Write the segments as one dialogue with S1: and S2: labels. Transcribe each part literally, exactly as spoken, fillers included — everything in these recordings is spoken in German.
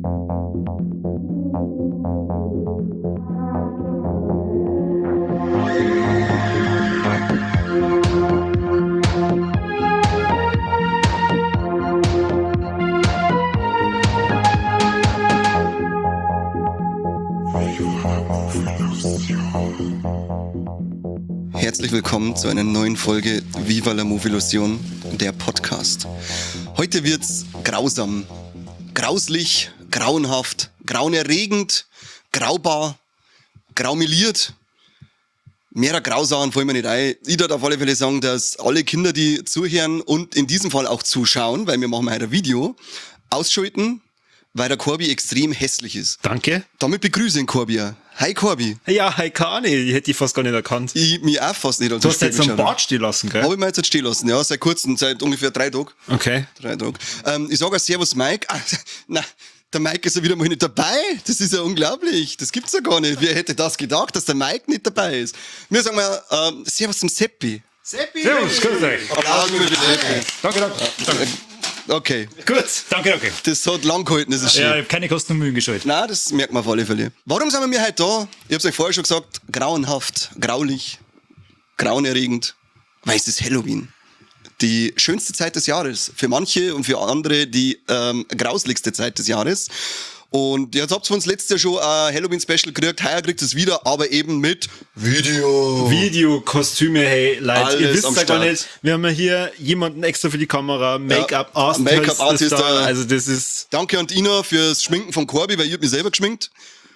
S1: Herzlich willkommen zu einer neuen Folge Viva la Movilusion, der Podcast. Heute wird's grausam, grauslich, grauenhaft, grauenerregend, graubar, graumeliert. Mehrer Grausachen fallen mir nicht ein. Ich darf auf alle Fälle sagen, dass alle Kinder, die zuhören und in diesem Fall auch zuschauen, weil wir machen heute ein Video, ausschalten, weil der Corby extrem hässlich ist.
S2: Danke.
S1: Damit begrüße ich den Corby. Hi Corby.
S2: Ja, hi Kani, ich hätte dich fast gar nicht erkannt.
S1: Ich mich auch fast nicht.
S2: Du hast jetzt einen Bart stehen lassen, gell?
S1: Habe ich mir jetzt stehen lassen, ja, seit kurzem, seit ungefähr drei Tagen.
S2: Okay.
S1: Drei Tage. Ähm, ich sage auch Servus Mike. Ah, na, der Mike ist ja wieder mal nicht dabei. Das ist ja unglaublich. Das gibt's ja gar nicht. Wer hätte das gedacht, dass der Mike nicht dabei ist? Wir sagen mal, ähm, Servus zum Seppi.
S2: Seppi! Servus, grüß euch.
S1: Applaus für den Seppi.
S3: Danke, danke. danke.
S1: Okay.
S3: Gut, danke, danke.
S1: Das hat lang gehalten, das ist schön.
S3: Ja, ich habe keine Kosten und Mühen gescheut.
S1: Nein, das merkt man auf alle Fälle. Warum sind wir heute da? Ich hab's euch vorher schon gesagt, grauenhaft, graulich, grauenerregend, weil es ist Halloween. Die schönste Zeit des Jahres. Für manche und für andere die ähm, grauslichste Zeit des Jahres. Und jetzt habt ihr uns letztes Jahr schon ein Halloween-Special gekriegt, heuer kriegt es wieder, aber eben mit Video.
S2: Video, Kostüme, hey, Leute,
S1: Alles
S2: ihr wisst
S1: am
S2: ja gar
S1: Start.
S2: nicht, wir haben ja hier jemanden extra für die Kamera, Make-up-Artist,
S1: Ja, Make-up-Artist
S2: ist da,
S1: da.
S2: also das ist...
S1: Danke an Ina fürs Schminken von Corby, weil ich hab mich selber geschminkt.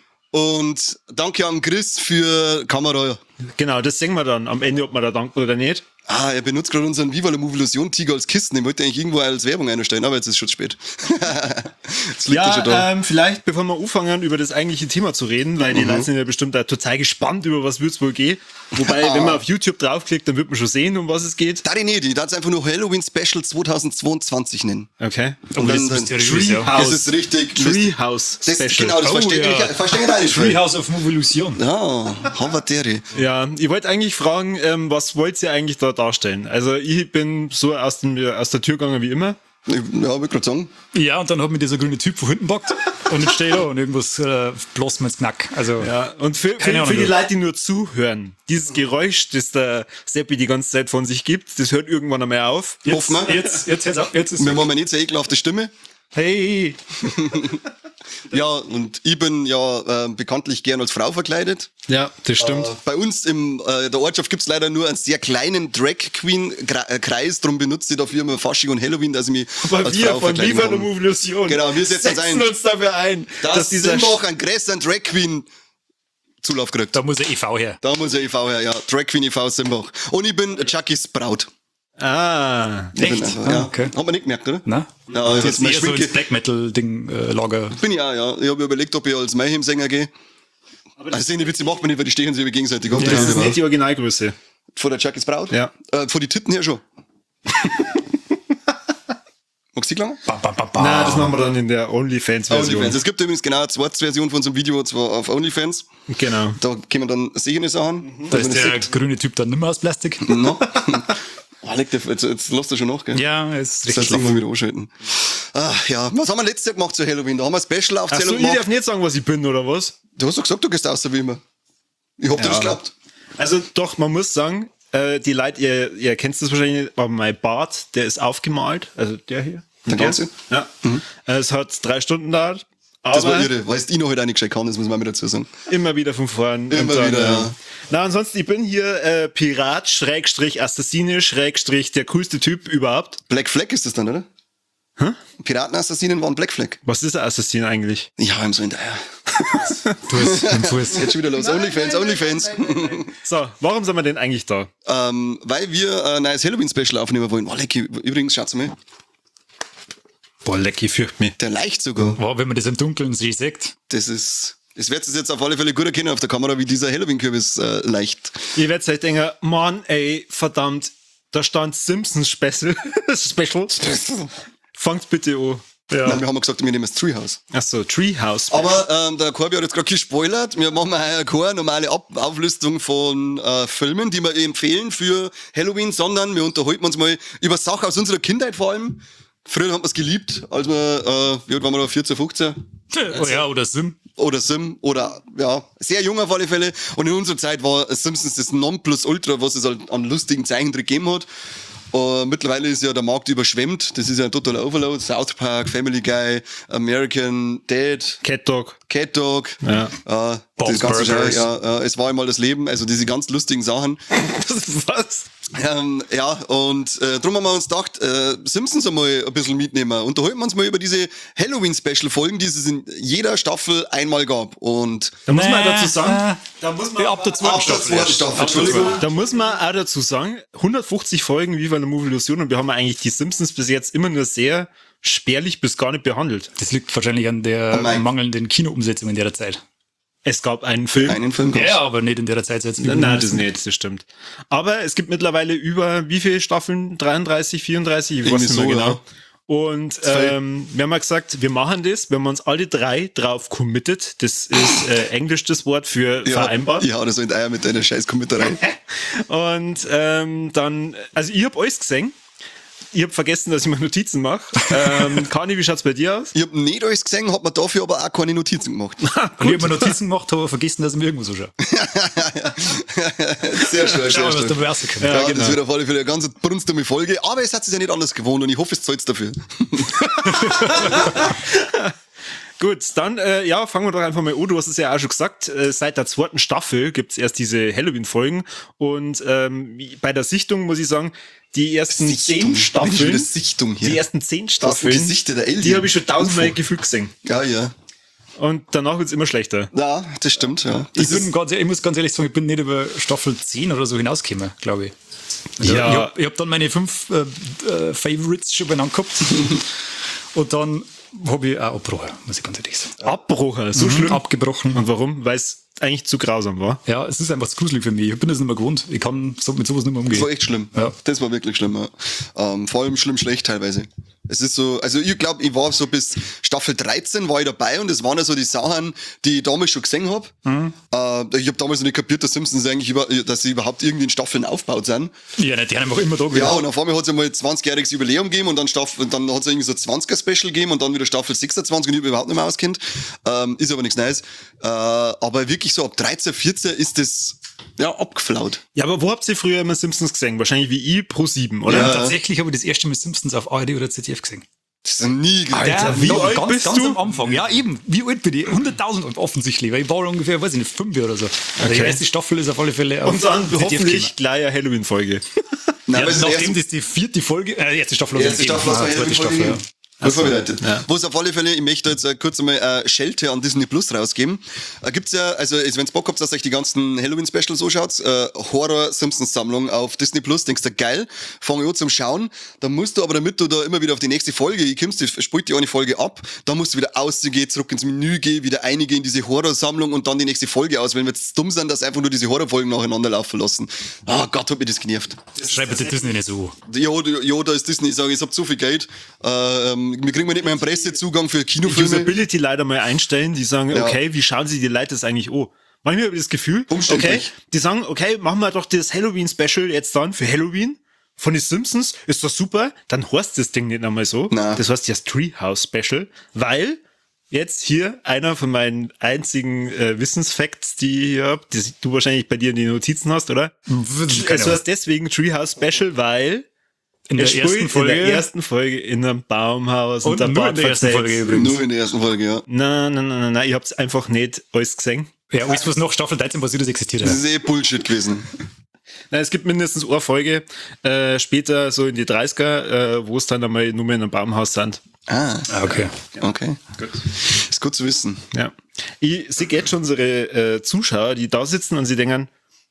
S1: Und danke an Chris für Kamera.
S2: Genau, das sehen wir dann am Ende, ob wir da danken oder nicht.
S1: Ah, er benutzt gerade unseren Viva la Movilusion Tiger als Kisten. Ich wollte eigentlich irgendwo als Werbung einstellen, aber jetzt ist es schon spät. Jetzt liegt er schon da.
S2: Ja, ähm, vielleicht, bevor wir anfangen, über das eigentliche Thema zu reden, weil die
S1: Mhm.
S2: Leute sind ja bestimmt auch total gespannt, über was wird's wohl gehen. Wobei, wenn man auf YouTube draufklickt, dann wird man schon sehen, um was es geht.
S1: Da die nicht, ich darf es einfach nur Halloween Special zweitausendzweiundzwanzig nennen.
S2: Okay.
S1: Und
S3: das
S1: dann,
S3: ist
S1: dann
S3: mysteriös, ja.
S1: das ist richtig.
S2: Treehouse
S1: Das,
S2: Special.
S1: genau, das
S3: Oh,
S1: verstehe
S3: ja.
S1: ich, verstehe ich auch nicht.
S3: Treehouse of Movilusion.
S1: Ja, Havateri.
S2: Ja, ich wollte eigentlich fragen, ähm, was wollt ihr eigentlich da darstellen? Also ich bin so aus, dem, aus der Tür gegangen wie immer.
S1: Ja, wollte ich gerade sagen.
S3: Ja, und dann hat mir dieser grüne Typ von hinten backt und jetzt stehe ich da und irgendwas äh, bloß mir ins Knack. Also,
S2: Ja, und für, für,
S3: Keine
S2: für
S3: Ahnung,
S2: die
S3: ja.
S2: Leute, die nur zuhören, dieses Geräusch, das der Seppi die ganze Zeit von sich gibt, das hört irgendwann einmal auf.
S3: jetzt,
S1: hoffen wir.
S3: jetzt, jetzt, jetzt, jetzt ist
S1: Wir haben eine nicht so ekelhafte Stimme.
S2: Hey!
S1: Ja, und ich bin ja äh, bekanntlich gern als Frau verkleidet.
S2: Ja, das stimmt.
S1: Äh, bei uns in äh, der Ortschaft gibt's leider nur einen sehr kleinen Drag-Queen-Kreis, darum benutze ich dafür immer Fasching und Halloween, dass ich mich
S2: Aber
S1: als
S2: wir
S1: Frau
S2: von
S1: verkleiden
S2: Viva la
S1: kann.
S2: Movilusion
S1: Genau, wir setzen uns ein.
S2: uns dafür ein,
S1: dass,
S2: dass dieser
S1: Simbach einen größeren Drag-Queen Zulauf kriegt.
S3: Da muss der E V her.
S1: Da muss er E V her, ja. Drag Queen E V Simbach. Und ich bin Chuckys Braut.
S2: Ah,
S1: Ich bin
S3: Echt?
S1: einfach,
S3: Ah,
S1: ja.
S3: okay.
S1: Hat man nicht gemerkt, oder?
S3: Na?
S1: Ja,
S3: Das
S1: das
S3: ist
S1: mein
S3: eher so
S1: Schminke-
S3: ins Black Metal-Ding äh, Lager.
S1: Bin ich auch, ja. Ich habe überlegt, ob ich als Mayhem-Sänger gehe. Also sehen die Witze macht man nicht, weil die stehen sich über gegenseitig auf.
S2: das
S1: Das
S2: ist
S1: ist
S2: nicht die Originalgröße.
S1: Von der Chuckys Braut?
S2: Ja.
S1: Äh, von die Titten her schon. Magst du die lange?
S3: Bam, bam, bam, bam.
S2: Nein, das machen wir dann in der OnlyFans-Version.
S1: OnlyFans. Es gibt übrigens genau eine Zweitversion von so einem Video, und zwar auf OnlyFans.
S2: Genau.
S1: Da können wir dann sehende Sachen.
S3: Da
S1: dass
S3: ist
S1: man
S3: der
S1: das sieht.
S3: grüne Typ dann nicht mehr aus Plastik.
S1: No. Oh, leg dir, jetzt, jetzt lass das schon nach, gell?
S3: Ja, ist
S1: Das
S3: richtig
S1: heißt,
S3: schlaff.
S1: irgendwann wieder anschalten. Ach ja, was haben wir letztes Jahr gemacht zu Halloween? Da haben wir eine
S2: Achso,
S1: Special-Aufzählung
S2: ich darf
S1: gemacht.
S2: nicht sagen, was ich bin, oder was?
S1: Du hast doch gesagt, du gehst aus wie immer. Ich hab dir
S2: Ja.
S1: das geglaubt.
S2: Also doch, man muss sagen, äh, die Leute, ihr, ihr kennt das wahrscheinlich nicht, aber mein Bart, der ist aufgemalt. Also der hier.
S1: Der
S2: Der?
S1: ganze?
S2: Ja. Äh, Es hat drei Stunden gedauert.
S1: Das war
S2: Aber
S1: irre, weil es Ino halt eingeschickt kann, das muss man mal dazu sagen.
S2: immer wieder von vorn.
S1: Immer
S2: Und dann,
S1: wieder,
S2: äh,
S1: ja.
S2: Na, ansonsten, ich bin hier äh, Pirat, Schrägstrich, Assassine, Schrägstrich, der coolste Typ überhaupt.
S1: Black Flag ist das dann, oder?
S2: Hä?
S1: Piratenassassinen waren Black Flag.
S2: Was ist ein Assassin eigentlich?
S1: Ja, im so in der.
S3: Du hast den Fuß.
S1: Jetzt schon wieder los. Onlyfans, Onlyfans.
S2: So, warum sind wir denn eigentlich da?
S1: ähm, weil wir ein neues Halloween-Special aufnehmen wollen. Oh, lecky. Übrigens, schaut's mal.
S2: Boah, lecky, fürcht mich.
S1: Der leicht sogar.
S3: Wow, wenn man das im Dunkeln See sieht.
S1: Das ist. Das wird es jetzt auf alle Fälle gut erkennen auf der Kamera, wie dieser Halloween-Kürbis äh, leicht.
S2: Ihr werdet euch denken, Mann, ey, verdammt, da stand Simpsons Special. Special. Fangt bitte an. Ja.
S1: Nein, wir haben ja gesagt, wir nehmen das Treehouse.
S2: Achso, Treehouse.
S1: Aber ähm, der Corby hat jetzt gerade gespoilert. Wir machen heuer keine normale Ab- Auflistung von äh, Filmen, die wir empfehlen für Halloween, sondern wir unterhalten uns mal über Sachen aus unserer Kindheit vor allem. Früher haben wir es geliebt, als wir, äh, wie alt waren wir da, vierzehn, fünfzehn?
S3: Oh ja, oder Sim.
S1: Oder Sim, oder ja, sehr jung auf alle Fälle. Und in unserer Zeit war Simpsons das Nonplusultra, was es halt an lustigen Zeichentrick gegeben hat. Uh, mittlerweile ist ja der Markt überschwemmt. Das ist ja ein totaler Overload. South Park, Family Guy, American Dad,
S2: Cat Dog.
S1: Cat Dog.
S2: Ja.
S1: Uh, das ganze Schei, ja, uh, es war einmal das Leben, also diese ganz lustigen Sachen.
S2: Was?
S1: Ähm, ja, und äh, darum haben wir uns gedacht, äh, Simpsons einmal ein bisschen mitnehmen. Unterhalten wir uns mal über diese Halloween-Special-Folgen, die es in jeder Staffel einmal gab. Und
S2: Da muss man
S3: Nee,
S2: auch dazu sagen,
S3: äh,
S2: da muss man,
S3: ab der zweiten
S1: ab der
S3: Staffel.
S1: zweiten Staffel, Entschuldigung.
S2: da muss man auch dazu sagen, hundertfünfzig Folgen Viva la Movie-Illusion und wir haben eigentlich die Simpsons bis jetzt immer nur sehr spärlich bis gar nicht behandelt.
S3: Das liegt wahrscheinlich an der
S1: Oh mein.
S3: mangelnden Kinoumsetzung in der Zeit.
S2: Es gab einen Film.
S1: Einen Film gab's.
S3: Ja, aber nicht in der Zeit. Jetzt
S2: Nein, das nicht, das stimmt. Aber es gibt mittlerweile über wie viele Staffeln? dreiunddreißig, vierunddreißig? Ich weiß
S1: Irgendwie
S2: nicht mehr
S1: so,
S2: genau.
S1: ja.
S2: Und ähm, wir haben mal gesagt, wir machen das, wir haben uns alle drei drauf committed. Das ist äh, Englisch das Wort für
S1: Ja,
S2: vereinbart.
S1: ja, das so in die Eier mit deiner scheiß Kommentarei.
S2: Und ähm, dann, also ich hab alles gesehen. Ich hab vergessen, dass ich mir Notizen mache. ähm, Kani, wie schaut's bei dir aus?
S1: Ich hab nicht alles gesehen, hab mir dafür aber auch keine Notizen gemacht.
S3: Und ich habe mir Notizen gemacht, habe aber vergessen, dass ich mir irgendwo so schaue.
S1: Sehr schön,
S3: Schau
S1: sehr
S3: mal, was
S1: schön.
S3: da rauskommt.
S1: Ja,
S2: Ja, genau.
S1: das wird auf alle Fälle eine ganz brunstumme Folge, aber es hat sich ja nicht anders gewohnt und ich hoffe, es zahlt dafür.
S2: Gut, dann äh, ja, fangen wir doch einfach mal an. Du hast es ja auch schon gesagt, äh, seit der zweiten Staffel gibt's erst diese Halloween-Folgen und ähm, wie- bei der Sichtung muss ich sagen, die ersten zehn Staffeln,
S1: Das Sichtung hier.
S2: die ersten zehn
S1: Das
S2: Staffeln,
S1: Gesichter der Alien.
S2: die habe ich schon tausendmal
S1: Ufo.
S2: gefühlt gesehen.
S1: Ja, ja.
S2: Und danach wird's immer schlechter.
S1: Ja, das stimmt, ja.
S3: Ich,
S1: Das
S3: bin
S1: ist,
S3: ganz, ich muss ganz ehrlich sagen, ich bin nicht über Staffel zehn oder so hinausgekommen, glaube ich. Also
S2: Ja.
S3: Ich habe hab dann meine fünf äh, äh, Favorites schon benannt gehabt. Und dann habe ich auch abgebrochen, muss ich ganz ehrlich sagen.
S2: Abbrochen, so
S3: Mhm,
S2: schlimm.
S3: abgebrochen.
S2: Und warum? Weil es eigentlich zu grausam war.
S3: Ja, es ist einfach zu gruselig für mich. Ich bin das nicht mehr gewohnt. Ich kann so, mit sowas nicht mehr
S1: das
S3: umgehen.
S1: war echt schlimm.
S3: Ja.
S1: Das war wirklich schlimm, ja. Ähm, vor allem schlimm schlecht teilweise. Es ist so, also ich glaube, ich war so bis Staffel dreizehn war ich dabei und das waren ja so die Sachen, die ich damals schon gesehen habe.
S3: Mhm.
S1: Äh, ich habe damals noch nicht kapiert, dass Simpsons eigentlich über, dass sie überhaupt irgendwie in Staffeln aufgebaut sind.
S3: Ja, nicht, die haben einfach immer da gewesen.
S1: Ja, und auf einmal hat es einmal zwanzigjähriges Jubiläum gegeben und dann, Staffel, und dann hat es irgendwie so zwanziger-Special gegeben und dann wieder Staffel sechsundzwanzig und ich habe überhaupt nicht mehr auskennt. Ähm, ist aber nichts Neues. Äh, aber wirklich so ab dreizehn, vierzehn ist das ja abgeflaut.
S2: Ja, aber wo habt ihr früher immer Simpsons gesehen? Wahrscheinlich wie ich pro sieben, oder?
S1: Ja.
S3: Tatsächlich habe ich das erste Mal Simpsons auf A R D oder Z D F gesehen.
S1: Das ist nie gedacht.
S3: Ja,
S2: wie
S3: noch
S2: alt
S3: ganz,
S2: bist
S3: ganz
S2: du?
S3: am Anfang. Ja, eben. Wie alt bin ich? hunderttausend offensichtlich, weil ich war ungefähr, weiß ich nicht, fünf oder so. Also die
S2: Okay.
S3: erste Staffel ist auf alle Fälle auf
S2: Und dann
S3: Z D F
S2: hoffentlich
S3: gekommen.
S2: gleich eine Halloween-Folge.
S1: Nein,
S3: Ja,
S1: weil es
S3: nachdem
S1: erst-
S3: das die vierte Folge, äh, die erste Staffel,
S1: Die erste
S3: gegeben.
S1: Staffel,
S3: Ah,
S1: was
S3: zweite Staffel, ja.
S1: Gut vorbereitet. Wo es auf alle Fälle, ich möchte jetzt äh, kurz einmal äh, Schelte an Disney Plus rausgeben. Äh, gibt's ja, also wenn ihr Bock habt, dass ihr euch die ganzen Halloween-Specials anschaut, äh, Horror-Simpsons-Sammlung auf Disney Plus, denkst du, geil, fang ich an zum Schauen. Dann musst du aber, damit du da immer wieder auf die nächste Folge kommst, die spielt die eine Folge ab, dann musst du wieder ausgehen, zurück ins Menü gehen, wieder einige in diese Horror-Sammlung und dann die nächste Folge auswählen, weil es dumm sind, dass einfach nur diese Horrorfolgen nacheinander laufen lassen. Ah Gott, hat mich das genervt.
S3: Schreib bitte Disney nicht so.
S1: Ja, da- ja, da ist Disney, ich sage, ich hab zu viel Geld. Äh, ähm, wir kriegen nicht mehr einen Pressezugang für Kinofilme.
S2: Usability leider mal einstellen, die sagen,
S1: Ja.
S2: okay, wie schauen sich die Leute das eigentlich an? Manchmal habe ich das Gefühl, okay,
S1: Umständlich.
S2: die sagen, okay, machen wir doch das Halloween-Special jetzt dann für Halloween von den Simpsons, ist doch super, dann heißt das Ding nicht einmal so.
S1: Na.
S2: Das heißt das Treehouse-Special, weil jetzt hier einer von meinen einzigen äh, Wissensfacts, die ich hier hab, die du wahrscheinlich bei dir in den Notizen hast, oder?
S3: Keine
S2: Es
S3: Ahnung.
S2: heißt deswegen Treehouse-Special, weil
S3: In der
S2: es spielt
S3: ersten Folge.
S2: in der ersten Folge in einem Baumhaus und,
S3: und
S2: der
S3: nur in
S2: Bart
S3: der ersten
S2: verzählt.
S3: Folge übrigens.
S1: Nur in der ersten Folge, ja.
S2: Nein, nein, nein, nein, nein, ich hab's einfach nicht alles gesehen.
S3: Ja, alles, was nach Staffel dreizehn passiert, das existiert.
S1: Das
S3: Ja.
S1: ist eh Bullshit gewesen.
S2: Nein, es gibt mindestens eine Folge, äh, später so in die dreißiger, äh, wo es dann einmal nur mehr in einem Baumhaus sind.
S1: Ah,
S3: Ah, okay.
S1: okay. Ist gut zu wissen.
S2: Ja. Ich sehe jetzt schon unsere äh, Zuschauer, die da sitzen und sie denken,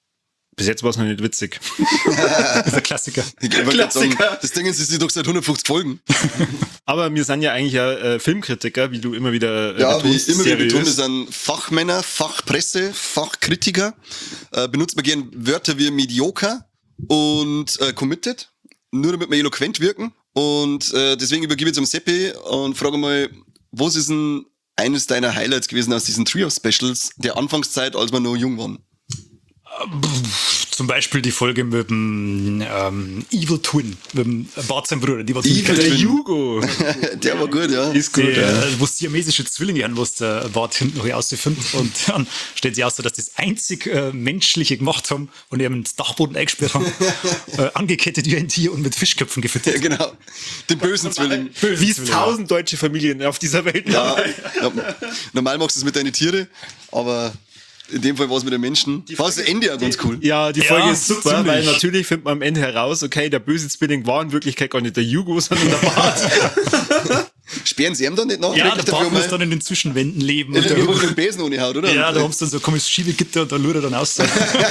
S2: bis jetzt war es noch nicht witzig.
S3: Das ist ein Klassiker.
S1: Ich wollte gerade sagen,
S2: Klassiker.
S1: das Ding ist, es ist doch seit hundertfünfzig Folgen.
S2: Aber wir sind ja eigentlich ja äh, Filmkritiker, wie du immer wieder äh,
S1: Ja, wie
S2: betonst,
S1: ich immer wieder
S2: seriös.
S1: betone, sind Fachmänner, Fachpresse, Fachkritiker. Äh, benutzt man gern Wörter wie mediocre und äh, committed, nur damit wir eloquent wirken. Und äh, deswegen übergebe ich jetzt am Seppi und frage mal, was ist denn eines deiner Highlights gewesen aus diesen Trio-Specials der Anfangszeit, als wir noch jung waren?
S3: Zum Beispiel die Folge mit dem ähm, Evil Twin, mit dem Bart sein Bruder. Die war
S1: Evil
S3: ziemlich
S2: Der
S1: Twin.
S2: Hugo.
S1: Der war gut, ja.
S2: Ist gut,
S3: Die,
S2: ja.
S3: äh, wo siamesische Zwillinge haben, was der Bart hinten noch herausfindet. Und dann stellt sich aus, dass das einzig äh, Menschliche gemacht haben und eben ins Dachboden eingesperrt haben. äh, angekettet wie ein Tier und mit Fischköpfen gefüttert.
S1: Ja, genau. Den bösen Zwilling.
S2: Wie es tausend deutsche Familien auf dieser Welt
S1: Ja,
S2: haben.
S1: ja, normal machst du es mit deinen Tieren, aber in dem Fall war es mit den Menschen. War das Ende auch ganz cool.
S2: Ja, die Folge
S3: Ja,
S2: ist super,
S3: ziemlich.
S2: weil natürlich findet man am Ende heraus, okay, der böse Zwilling war in Wirklichkeit gar nicht der Hugo, sondern der Bart.
S1: Sperren sie ihm dann nicht nach?
S3: Ja,
S1: Wirklich
S3: der Bart
S1: dafür
S3: muss
S1: mal-
S3: dann in den Zwischenwänden leben.
S1: Ja,
S3: Und
S1: der
S3: der,
S1: Hugo den Besen ohne Haut, oder?
S3: ja, da haben sie dann so ein komisches Schiebegitter und da lügt er dann aus.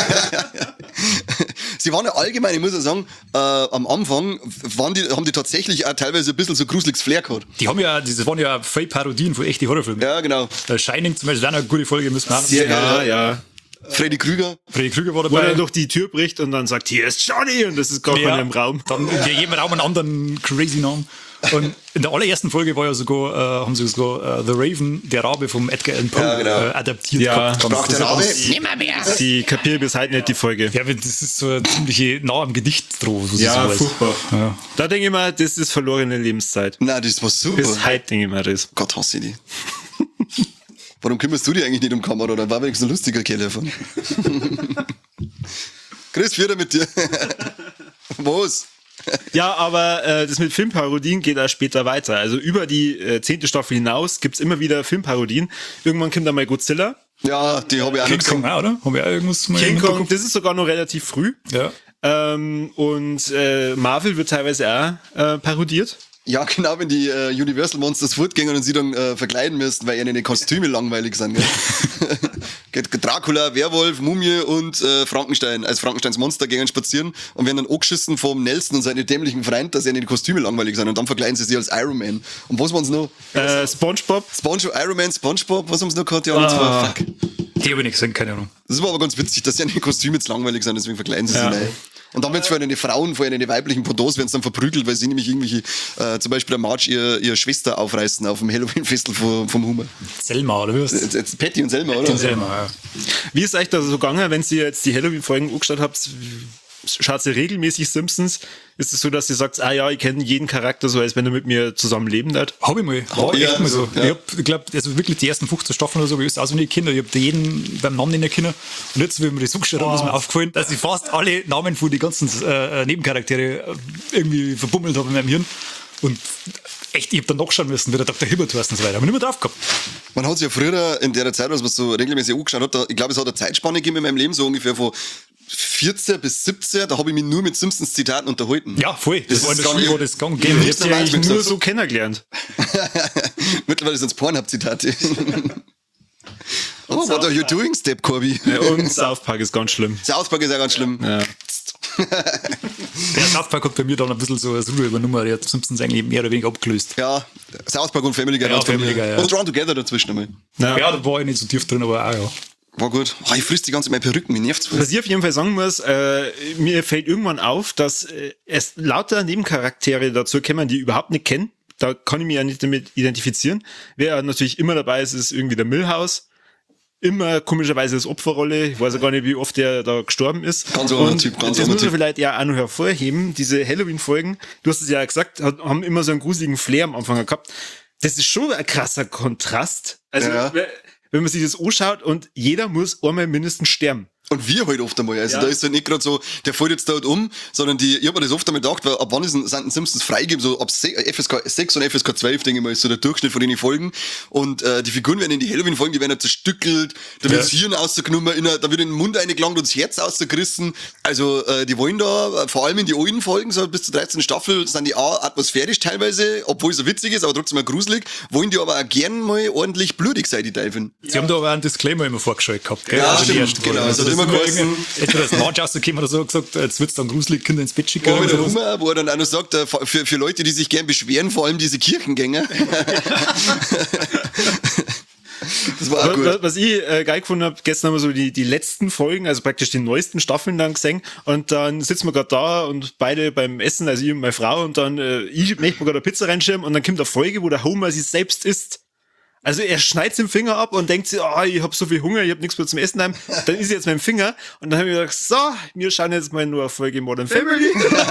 S1: Sie waren ja allgemein, ich muss ja sagen, äh, am Anfang waren die, haben die tatsächlich auch teilweise ein bisschen so gruseliges Flair gehabt.
S3: Die haben ja, das waren ja voll Parodien von echten Horrorfilmen.
S1: Ja, genau.
S3: Äh, Shining zum Beispiel, ist auch eine gute Folge, müssen wir auch
S1: Sehr
S2: Ja,
S1: geil.
S2: ja.
S1: Freddy Krüger.
S3: Freddy Krüger war
S2: Wo er
S3: dabei.
S2: dann durch die Tür bricht und dann sagt, hier ist Johnny und das ist gar keiner im Raum.
S3: Dann in jedem Raum einen anderen crazy Namen. Und in der allerersten Folge war ja sogar, äh, haben sie sogar äh, The Raven, der Rabe vom Edgar Allan Poe,
S1: Ja, genau.
S3: äh, adaptiert
S2: Ja.
S3: gehabt. Ganz-
S1: Sprach der
S3: das ist
S1: Rabe?
S3: ganz-
S2: Die kapiere bis heute nicht, die Folge.
S3: Ja, aber das ist so eine ziemliche nah am Gedicht drauf. was
S2: Ja,
S3: so heißt.
S2: furchtbar.
S3: Ja.
S2: Da denke ich mal, das ist verlorene Lebenszeit.
S1: Nein, das war super.
S2: Bis heute denke ich mir das.
S1: Gott hasse ich die. Warum kümmerst du dich eigentlich nicht um Kamera? Oder war wenigstens ein lustiger Kerl davon? Chris, wieder mit dir. Was?
S2: Ja, aber äh, das mit Filmparodien geht auch später weiter. Also über die äh, zehnte Staffel hinaus gibt's immer wieder Filmparodien. Irgendwann kommt dann mal Godzilla.
S1: Ja, die habe ich auch noch
S3: King Kong
S1: gesehen.
S3: auch, oder? Haben wir auch irgendwas mal
S2: King
S3: im
S2: Kong,
S3: Hinterkopf?
S2: das ist sogar noch relativ früh.
S3: Ja.
S2: Ähm, und äh, Marvel wird teilweise auch äh, parodiert.
S1: Ja, genau, wenn die äh, Universal Monsters fortgehen und sie dann äh, verkleiden müssen, weil ihnen die Kostüme langweilig sind. Gell? Geht Dracula, Werwolf, Mumie und äh, Frankenstein als Frankensteins Monster gehen spazieren und werden dann angeschissen vom Nelson und seine dämlichen Freund, dass ihnen die Kostüme langweilig sind und dann verkleiden sie sich als Iron Man. Und was waren sie noch?
S2: Äh, SpongeBob.
S1: SpongeBob, Iron Man, SpongeBob, was haben sie noch gehabt? Ja, und zwar, fuck.
S3: Die habe ich nicht gesehen, keine Ahnung.
S1: Das war aber ganz witzig, dass ihnen die Kostüme jetzt langweilig sind, deswegen verkleiden sie
S2: Ja.
S1: sich rein. Und dann wird es für eine Frauen, für eine weiblichen Pendants, werden sie dann verprügelt, weil sie nämlich irgendwelche, äh, zum Beispiel der Marge ihr, ihre Schwester aufreißen auf dem Halloween-Festel vom, vom Humor.
S3: Selma, oder wie heißt
S1: Jetzt, jetzt Patty und Selma, oder?
S3: Selma, ja.
S2: Wie ist euch da so gegangen, wenn ihr jetzt die Halloween-Folgen angeschaut habt? Schaut ihr regelmäßig Simpsons? Ist es so, dass ihr sagt, ah ja, ich kenne jeden Charakter so, als wenn er mit mir zusammen leben darf?
S3: Hab ich mal. War
S1: Ja,
S3: echt mal so.
S1: ja.
S3: Ich hab, ich glaube, also wirklich die ersten fünfzehn Staffeln oder so, ich auswendig Kinder. Ich hab da jeden beim Namen nicht kennen. Und jetzt, wie mir das angeschaut habe, ist mir aufgefallen, dass ich fast alle Namen von den ganzen äh, Nebencharaktere äh, irgendwie verbummelt habe in meinem Hirn. Und echt, ich hab dann nachschauen müssen, wie der Doktor Hibbert heißt und so weiter. Aber nicht mehr drauf gehabt.
S1: Man hat es ja früher in der Zeit, als man so regelmäßig angeschaut hat, da, ich glaube, es hat eine Zeitspanne gegeben in meinem Leben, so ungefähr von vierzehn bis siebzehn, da habe ich mich nur mit Simpsons-Zitaten unterhalten.
S3: Ja, voll. Das,
S1: Das
S3: war in
S1: ist
S3: der
S1: gar
S3: Schule,
S1: nicht-
S3: wo das gang
S1: Ja,
S3: ging.
S2: Ich hab die eigentlich
S1: Wahnsinn
S2: nur
S1: gesagt.
S2: so kennengelernt.
S1: Mittlerweile sind es Pornhub-Zitate. Oh, what are you doing, Step Corby?
S2: Und South Park ist ganz schlimm.
S1: South Park ist ja ganz schlimm.
S2: Ja.
S3: Der South Park hat bei mir dann ein bisschen so als Ruhe übernommen. Der hat Simpsons eigentlich mehr oder weniger abgelöst.
S1: Ja, South Park und Family Guy.
S3: Ja,
S1: war's bei
S3: Family
S1: mir.
S3: Guy, ja.
S1: Und Drawn Together dazwischen einmal.
S2: Ja.
S3: Ja, da war ich nicht so tief drin, aber auch ja.
S1: War gut. Oh, ich frisst die ganze Zeit meine Perücken, mir nervt's voll.
S2: Was ich auf jeden Fall sagen muss, äh, mir fällt irgendwann auf, dass äh, es lauter Nebencharaktere dazu kommen, die ich überhaupt nicht kenne. Da kann ich mich ja nicht damit identifizieren. Wer natürlich immer dabei ist, ist irgendwie der Milhouse. Immer komischerweise als Opferrolle. Ich weiß ja gar nicht, wie oft der da gestorben ist.
S1: Ganz armer
S2: Und
S1: Typ, ganz
S2: das
S1: armer
S2: muss man
S1: Typ.
S2: vielleicht ja auch noch hervorheben. Diese Halloween-Folgen, du hast es ja gesagt, hat- haben immer so einen gruseligen Flair am Anfang gehabt. Das ist schon ein krasser Kontrast. Also,
S1: Ja.
S2: wenn man sich das anschaut und jeder muss einmal mindestens sterben.
S1: Und wir halt oft einmal. Also
S2: Ja.
S1: da ist halt nicht gerade so, der fällt jetzt dort um, sondern die, ich hab mir das oft einmal gedacht, weil ab wann ist ein, sind ein Simpsons freigegeben? So ab se- F S K sechs und F S K zwölf, denke ich mal, ist so der Durchschnitt von den Folgen. Und äh, die Figuren werden in die Halloween-Folgen, die werden halt zerstückelt, da wird das Hirn rausgenommen, in der- da wird in den Mund eingelangt und das Herz rausgerissen. Also äh, die wollen da, äh, vor allem in die alten Folgen, so bis zur dreizehnten Staffel, sind die auch atmosphärisch teilweise, obwohl es so witzig ist, aber trotzdem mal gruselig, wollen die aber auch gern mal ordentlich blutig sein, die Teufel.
S3: Sie haben da aber einen Disclaimer immer vorgeschaltet gehabt. Gell?
S1: Ja,
S3: Also die
S1: stimmt,
S3: ersten
S1: genau.
S3: Folgen.
S1: Also
S3: Also
S1: immer
S3: das ist
S1: geheißen-
S3: immer irgendwie- Entweder das Marge rausgekommen oder so gesagt, jetzt wird's dann gruselig, Kinder ins Bett schicken.
S1: Ja,
S3: oder
S1: mit der
S3: sowas.
S1: Hummer, wo er dann auch noch sagt, äh, für, für Leute, die sich gern beschweren, vor allem diese Kirchengänger. Das war auch gut.
S2: Was, was ich äh, geil gefunden habe, gestern haben wir so die, die letzten Folgen, also praktisch die neuesten Staffeln dann gesehen und dann sitzen wir gerade da und beide beim Essen, also ich und meine Frau und dann, äh, ich möchte mir gerade eine Pizza reinschieben und dann kommt eine Folge, wo der Homer sich selbst isst. Also er schneidet den Finger ab und denkt sich, oh, ich habe so viel Hunger, ich habe nichts mehr zum Essen daheim. Dann ist jetzt mein Finger. Und dann habe ich gedacht, so, wir schauen jetzt mal nur eine Folge Modern Family.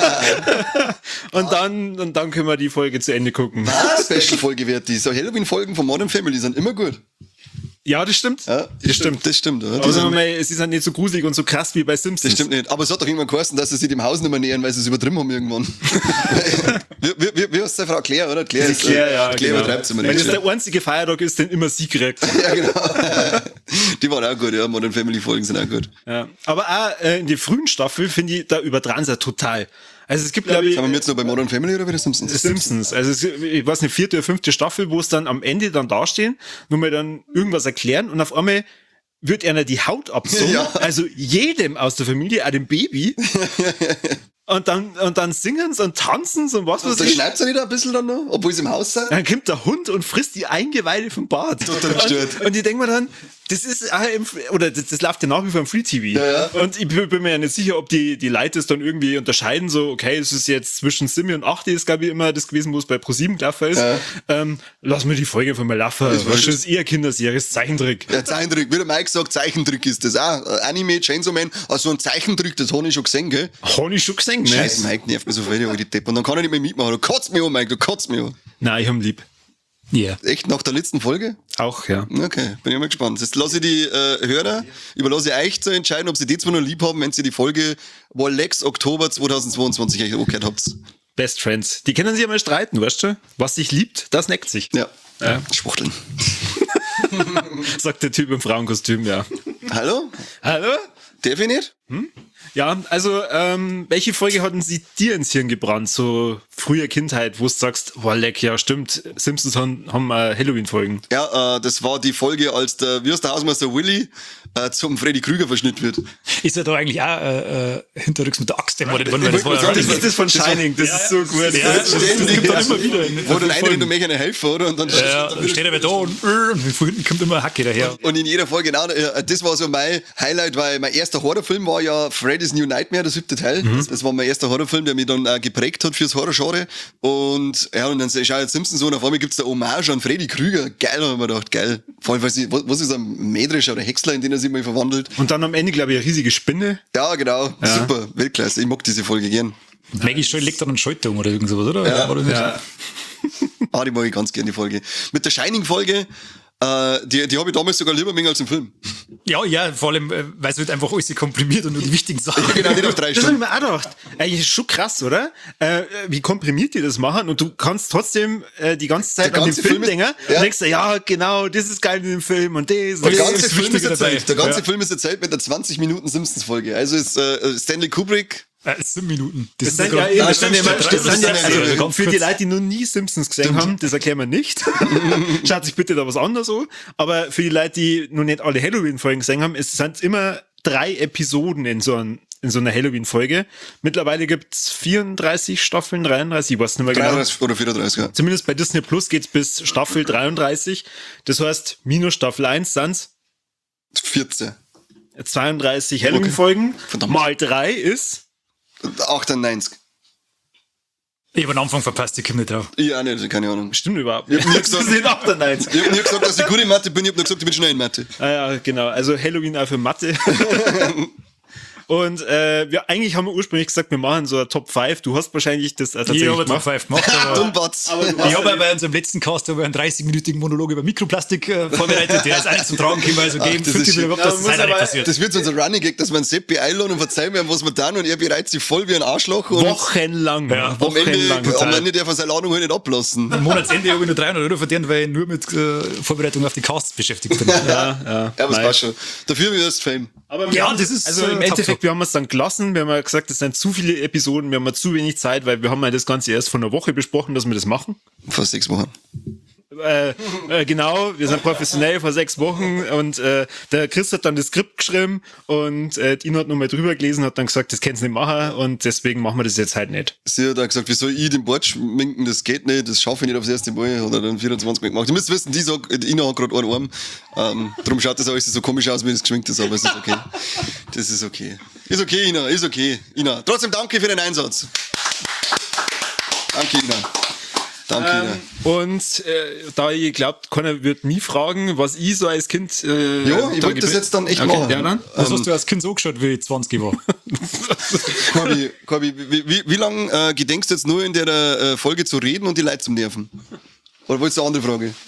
S2: und, dann, und dann können wir die Folge zu Ende gucken.
S1: Was? Special-Folge wird die. So Halloween-Folgen von Modern Family sind immer gut.
S2: Ja, das stimmt.
S1: Ja,
S2: das stimmt.
S1: Das stimmt, oder?
S2: Aber sagen wir mal, es ist halt nicht so gruselig und so krass wie bei Simpsons.
S1: Das stimmt nicht. Aber es hat doch irgendwann geheißen, dass sie sich dem Haus nicht mehr nähern, weil sie es übertrieben haben irgendwann. wie, wie, wie, wie hast du Frau Claire, oder? Claire ist,
S2: Claire, ja,
S1: Claire
S2: genau.
S1: übertreibt es immer
S2: Wenn
S1: nicht.
S2: es der einzige Feiertag ist, den immer sie kriegt.
S1: Ja, genau. Die waren auch gut, ja. Modern Family Folgen sind auch gut.
S2: Ja. Aber auch äh, in der frühen Staffel finde ich, da übertragen sie total. Also es gibt, glaube ich,
S1: Sind wir jetzt noch bei Modern Family oder bei den Simpsons?
S2: Simpsons. Also es, ich weiß nicht, vierte oder fünfte Staffel, wo es dann am Ende dann dastehen, wo wir dann irgendwas erklären und auf einmal wird einer die Haut abzogen.
S1: Ja.
S2: Also jedem aus der Familie, auch dem Baby. Und dann, und dann singen sie und tanzen sie und was weiß
S1: Da
S2: ich.
S1: schneidet sie nicht ein bisschen dann noch, obwohl sie im Haus sind?
S2: Dann kommt der Hund und frisst die Eingeweide vom Bart.
S1: Total gestört.
S2: Und, und ich denke mir dann, das ist, auch im, oder das, das läuft ja nach wie vor im Free T V.
S1: Ja, ja.
S2: Und ich bin, bin mir ja nicht sicher, ob die, die Leute es dann irgendwie unterscheiden, so, okay, es ist jetzt zwischen Simi und acht, ist, glaube ich, immer das gewesen, wo es bei ProSieben gelaufen ist.
S1: Ja.
S2: Ähm, lass mir die Folge von mal laufen.
S1: Das war
S2: Das
S1: schon-
S2: ist eher Kinderserie, ist Zeichentrick.
S1: Ja, Zeichentrick. Wie der Mike sagt, Zeichentrick ist das auch. Äh, Anime, Chainsaw Man, also ein Zeichentrick, das habe ich schon gesehen, gell?
S2: Habe ich schon gesehen, ne?
S1: Scheiß Mike, nervt mich so viel, die Depp. Und dann kann er nicht mehr mitmachen. Du kotzt mich an, Mike, du kotzt mich an.
S2: Nein, ich hab ihn lieb.
S3: Ja.
S1: Echt, nach der letzten Folge?
S2: Auch, ja.
S1: Okay, bin ich mal gespannt. Jetzt lasse ich die äh, Hörer, überlasse ich euch zu entscheiden, ob sie die zwei noch lieb haben, wenn sie die Folge Wallex Oktober zweitausendzweiundzwanzig euch angehört habt.
S2: Best Friends. Die können sich ja mal streiten, weißt du? Was sich liebt, das neckt sich.
S1: Ja.
S2: Ja.
S1: Schwuchteln.
S2: Sagt der Typ im Frauenkostüm, ja.
S1: Hallo?
S2: Hallo?
S1: Darf ich nicht?
S2: Ja, also, ähm, welche Folge hatten sie dir ins Hirn gebrannt? So frühe Kindheit, wo du sagst, boah, leck, ja, stimmt, Simpsons haben, haben äh, Halloween-Folgen.
S1: Ja, äh, das war die Folge, als der, wie heißt der Hausmeister Willy äh, zum Freddy Krüger verschnitten wird.
S3: Ist er da eigentlich auch äh, äh, hinterrücks mit der Axt ermordet worden?
S1: Ich
S3: Weil das
S1: wollte
S3: war
S1: mal
S3: ja
S1: sagen,
S2: Das ist das von Shining, das ist so gut.
S3: Ja, das, das, das gibt dann immer wieder. In,
S1: Wo dann einer rennt und möchte einen helfen, oder? Und dann
S3: ja, dann steht er wieder da und, äh, und von hinten kommt immer eine Hacke daher.
S1: Und in jeder Folge, genau, äh, das war so mein Highlight, weil mein erster Horrorfilm war ja Freddy's New Nightmare, der siebte Teil.
S2: Mhm.
S1: Das, das war mein erster Horrorfilm, der mich dann äh, geprägt hat fürs Horrorgenre. Und ja, und dann schau ich jetzt Simpsons so und auf einmal gibt's da Hommage an Freddy Krüger. Geil, hab ich mir gedacht, geil. Vor allem, was, was ist ein Mähdrescher oder Häcksler, in den er sich mal verwandelt.
S2: Und dann am Ende, glaube ich, eine riesige Spinne.
S1: Ja, genau. Super, Weltklasse. Ich mag diese Folge gern.
S3: Maggie Schön legt dann einen Schalter um oder irgend sowas, oder?
S1: Ja,
S3: War das nicht?
S2: Ja.
S1: Ah, die mag ich ganz gern, die Folge. Mit der Shining-Folge, äh, die, die habe ich damals sogar lieber mengen als im Film.
S3: Ja, ja, vor allem, äh, weil es wird einfach alles komprimiert und nur die wichtigen Sachen.
S1: Ja, genau, nicht auf drei
S2: Das habe ich
S1: Stunden.
S2: mir auch gedacht. Eigentlich ist schon krass, oder? Äh, wie komprimiert die das machen und du kannst trotzdem äh, die ganze Zeit
S1: Der
S2: an den
S1: ganze
S2: Film
S1: Film ist-
S2: denken
S1: ja.
S2: und denkst dir, ja, genau, das ist geil in dem Film und das.
S1: Der
S2: Und
S3: Das
S2: das.
S1: ganze
S3: ist
S1: Film ist
S3: wichtiger dabei.
S1: erzählt. Der ganze
S3: Ja.
S1: Film ist erzählt mit der zwanzig Minuten Simpsons-Folge. Also ist äh, Stanley Kubrick.
S3: Äh, es sind Minuten.
S2: Das
S3: ist
S2: sind
S3: sogar-
S2: ja,
S1: Ah,
S2: das sind ja,
S1: stimmt,
S2: das
S1: stimmt,
S2: sind ja
S1: stimmt,
S2: also
S1: stimmt,
S3: ganz
S2: für die
S3: kurz.
S2: Leute, die noch nie Simpsons gesehen haben, das erklären wir nicht. Schaut sich bitte da was anderes an. Aber für die Leute, die noch nicht alle Halloween-Folgen gesehen haben, es sind immer drei Episoden in so, ein, in so einer Halloween-Folge. Mittlerweile gibt's vierunddreißig Staffeln, dreiunddreißig, ich weiß nicht mehr genau.
S1: dreiunddreißig oder vierunddreißig, ja.
S2: Zumindest bei Disney Plus geht's bis Staffel dreiunddreißig. Das heißt, minus Staffel eins sind's
S1: vierzehn.
S2: zweiunddreißig Halloween-Folgen.
S1: Verdammt.
S2: Mal drei ist
S1: achtundneunzig.
S3: Ich habe am Anfang verpasst, ich komme nicht drauf.
S1: Ich auch nicht, keine Ahnung.
S2: Stimmt überhaupt
S1: Ich
S2: nicht.
S1: hab nie
S2: Das
S1: gesagt-
S2: sind achtundneunzig.
S1: Ich hab nie gesagt, dass ich gut in Mathe bin, ich hab nur gesagt, ich bin schnell in Mathe.
S2: Ah ja, genau. Also Halloween auch für Mathe. Und äh, wir, eigentlich haben wir ursprünglich gesagt, wir machen so eine Top fünf. Du hast wahrscheinlich das äh,
S3: Ich
S2: tatsächlich
S3: habe Top
S2: gemacht.
S3: fünf gemacht, aber...
S1: Dummbatz.
S3: Ich habe ja bei unserem letzten Cast habe ich einen dreißig-minütigen Monolog über Mikroplastik äh, vorbereitet, der ist auch nicht zum Tragen gekommen, also
S1: Ach,
S3: geben
S1: das
S3: fünfzig
S1: ist
S3: überhaupt,
S2: schön.
S3: dass das
S2: Ja,
S3: leider
S2: muss
S3: nicht
S2: aber-
S3: passiert.
S1: Das wird so unser Running Gag, dass wir einen Seppi einladen und verzeihen wir ihm, was wir tun und er bereitet sich voll wie ein Arschloch und
S2: Wochenlang.
S3: Ja,
S1: am
S2: Wochenlang.
S1: Ende, am
S2: total.
S1: Ende darf er seine Ladung halt nicht ablassen.
S3: Am Monatsende habe ich nur dreihundert Euro verdient, weil ich nur mit äh, Vorbereitung auf die Casts beschäftigt bin.
S2: Ja, ja.
S1: Ja, aber es
S2: Nein.
S1: passt schon. Dafür wird es Fame.
S2: Aber wir
S3: Ja,
S2: haben-
S3: das ist,
S2: also
S3: äh,
S2: im
S3: top,
S2: Endeffekt,
S3: top.
S2: wir haben es dann gelassen. Wir haben ja gesagt, es sind zu viele Episoden, wir haben ja zu wenig Zeit, weil wir haben ja das Ganze erst vor einer Woche besprochen, dass wir das machen.
S1: Vor sechs Wochen.
S2: Äh, äh, genau, wir sind professionell vor sechs Wochen und äh, der Chris hat dann das Skript geschrieben und äh, Dino hat nochmal drüber gelesen, hat dann gesagt, das kannst du nicht machen und deswegen machen wir das jetzt halt nicht.
S1: Sie hat auch gesagt, wie soll ich den Bord schminken, das geht nicht, das schaffe ich nicht aufs erste Mal. Hat er dann vierundzwanzig Mal gemacht. Ihr müsst wissen, die sagt, Ina hat gerade einen Arm. Ähm, darum schaut das alles so komisch aus, wie das geschminkt ist, aber es ist okay. Das ist okay. Ist okay, Ina, ist okay. Ina, trotzdem danke für den Einsatz. Danke, Ina. Danke.
S2: Ähm, und äh, da ihr glaubt, keiner wird nie fragen, was ich so als Kind. Äh,
S1: ja, ich wollte das jetzt dann echt
S2: okay,
S1: machen.
S2: Ja, dann?
S3: Was hast du als Kind so geschaut, wie ich zwanzig war?
S1: Corby, Corby, wie, wie, wie lange äh, gedenkst du jetzt nur in der äh, Folge zu reden und die Leute zum Nerven? Oder wolltest du eine andere Frage?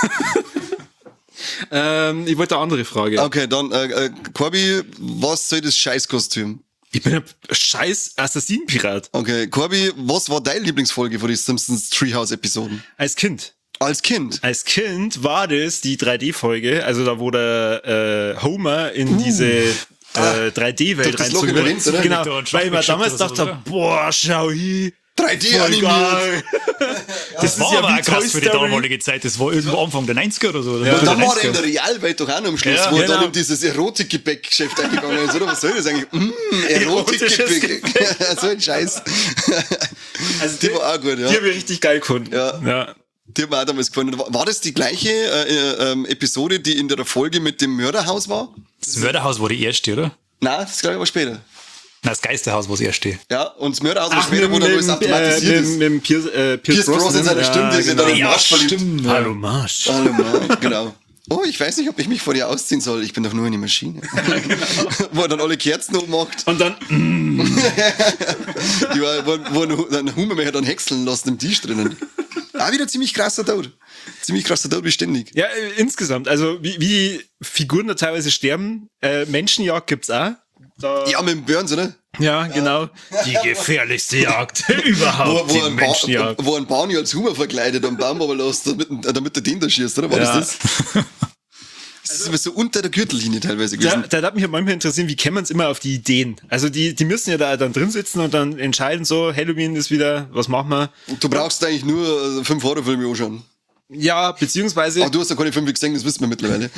S2: ähm, ich wollte eine andere Frage.
S1: Okay, dann, äh, äh, Corby, was soll das Scheißkostüm?
S2: Ich bin ein scheiß Assassinenpirat.
S1: Okay, Corby, was war deine Lieblingsfolge von den Simpsons Treehouse-Episoden?
S2: Als Kind.
S1: Als Kind?
S2: Als Kind war das die drei D-Folge, also da wo der äh, Homer in uh. diese äh, drei D-Welt reinzogen wird.
S1: Oder?
S2: Genau, weil ich mir damals dachte, boah, schau hier.
S1: drei D animiert.
S3: Das, das war ja aber auch krass für die damalige Zeit. Das war irgendwo Anfang der neunziger oder so.
S1: Ja, und dann war er in der Realwelt doch auch noch am Schluss,
S2: ja,
S1: wo er
S2: genau.
S1: dann in dieses Erotikgebäck-Geschäft eingegangen ist, oder? Was soll das eigentlich? Mm, Erotikgebäck. So ein Scheiß.
S2: Also
S1: die, die war auch gut, ja.
S2: Die habe ich richtig geil gefunden.
S1: Ja.
S2: ja.
S1: Die haben wir auch damals gefunden. War das die gleiche äh, äh, Episode, die in der Folge mit dem Mörderhaus war?
S3: Das Mörderhaus war die erste, oder?
S1: Nein, das glaube ich war später.
S3: Nein, das Geisterhaus war das erste.
S1: Ja, und das Mörderhaus war später, wo dann alles automatisiert
S2: äh,
S1: ist.
S2: Mit dem Pierce, äh, Pierce,
S1: Pierce Brosnan, seine
S2: ja,
S1: Stimme, der ist in der
S3: ja,
S1: Marsch verliebt.
S3: Stimmt, ja.
S2: Hallo Marsch.
S1: Hallo Marsch, genau. Oh, ich weiß nicht, ob ich mich vor dir ausziehen soll. Ich bin doch nur eine Maschine. Genau. Wo er dann alle Kerzen ummacht.
S2: Und dann... Mm.
S1: Die war, wo, wo ein Hummermecher dann häckseln lassen im Tisch drinnen. Auch wieder ziemlich krasser Tod. Ziemlich krasser Tod, wie ständig.
S2: Ja, äh, insgesamt. Also wie, wie Figuren da teilweise sterben. Äh, Menschenjagd gibt's auch. Da
S1: Ja, mit dem Burns, oder?
S2: Ja, genau. Die gefährlichste Jagd überhaupt,
S1: Wo, wo,
S2: die
S1: ein ba
S2: Menschenjagd.
S1: wo ein Barney als Hummer verkleidet am Baum aber lässt, damit, damit er den da schießt, oder? War
S2: Ja.
S1: das das? Das ist aber so unter der Gürtellinie teilweise
S2: Da,
S1: gewesen.
S2: da darf mich ja manchmal interessieren, wie kämen wir uns immer auf die Ideen? Also die, die müssen ja da dann drin sitzen und dann entscheiden so, Halloween ist wieder, was machen wir?
S1: Du brauchst eigentlich nur äh, fünf Horrorfilme anschauen.
S2: Ja, beziehungsweise...
S1: Aber du hast ja keine fünf gesehen, das wissen wir mittlerweile.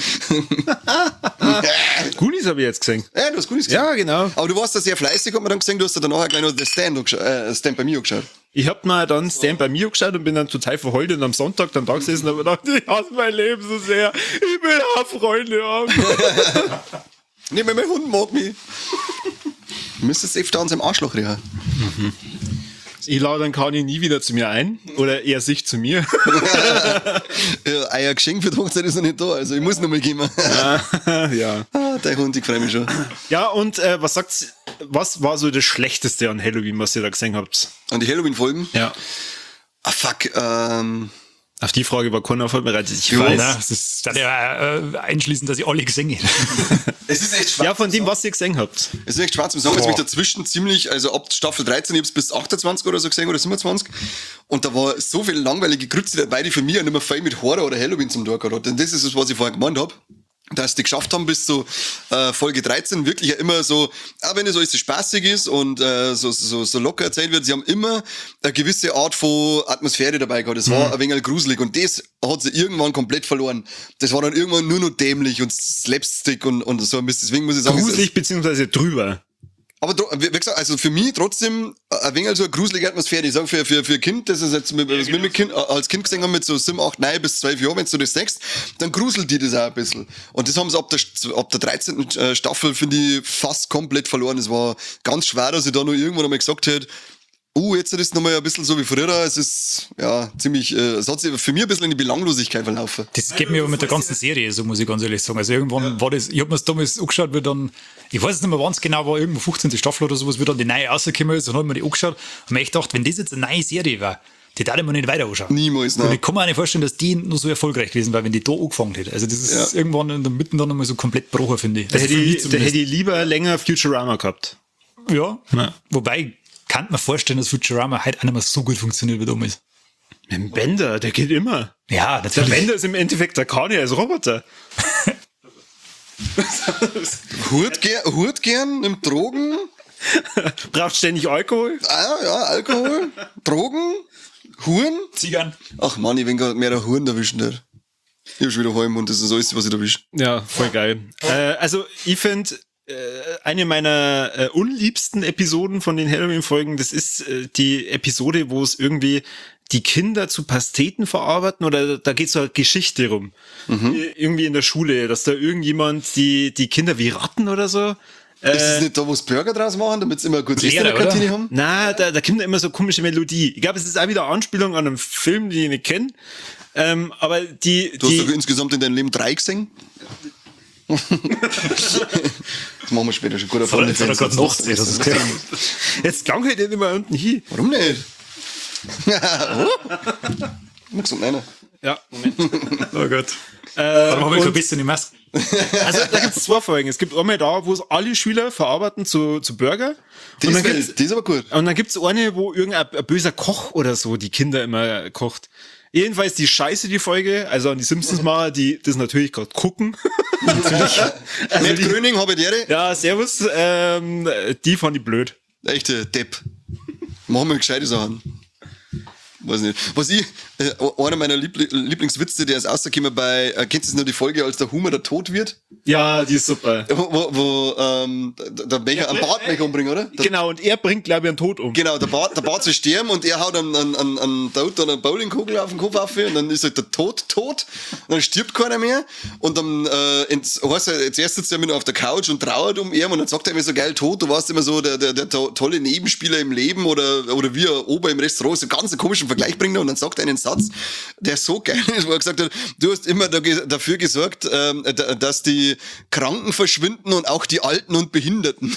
S2: Goonies habe ich jetzt gesehen.
S1: Ja, du hast Goonies gesehen.
S2: Ja, genau.
S1: Aber du warst da sehr fleißig, hat man dann gesehen, du hast da danach gleich noch The Stand, angescha- äh, Stand by Me angeschaut.
S2: Ich hab mir dann Stand by Me geschaut und bin dann total verheult und am Sonntag dann da gesessen und hab gedacht, ich hasse mein Leben so sehr. Ich will auch Freunde haben.
S1: Nee, mein Hund mag mich. Du müsstest öfter an seinem Arschloch riechen.
S2: Ich lade dann Kani nie wieder zu mir ein. Oder eher sich zu mir.
S1: Ja, ein Geschenk für die Hochzeit ist noch nicht da, also ich muss noch mal gehen.
S2: ja.
S1: Ah, der Hund, ich freue mich schon.
S2: Ja, und äh, was sagt's, was war so das Schlechteste an Halloween, was ihr da gesehen habt?
S1: An die Halloween-Folgen?
S2: Ja.
S1: Ah, fuck, ähm...
S2: Auf die Frage war keiner vorbereitet. Ich
S1: Jo,
S2: weiß.
S3: Nein, das ist das ja äh, einschließen, dass ich alle gesehen habe.
S1: Es ist echt schwarz.
S2: Ja, von dem, was ihr gesehen habt.
S1: Es ist echt schwarz im Song. Jetzt bin ich dazwischen ziemlich, also ab Staffel dreizehn, ich hab's bis achtundzwanzig oder so gesehen oder siebenundzwanzig. Und da war so viel langweilige Grütze dabei, die für mich ja nicht mehr viel mit Horror oder Halloween zum Tag hat. Denn das ist es, was ich vorher gemeint habe. Dass die geschafft haben bis zu äh, Folge dreizehn wirklich ja immer so, auch wenn es alles so spaßig ist und äh, so, so, so locker erzählt wird, sie haben immer eine gewisse Art von Atmosphäre dabei gehabt. Das war
S2: Mhm.
S1: ein wenig gruselig und das hat sie irgendwann komplett verloren. Das war dann irgendwann nur noch dämlich und Slapstick und, und so ein bisschen. Deswegen muss ich sagen, es ist-
S2: Gruselig beziehungsweise drüber.
S1: aber tro- wie wie gesagt, also für mich trotzdem ein wenig so eine gruselige Atmosphäre. Ich sage, für, für, für ein Kind, das ist jetzt mit, was wir mit kind, als Kind gesehen haben, mit so sieben, acht, neun bis zwölf Jahren, wenn du das sagst, dann gruselt die das auch ein bisschen. Und das haben sie ab der, ab der dreizehnten Staffel, finde ich, fast komplett verloren. Es war ganz schwer, dass ich da noch irgendwann einmal gesagt hätte, uh, jetzt ist es nochmal ein bisschen so wie früher. Es ist, ja, ziemlich, äh, es hat sich für mich ein bisschen in die Belanglosigkeit verlaufen.
S3: Das geht mir aber mit der ganzen Serie, so muss ich ganz ehrlich sagen. Also irgendwann war das, ich hab mir das damals angeschaut, wie dann, ich weiß jetzt nicht mehr, wann es genau war, irgendwo fünfzehnte Staffel oder sowas, wie dann die neue rausgekommen ist, und hab mir die angeschaut und mir echt gedacht, wenn das jetzt eine neue Serie war, die darf ich mir nicht weiter anschauen.
S1: Niemals,
S3: Und
S1: nein.
S3: ich kann mir auch nicht vorstellen, dass die nur so erfolgreich gewesen wäre, wenn die da angefangen hätte. Also das ist
S1: Ja.
S3: irgendwann in der Mitte dann nochmal so komplett gebrochen, finde ich.
S2: Da
S3: Also
S2: hätte
S3: für mich
S2: ich, da
S3: zumindest.
S2: hätte ich lieber länger Futurama gehabt.
S3: Ja.
S2: Ja.
S3: Wobei, kann man vorstellen, dass Futurama heute auch nicht mehr so gut funktioniert wie damals.
S2: Mit dem Bender, der geht immer.
S3: Ja,
S2: Der
S3: natürlich.
S2: Bender ist im Endeffekt der Kani als Roboter.
S1: Hurt, ger Hurt gern, nimmt Drogen,
S2: Braucht ständig Alkohol.
S1: ah, ja, Alkohol, Drogen, Huren.
S3: Ziegern.
S1: Ach Mann, ich bin gerade mehr der Huren erwischen dort. Ich hab schon wieder Heim und das ist alles, was ich erwische.
S2: Ja, voll geil. Äh, also ich finde, äh, eine meiner äh, unliebsten Episoden von den Halloween-Folgen, das ist äh, die Episode, wo es irgendwie die Kinder zu Pasteten verarbeiten, oder da geht so eine Geschichte rum. Mhm. Irgendwie in der Schule, dass da irgendjemand die, die Kinder wie Ratten oder so
S1: Ist das nicht da, wo sie Burger draus machen, damit sie immer gut Essen in der Kantine haben?
S2: Na, da, da kommt immer so komische Melodie. Ich glaube, es ist auch wieder eine Anspielung an einen Film, den ich nicht kenne. Ähm, aber die.
S1: Du
S2: die
S1: hast doch insgesamt in deinem Leben drei gesehen? Das machen wir später schon gut auf
S3: Jetzt hat er gerade nachgesehen, das ist klar.
S2: Jetzt klang halt nicht immer unten hin.
S1: Warum nicht? Immer gesagt, nein.
S2: Ja, Moment.
S3: Oh Gott. Dann habe ich so ein bisschen die Maske.
S2: Also da gibt es zwei Folgen. Es gibt einmal da, wo es alle Schüler verarbeiten zu, zu Burger.
S1: Die
S2: Und
S1: ist,
S2: dann
S1: geil,
S2: gibt's,
S1: die ist aber gut.
S2: und dann gibt's eine, wo irgendein ein böser Koch oder so die Kinder immer kocht. Jedenfalls die Scheiße, die Folge, also an die Simpsons-Macher, die das natürlich gerade gucken. natürlich. Also
S1: Matt
S2: die,
S1: Gröning, habe ich dir.
S2: ja, servus. Ähm, die fand ich blöd.
S1: Echte Depp. Machen wir gescheite Sachen. Weiß nicht. Was ich, äh, einer meiner Liebl Lieblingswitze, der ist rausgekommen bei, äh, kennst du noch die Folge, als der Humor der Tot wird?
S2: Ja, die ist super.
S1: Wo, wo, wo ähm, der Becher, einen Bartbecher umbringen, oder? Der,
S2: Genau, und er bringt, glaube ich, einen Tod um.
S1: Genau, der Bart, der Bart soll sterben und er haut einen, einen, einen, einen Tod oder eine Bowlingkugel auf den Kopf auf und dann ist halt der Tod tot und dann stirbt keiner mehr und dann äh, ins, heißt er, jetzt erst sitzt er immer noch auf der Couch und trauert um ihn und dann sagt er immer so geil, Tod, du warst immer so der, der, der to tolle Nebenspieler im Leben oder, oder wie ein Ober im Restaurant, so ganz einen komischen Vergleich bringt er und dann sagt er einen Satz, der so geil ist, wo er gesagt hat, du hast immer da, dafür gesorgt, ähm, dass die Kranken verschwinden und auch die Alten und Behinderten.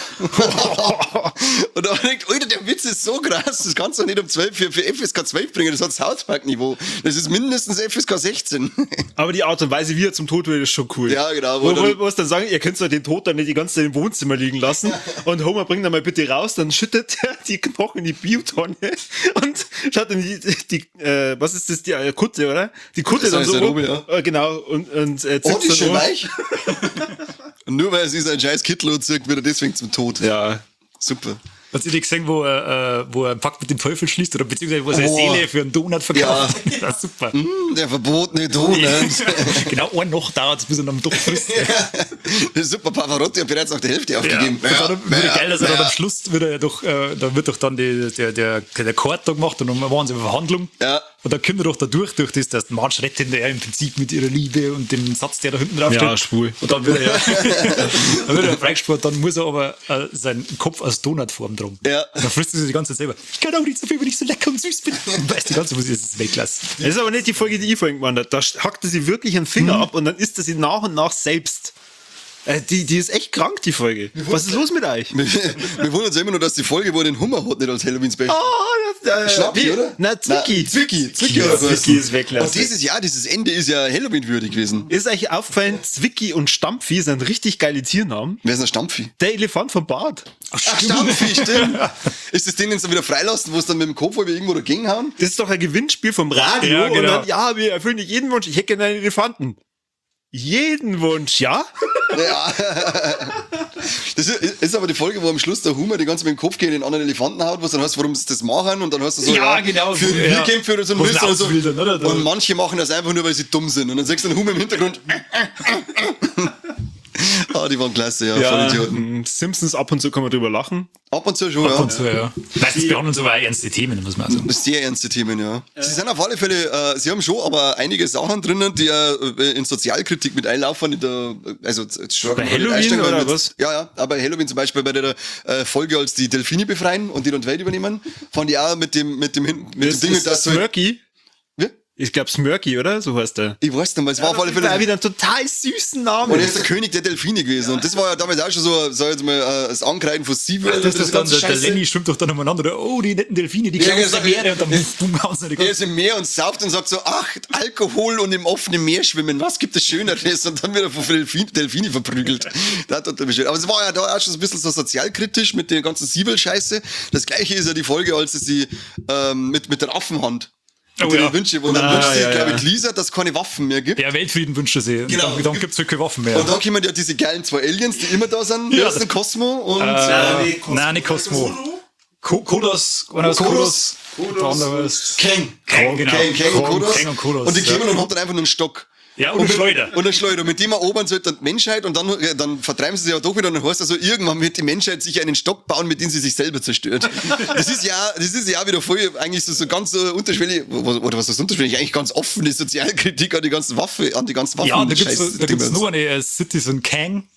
S1: Und da denkt, Alter, der Witz ist so krass, das kannst du nicht um zwölf für, für F S K zwölf bringen, das hat South Park Niveau. Das ist mindestens F S K sechzehn.
S2: Aber die Art und Weise, wie er zum Tod wird, ist schon cool.
S1: Ja, genau.
S2: Wo, wo, wo es dann sagen, ihr könnt doch den Tod dann nicht die ganze Zeit im Wohnzimmer liegen lassen. Und Homer bringt dann mal bitte raus, dann schüttet er die Knochen in die Biotonne und schaut dann die, die äh, was ist das, die äh, Kutte, oder? Die Kutte
S1: Das
S2: dann
S1: heißt
S2: so
S1: der
S2: rum.
S1: Robi, ja.
S2: Äh, genau, und, und äh,
S1: Oh, die ist
S2: dann
S1: schön
S2: um.
S1: weich. Und nur weil sie sein scheiß Kittel und zirkt, wird er deswegen zum Tod.
S2: Ja.
S1: Super.
S3: Hast du die gesehen, wo er, äh, wo er einen Pakt mit dem Teufel schließt oder beziehungsweise wo er seine
S1: Oh.
S3: Seele für einen Donut verkauft? Ja, ja super.
S1: Mm, der verbotene Donut.
S3: Genau, eine Nacht dauert es, bis er am Doch frisst.
S1: Ja. Super, Pavarotti hat bereits nach der Hälfte
S3: Ja.
S1: aufgegeben.
S3: Und dann
S1: Ja,
S3: wird
S1: ja,
S3: geil, dass er
S1: ja.
S3: dann am Schluss wird er ja doch, äh, da wird doch dann die, der, der, der Court da gemacht und dann waren sie eine Verhandlung.
S1: Ja.
S3: Und dann kommt er doch da durch, durch das, dass Marge rettet er im Prinzip mit ihrer Liebe und dem Satz, der da hinten drauf steht.
S2: Ja, schwul.
S3: Und dann wird er ja, dann wird er freigesprochen, dann muss er aber äh, seinen Kopf als Donutform drum.
S1: Ja.
S3: Dann frisst er sich die ganze Zeit selber. Ich kann auch nicht so viel, wenn ich so lecker und süß bin. Und weiß die ganze Zeit, muss ich das weglassen.
S2: Das ist aber nicht die Folge, die ich vorhin gemacht habe. Da hackte sie wirklich einen Finger ab und dann isst er sie nach und nach selbst. Äh, die, die ist echt krank, die Folge. Was ist los mit euch?
S1: Wir, wir wundern uns immer nur, dass die Folge, wo er den Hummer hat, nicht als Halloween-Special.
S2: Oh, das, äh,
S1: Schnappi,
S2: wie-
S1: oder?
S2: Na, Zwicki.
S1: Na, Zwicki. Zwicki,
S2: Ja,
S1: oder was?
S2: Zwicki ist weglassen.
S1: Und dieses Jahr, dieses Ende ist ja Halloween-würdig gewesen.
S2: Ist euch aufgefallen, Zwicki und Stampfi sind richtig geile Tiernamen?
S1: Wer ist denn der Stampfi?
S2: Der Elefant vom Bad.
S1: Ach, Stampfi, stimmt. Ist das den jetzt dann wieder freilassen, wo es dann mit dem Kopf über irgendwo dagegen hauen?
S2: Das ist doch ein Gewinnspiel vom Radio.
S3: Ja, genau.
S2: Und dann, ja, wir erfüllen nicht jeden Wunsch. Ich hätte gerne einen Elefanten. Jeden Wunsch, ja?
S1: Ja. Das ist, ist aber die Folge, wo am Schluss der Humor die ganze mit dem Kopf gegen den anderen Elefanten haut, was dann heißt, warum sie das machen und dann hast du so,
S3: Ja, genau.
S1: für
S3: Ja.
S1: Bierkämpfe oder so ein
S3: Was
S1: Mist oder so.
S3: auswildern, oder? Da-
S1: Und manche machen das einfach nur, weil sie dumm sind. Und dann sagst du den Humor im Hintergrund. Ah, die waren klasse, ja, voll Idioten.
S2: m, Simpsons ab und zu kann man drüber lachen.
S1: Ab und zu schon, ja.
S3: Und so, ja. Weil sie behandeln so ernste Themen, muss man sagen.
S1: Sehr ernste Themen, ja. Sie sind auf alle Fälle, äh, sie haben schon aber einige Sachen drinnen, die äh, in Sozialkritik mit einlaufen. In der, also, jetzt schon
S2: Bei
S1: mal mit
S2: Halloween
S1: einsteigen,
S2: oder
S1: weil mit,
S2: was?
S1: Ja, ja, aber bei Halloween zum Beispiel bei der äh, Folge, als die Delfine befreien und die dann die Welt übernehmen, fand ich auch mit dem, mit dem, Hin- mit
S2: Das
S1: dem Ding,
S2: ist
S1: dass so,
S2: Smirky.
S1: wie?
S2: Ich glaube Smirky, oder? So heißt der.
S1: Ich weiß nicht, weil es war auf alle
S2: Der hat
S1: Fälle.
S2: wieder einen total süßen
S1: Und
S2: Namen.
S1: er ist der König der Delfine gewesen. Und das war ja damals auch schon so, sag ich jetzt mal, äh, das Ankreiden von SeaWorld.
S3: Das ist dann,
S1: ganze
S3: der, der
S1: Scheiße.
S3: Lenny schwimmt doch dann umeinander. Oh, die netten Delfine, die
S1: Ja,
S3: klauen
S1: genau.
S3: aus der Meere und dann boom, hauen sie die
S1: Er
S3: ganze
S1: ist im Meer und sauft und sagt so, ach, Alkohol und im offenen Meer schwimmen, was gibt es Schöneres? Und dann wird er von Delfine, Delfine verprügelt. Das hat er beschwert. Aber es war ja da auch schon so ein bisschen so sozialkritisch mit der ganzen Siebel-Scheiße. Das gleiche ist ja die Folge, als sie ähm, mit, mit der Affenhand.
S3: Oh,
S1: mit den
S3: ja.
S1: Wünsche, wo dann
S2: Ah,
S1: wünscht sich,
S2: ja,
S1: glaube
S2: ja.
S1: ich, Lisa, dass es keine Waffen mehr gibt.
S3: Ja, Weltfrieden wünscht er sich.
S1: Genau.
S3: Und dann, dann gibt es keine Waffen mehr.
S1: Und dann kommen ja diese geilen zwei Aliens, die immer da sind.
S3: Ja,
S1: Ja, das
S3: das-
S1: sind Cosmo und
S3: äh,
S2: nee, Cosmo.
S3: nein, nicht Cosmo. Ko Kodos. Kodos.
S1: Kodos.
S3: Der andere ist
S1: Kang.
S3: Kang, genau.
S1: Kang, Kang und
S3: Kang,
S1: Kodos.
S3: Kang und Kodos,
S1: Und die
S3: ja.
S1: kommen und haben dann einfach nur einen Stock.
S3: Ja, und eine
S1: mit-
S3: Schleuder.
S1: Und eine Schleuder. Mit dem erobern sollte dann die Menschheit und dann, ja, dann vertreiben sie sich ja doch wieder und dann heißt also, irgendwann wird die Menschheit sich einen Stock bauen, mit dem sie sich selber zerstört. Das ist ja, das ist ja wieder voll, eigentlich so, so ganz so unterschwellig, oder was ist unterschwellig, eigentlich ganz offene Sozialkritik an die ganzen Waffen, an die ganzen Waffen.
S3: Ja, da gibt's
S1: Scheiß-
S3: da gibt's
S1: Dingens.
S3: nur eine äh, Citizen Kang,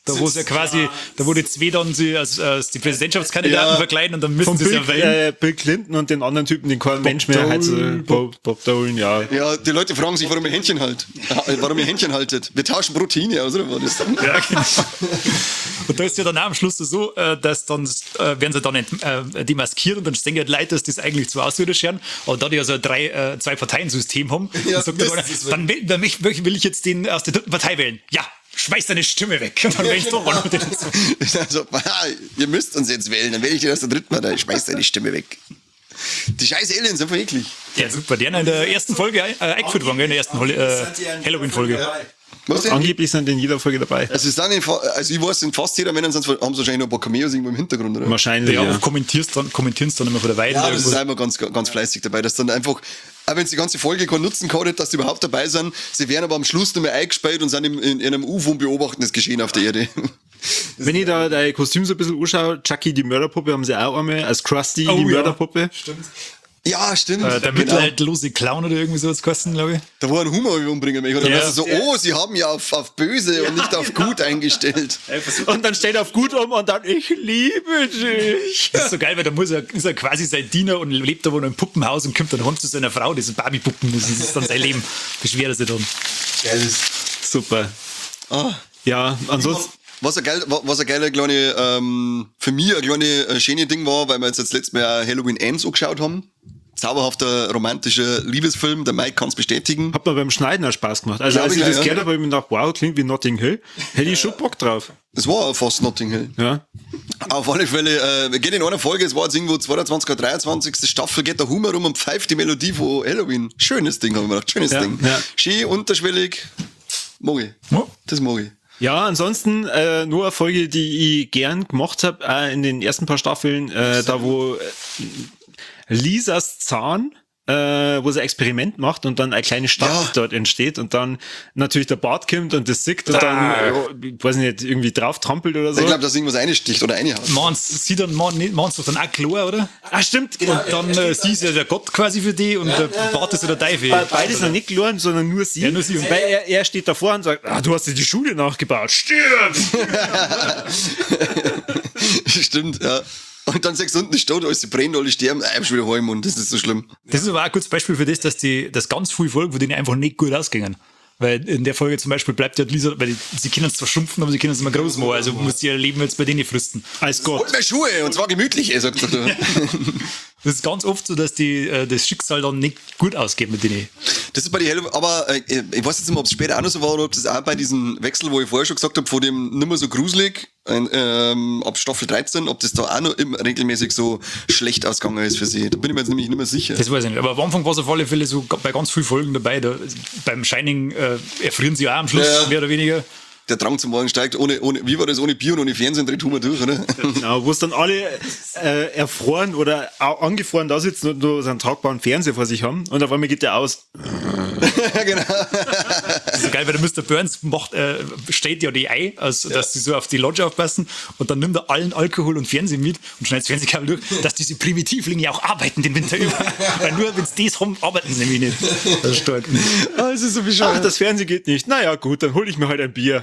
S3: Da wo sie ja quasi, da wo die zwei dann sie als, als die Präsidentschaftskandidaten
S1: Ja.
S3: verkleiden und dann müssen
S2: Von
S3: sie es ja
S2: Bill,
S3: wählen.
S2: äh, Bill Clinton und den anderen Typen, den kein Mensch mehr hat.
S3: Dolan.
S2: Bob, Bob Dolan, ja.
S1: Ja, die Leute fragen sich, warum ihr Händchen halt. Warum ihr Händchen haltet. Wir tauschen Proteine aus, oder was das dann?
S3: Ja, genau. Und da ist ja dann auch am Schluss so, äh, dass dann äh, werden sie dann ent, äh, demaskiert und dann stehen ja die Leute, dass das eigentlich zwei Außerirdische scheren, aber da die ja so ein drei, äh, zwei Parteien-System haben,
S1: Ja,
S3: dann sagt der
S1: das
S3: einer,
S1: ist-
S3: dann will, dann will will ich jetzt den aus der dritten Partei wählen. Ja, schmeiß deine Stimme weg. Und dann wählst du
S1: genau.
S3: auch den so.
S1: Also, ihr müsst uns jetzt wählen, dann wähle ich dir aus der dritten Partei. Schmeiß deine Stimme weg. Die scheiß Aliens sind voll eklig.
S3: Ja, super. Die haben in der ersten Folge äh, eingeführt worden, gell, in der ersten Hol- äh, Halloween-Folge.
S1: Was denn?
S2: Angeblich sind in jeder Folge dabei.
S1: Also, es sind in, fa- also ich weiß, in fast jeder, wenn dann sonst haben sie wahrscheinlich noch ein paar Cameos irgendwo im Hintergrund, oder?
S2: Wahrscheinlich,
S3: Ja,
S2: ja.
S3: und kommentierst dann, kommentierst dann immer von der Weide.
S1: Ja, das
S3: irgendwo.
S1: ist einmal ganz, ganz fleißig dabei, dass dann einfach, auch wenn sie die ganze Folge keinen Nutzen gehabt hat, dass sie überhaupt dabei sind, sie werden aber am Schluss nicht mehr eingesperrt und sind in, in, in einem U F O und beobachten das Geschehen auf der Erde.
S2: Wenn ich da dein Kostüm so ein bisschen anschaue, Chucky die Mörderpuppe haben sie auch einmal, als Krusty
S3: Oh,
S2: die
S3: ja.
S2: Mörderpuppe.
S3: Stimmt.
S1: Ja, stimmt.
S3: Äh, der
S1: genau.
S3: mittelalterlose Clown oder irgendwie so als Kosten, glaube ich.
S1: Da war ein Humor umbringen möchte. Und dann
S3: Ja.
S1: weißt du so, oh, sie haben ja auf, auf böse und nicht auf gut eingestellt.
S2: Und dann steht er auf gut um und dann, ich liebe dich.
S3: Das ist so geil, weil da muss er, ist er quasi sein Diener und lebt da wohl noch im Puppenhaus und kommt dann heim zu seiner Frau, diese Barbie-Puppen, das ist dann sein Leben. Beschwert er sich dann.
S1: Geil ist.
S2: Super.
S1: Ah.
S2: Ja, ansonsten,
S1: Was ein, geil, was ein geiler kleine, ähm, für mich ein kleines äh, schönes Ding war, weil wir jetzt das letzte Mal auch Halloween Ends angeschaut haben. Zauberhafter romantischer Liebesfilm, der Mike kann es bestätigen.
S2: hat mir beim Schneiden auch Spaß gemacht. Also
S1: Glaub
S2: als
S1: ich
S2: ich das
S1: ja,
S2: gehört
S1: ja.
S2: habe, habe ich mir gedacht, wow, klingt wie Notting Hill. Hätte ich schon Bock drauf.
S1: Es war auch fast Notting Hill.
S2: Ja.
S1: Auf alle Fälle, äh, wir gehen in einer Folge, es war jetzt irgendwo zweiundzwanzigste oder dreiundzwanzigste Staffel, geht der Humor rum und pfeift die Melodie von Halloween. Schönes Ding, habe ich mir gedacht, schönes
S2: Ja,
S1: Ding.
S2: ja.
S1: Schön, unterschwellig. Mag ich.
S3: Ja.
S1: Das mag ich.
S2: Ja, ansonsten äh, nur eine Folge, die ich gern gemacht habe, äh, in den ersten paar Staffeln, äh, da wo äh, Lisas Zahn, äh, wo sie ein Experiment macht und dann eine kleine Stadt
S1: Ja.
S2: dort entsteht und dann natürlich der Bart kommt und das sickt und dann, äh, ich weiß nicht, irgendwie drauf trampelt oder so.
S1: Ich glaube, dass irgendwas einsticht oder reinhaut.
S3: Mans, sie dann, man, Mans doch dann auch klar, oder?
S2: Ah, stimmt.
S3: Und dann, äh, sie ist ja der Gott quasi für die und der Bart ist ja der Teufel.
S2: Be- Beides noch nicht gelernt, sondern nur sie.
S3: Ja, nur sie.
S2: Weil er, er steht davor und sagt, ah, du hast dir die Schule nachgebaut. Stirb!
S1: Stimmt, ja. Und dann sagst du unten steht, alles sie brennen, alle sterben, ah, ich hab schon wieder heim und das ist so schlimm.
S3: Das ist aber auch ein gutes Beispiel für das, dass die, das ganz viele Folgen, wo denen einfach nicht gut ausgingen. Weil in der Folge zum Beispiel bleibt ja Lisa, weil die, sie können es zwar schrumpfen, aber sie können es immer groß machen. Also muss ihr Leben jetzt bei denen fristen.
S2: Als
S1: Und
S2: Gott.
S1: mehr Schuhe, und zwar gemütlich, ey, sagt er.
S3: Das ist ganz oft so, dass die, äh, das Schicksal dann nicht gut ausgeht mit denen.
S1: Das ist bei die Hälfte, aber äh, ich weiß jetzt nicht mehr, ob es später auch noch so war oder ob das auch bei diesem Wechsel, wo ich vorher schon gesagt habe, von dem nimmer so gruselig, äh, ähm, ab Staffel dreizehn, ob das da auch noch immer regelmäßig so schlecht ausgegangen ist für sie. Da bin ich mir jetzt nämlich nicht mehr sicher.
S3: Das weiß ich nicht. Aber am Anfang war es auf alle Fälle so g- bei ganz vielen Folgen dabei. Da, beim Shining äh, erfrieren sie auch am Schluss,
S1: Ja, ja.
S3: mehr oder weniger.
S1: Der Drang zum Morgen steigt, ohne, ohne, wie war das, ohne Bier und ohne Fernsehen dreht Humor durch, oder?
S2: Genau, wo es dann alle äh, erfroren oder auch angefroren da sitzen und nur so einen tragbaren Fernseher vor sich haben und auf einmal geht der aus.
S1: Ja, genau.
S3: Das ist so geil, weil der Mister Burns macht, äh, stellt ja die Ei, also, dass sie so auf die Lodge aufpassen und dann nimmt er allen Alkohol und Fernsehen mit und schneidet das Fernsehkabel durch, dass diese Primitivlinge auch arbeiten den Winter über. Weil nur wenn sie das haben, arbeiten sie nämlich nicht. Das ist stark.
S1: Ah, das ist so
S2: Ach,
S1: bescheuert.
S2: das Fernsehen geht nicht. Naja, gut, dann hole ich mir halt ein Bier.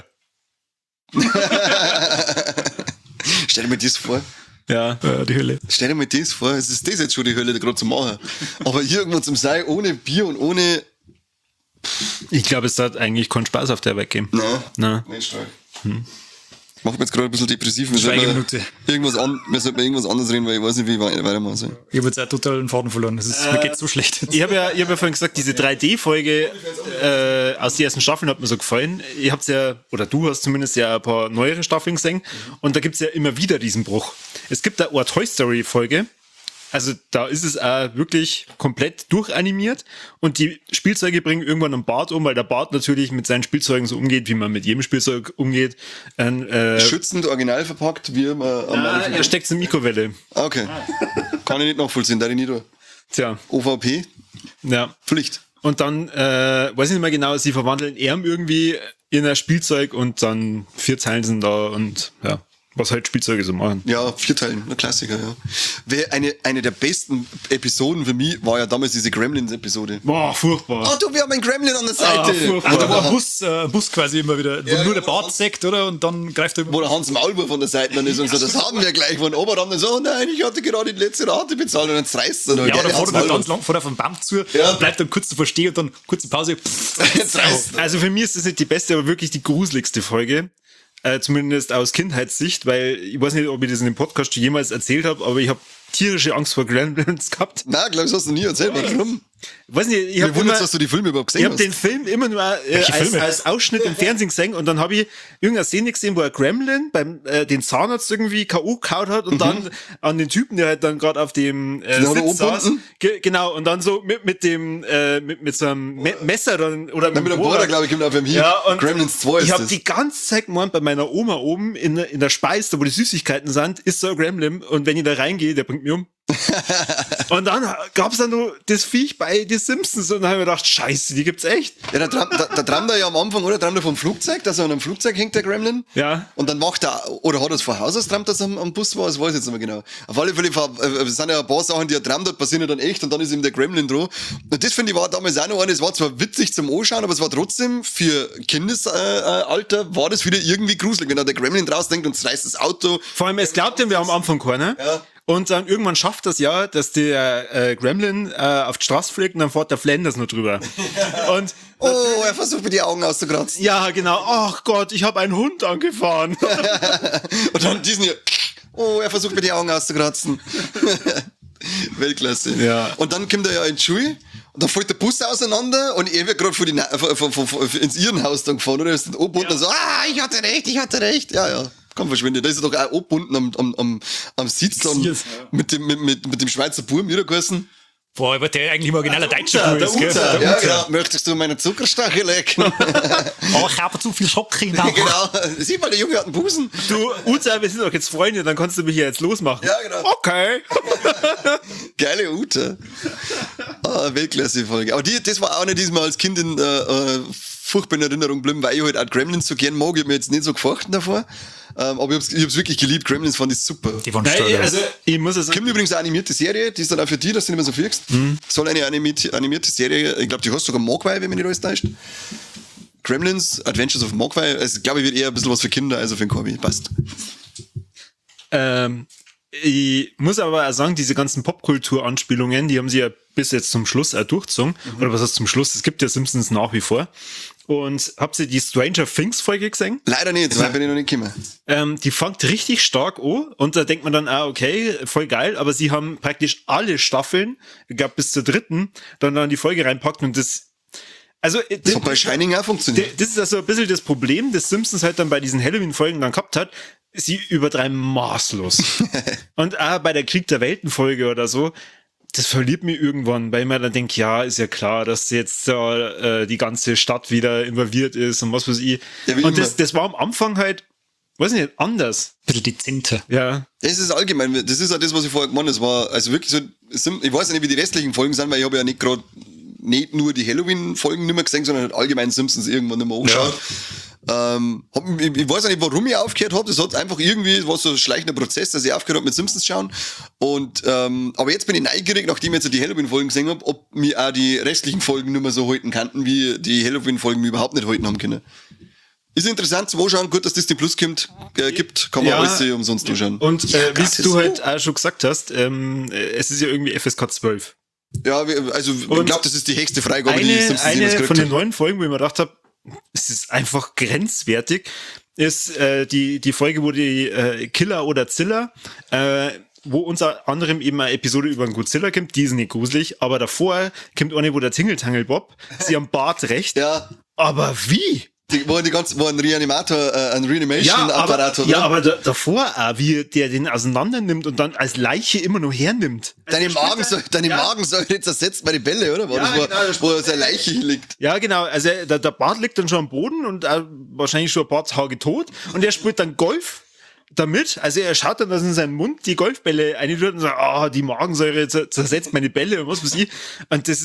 S1: Stell dir mal das vor.
S2: Ja.
S3: Äh, die Hölle.
S1: Stell dir mal das vor. Es ist das jetzt schon die Hölle, gerade zu machen. Aber irgendwo zum Sein, ohne Bier und ohne.
S2: Ich glaube, es hat eigentlich keinen Spaß auf der weggeben.
S1: Nein.
S2: Na.
S1: Nicht stark. Hm. Macht mich jetzt gerade ein bisschen depressiv. Wir sollten
S3: Schweigeminute.
S1: irgendwas, an, wir sollten irgendwas anderes reden, weil ich weiß nicht, wie ich wei- weitermachen soll.
S3: Ich habe jetzt auch total den Faden verloren. Das ist, mir geht's so schlecht.
S2: Ich habe ja, ich hab ja vorhin gesagt, diese drei D-Folge äh, aus den ersten Staffeln hat mir so gefallen. Ihr habt ja, oder du hast zumindest ja ein paar neuere Staffeln gesehen und da gibt's ja immer wieder diesen Bruch. Es gibt da eine Toy Story-Folge, also da ist es auch wirklich komplett durchanimiert und die Spielzeuge bringen irgendwann einen Bart um, weil der Bart natürlich mit seinen Spielzeugen so umgeht, wie man mit jedem Spielzeug umgeht. Ein, äh,
S1: Schützend, original verpackt, wie immer. am
S2: ah,
S1: Anfang.
S2: er steckt in Mikrowelle.
S1: Ah, okay. Kann ich nicht nachvollziehen, da ich nicht da.
S2: Tja,
S1: O V P,
S2: ja.
S1: Pflicht.
S2: Und dann, äh, weiß ich nicht mehr genau, sie verwandeln Erm irgendwie in ein Spielzeug und dann vier Zeilen sind da und ja. Was halt Spielzeuge so machen.
S1: Ja, vier Teile, ein Klassiker, ja. Wer eine, eine der besten Episoden für mich war ja damals diese Gremlins-Episode.
S2: Boah, furchtbar.
S1: Oh, du, wir haben einen Gremlin an der
S2: Ah,
S1: Seite.
S2: furchtbar.
S3: Ah, da war ein Bus, äh, Bus quasi immer wieder, wo
S1: Ja,
S3: nur der
S1: ja,
S3: Bart sägt, oder? Und dann greift er immer.
S1: Wo der Hans Maulwurf von der Seite dann ist und so, das haben wir gleich von Oberraum. Dann so, oh nein, ich hatte gerade die letzte Rate bezahlt und dann reißt er noch.
S3: Ja,
S1: Gell,
S3: oder
S1: Hans
S3: fährt er ganz
S1: Maulwurf.
S3: lang, fährt er vom Baum zu,
S1: Ja.
S3: bleibt dann kurz davor stehen und dann kurze Pause. Pff,
S1: Jetzt reißt er.
S2: Also für mich ist das nicht die beste, aber wirklich die gruseligste Folge. Äh, zumindest aus Kindheitssicht, weil ich weiß nicht, ob ich das in dem Podcast schon jemals erzählt habe, aber ich habe tierische Angst vor Gremlins gehabt.
S1: Nein, glaube ich, das hast du nie erzählt. Warum?
S2: Ich weiß nicht, ich
S1: Mir
S2: habe
S1: wundert
S2: immer,
S1: dass du die Filme überhaupt
S2: ich
S1: gesehen
S2: habe
S1: hast.
S2: den Film immer nur äh,
S3: Welche
S2: als,
S3: Filme?
S2: als Ausschnitt im Fernsehen gesehen und dann habe ich irgendeine Szene gesehen, wo ein Gremlin beim äh, den Zahnarzt irgendwie K O gehauen hat und dann an den Typen, der halt dann gerade auf dem äh,
S1: Den hat er
S2: Sitz saß.
S1: umgebunden?
S2: Ge genau, und dann so mit, mit dem äh, mit, mit so einem Me Messer dann oder
S1: Nein, mit dem Bohrer, glaube ich, kommt auf dem hier.
S2: Ja, und
S1: Gremlins zwei ist
S2: ich habe
S1: das.
S2: die ganze Zeit gemeint, bei meiner Oma oben in, der- in der Speise, da wo die Süßigkeiten sind, ist so ein Gremlin und wenn ich da reingehe, der bringt mich um. Und dann gab's dann nur das Viech bei die Simpsons und dann habe ich mir gedacht, scheiße, die gibt's echt.
S1: Ja, da, tram- da, da trammt er ja am Anfang, oder? Trammt er vom Flugzeug, dass er an einem Flugzeug hängt, der Gremlin.
S2: Ja.
S1: Und dann macht er, oder hat er es vor Haus aus, trammt, dass er am, am Bus war, das weiß ich jetzt nicht mehr genau. Auf alle Fälle äh, sind ja ein paar Sachen, die er trammt hat, passieren ja dann echt und dann ist ihm der Gremlin dran. Und das finde ich war damals auch noch eine, es war zwar witzig zum Anschauen, aber es war trotzdem für Kindesalter, äh, Alter, war das wieder irgendwie gruselig, wenn da der Gremlin draus denkt und reißt das Auto.
S2: Vor allem, es glaubt ihm, wir am Anfang keiner.
S1: Ja.
S2: Und dann irgendwann schafft das ja, dass der äh, Gremlin äh, auf die Straße fliegt und dann fährt der Flanders noch drüber. Und
S1: Oh, er versucht mir die Augen auszukratzen.
S2: ja, genau, ach Gott, ich habe einen Hund angefahren.
S1: Und dann diesen hier, oh, er versucht mir die Augen auszukratzen. Weltklasse.
S2: Ja.
S1: Und dann kommt er ja in die Schule und dann fällt der Bus auseinander und er wird gerade vor die Na- vor, vor, vor, vor, ins Irrenhaus dann gefahren, oder? Er ist dann angebunden und so, ah, ich hatte recht, ich hatte recht. Ja, ja, komm, verschwinde. Da ist er doch auch angebunden am, am, am, am Sitz dann
S3: Yes.
S1: mit dem, mit, mit, mit dem Schweizer Buben wieder geheißen.
S3: Boah, aber der eigentlich origineller Deutscher
S2: Uta,
S3: Bub
S2: der
S3: ist, gell?
S2: Uta,
S3: Der
S1: Ja,
S3: Uta.
S1: genau. Möchtest du meine Zuckerstachel lecken?
S3: Oh, ich habe zu viel Schock rein.
S1: Genau. Sieh mal, der Junge hat einen Busen.
S2: Du, Uta, wir sind doch jetzt Freunde, dann kannst du mich hier jetzt losmachen.
S1: Ja, genau.
S2: Okay.
S1: Geile Ute. Ah, Weltklasse-Folge. Aber die, das war auch nicht diesmal als Kind in äh, äh, furchtbar in Erinnerung geblieben, weil ich halt auch Gremlins so gern mag. Ich hab mir jetzt nicht so gefurchten davor. Ähm, aber ich hab's, ich hab's wirklich geliebt. Gremlins fand ich super.
S3: Die waren
S2: Nein,
S3: stark.
S2: also, ich muss es
S1: Kommt übrigens eine animierte Serie, die ist dann auch für die, dass du nicht mehr so fliegst. Soll eine animierte, animierte Serie, ich glaube, die heißt sogar Mogwai, wenn mich nicht alles täuscht. Gremlins, Adventures of Mogwai. Also, ich glaube, ich wird eher ein bisschen was für Kinder, also für den Korbi. Passt.
S2: Ähm, ich muss aber auch sagen, diese ganzen Popkultur-Anspielungen, die haben sie ja bis jetzt zum Schluss auch durchgezogen. Oder was heißt zum Schluss? Es gibt ja Simpsons nach wie vor. Und habt ihr die Stranger Things Folge gesehen?
S1: Leider nicht, weil bin ich noch nicht gekommen.
S2: Ähm, die fängt richtig stark an und da denkt man dann, ah, okay, voll geil, aber sie haben praktisch alle Staffeln, ich glaube bis zur dritten, dann dann die Folge reinpackt und das, also, äh,
S1: Das hat bei Shining auch funktioniert.
S2: das ist also ein bisschen das Problem, das Simpsons halt dann bei diesen Halloween-Folgen dann gehabt hat. Sie übertreiben maßlos. Und auch bei der Krieg der Welten-Folge oder so, das verliert mich irgendwann, weil ich mir dann denke, ja, ist ja klar, dass jetzt da äh, die ganze Stadt wieder involviert ist und was weiß ich.
S1: Ja, wie
S2: und
S1: immer.
S2: das, das war am Anfang halt, weiß nicht, anders.
S3: Ein bisschen dezenter.
S2: Ja.
S1: Das ist allgemein, das ist auch das, was ich vorher gemeint habe. Es war also wirklich so, Sim- ich weiß ja nicht, wie die restlichen Folgen sind, weil ich habe ja nicht gerade nicht nur die Halloween-Folgen nicht mehr gesehen, sondern halt allgemein Simpsons irgendwann nicht mehr angeschaut. Ähm, hab, ich, ich weiß auch nicht, warum ich aufgehört habe. Das hat einfach irgendwie, war so ein schleichender Prozess, dass ich aufgehört habe mit Simpsons schauen. Und, ähm, aber jetzt bin ich neugierig, nachdem ich jetzt die Halloween-Folgen gesehen habe, ob mir auch die restlichen Folgen nicht mehr so halten kannten, wie die Halloween-Folgen mir überhaupt nicht halten haben können. Ist interessant zum Anschauen, gut, dass Disney Plus gibt, äh, gibt kann man
S2: Ja.
S1: alles umsonst anschauen.
S2: Und äh, wie
S1: gratis.
S2: du halt auch schon gesagt hast, ähm, äh, es ist ja irgendwie F S K zwölf.
S1: Ja, wir- also ich
S2: Und
S1: glaube, das ist die höchste Freigabe, die
S2: Eine,
S1: Simpsons
S2: eine
S1: jemals
S2: von
S1: gekriegt
S2: den
S1: haben.
S2: neuen Folgen, wo ich mir gedacht habe, es ist einfach grenzwertig, ist äh, die, die Folge, wo die äh, Killer oder Zilla, äh, wo unter anderem eben eine Episode über einen Godzilla kommt, die ist nicht gruselig, aber davor kommt eine, wo der Tingeltangel Bob, sie am Bart recht,
S1: Ja,
S2: aber wie?
S1: die, wo, die ganz, wo ein Reanimator, äh, ein Reanimation-Apparat hat.
S2: ja,
S1: oder?
S2: aber da, davor auch, wie der den auseinander nimmt und dann als Leiche immer noch hernimmt.
S1: Deine Magensäure, deine Magensäure jetzt ersetzt meine Bälle, oder? War
S2: Ja,
S1: das, wo,
S2: genau, das-
S1: wo seine Leiche hier liegt.
S2: Ja, genau. Also der, der Bart liegt dann schon am Boden und äh, wahrscheinlich schon ein paar Tage tot. Und er spielt dann Golf damit. Also er schaut dann, dass in seinen Mund die Golfbälle eintut und sagt, ah, die Magensäure zer- zersetzt meine Bälle und was weiß ich. Und das ist,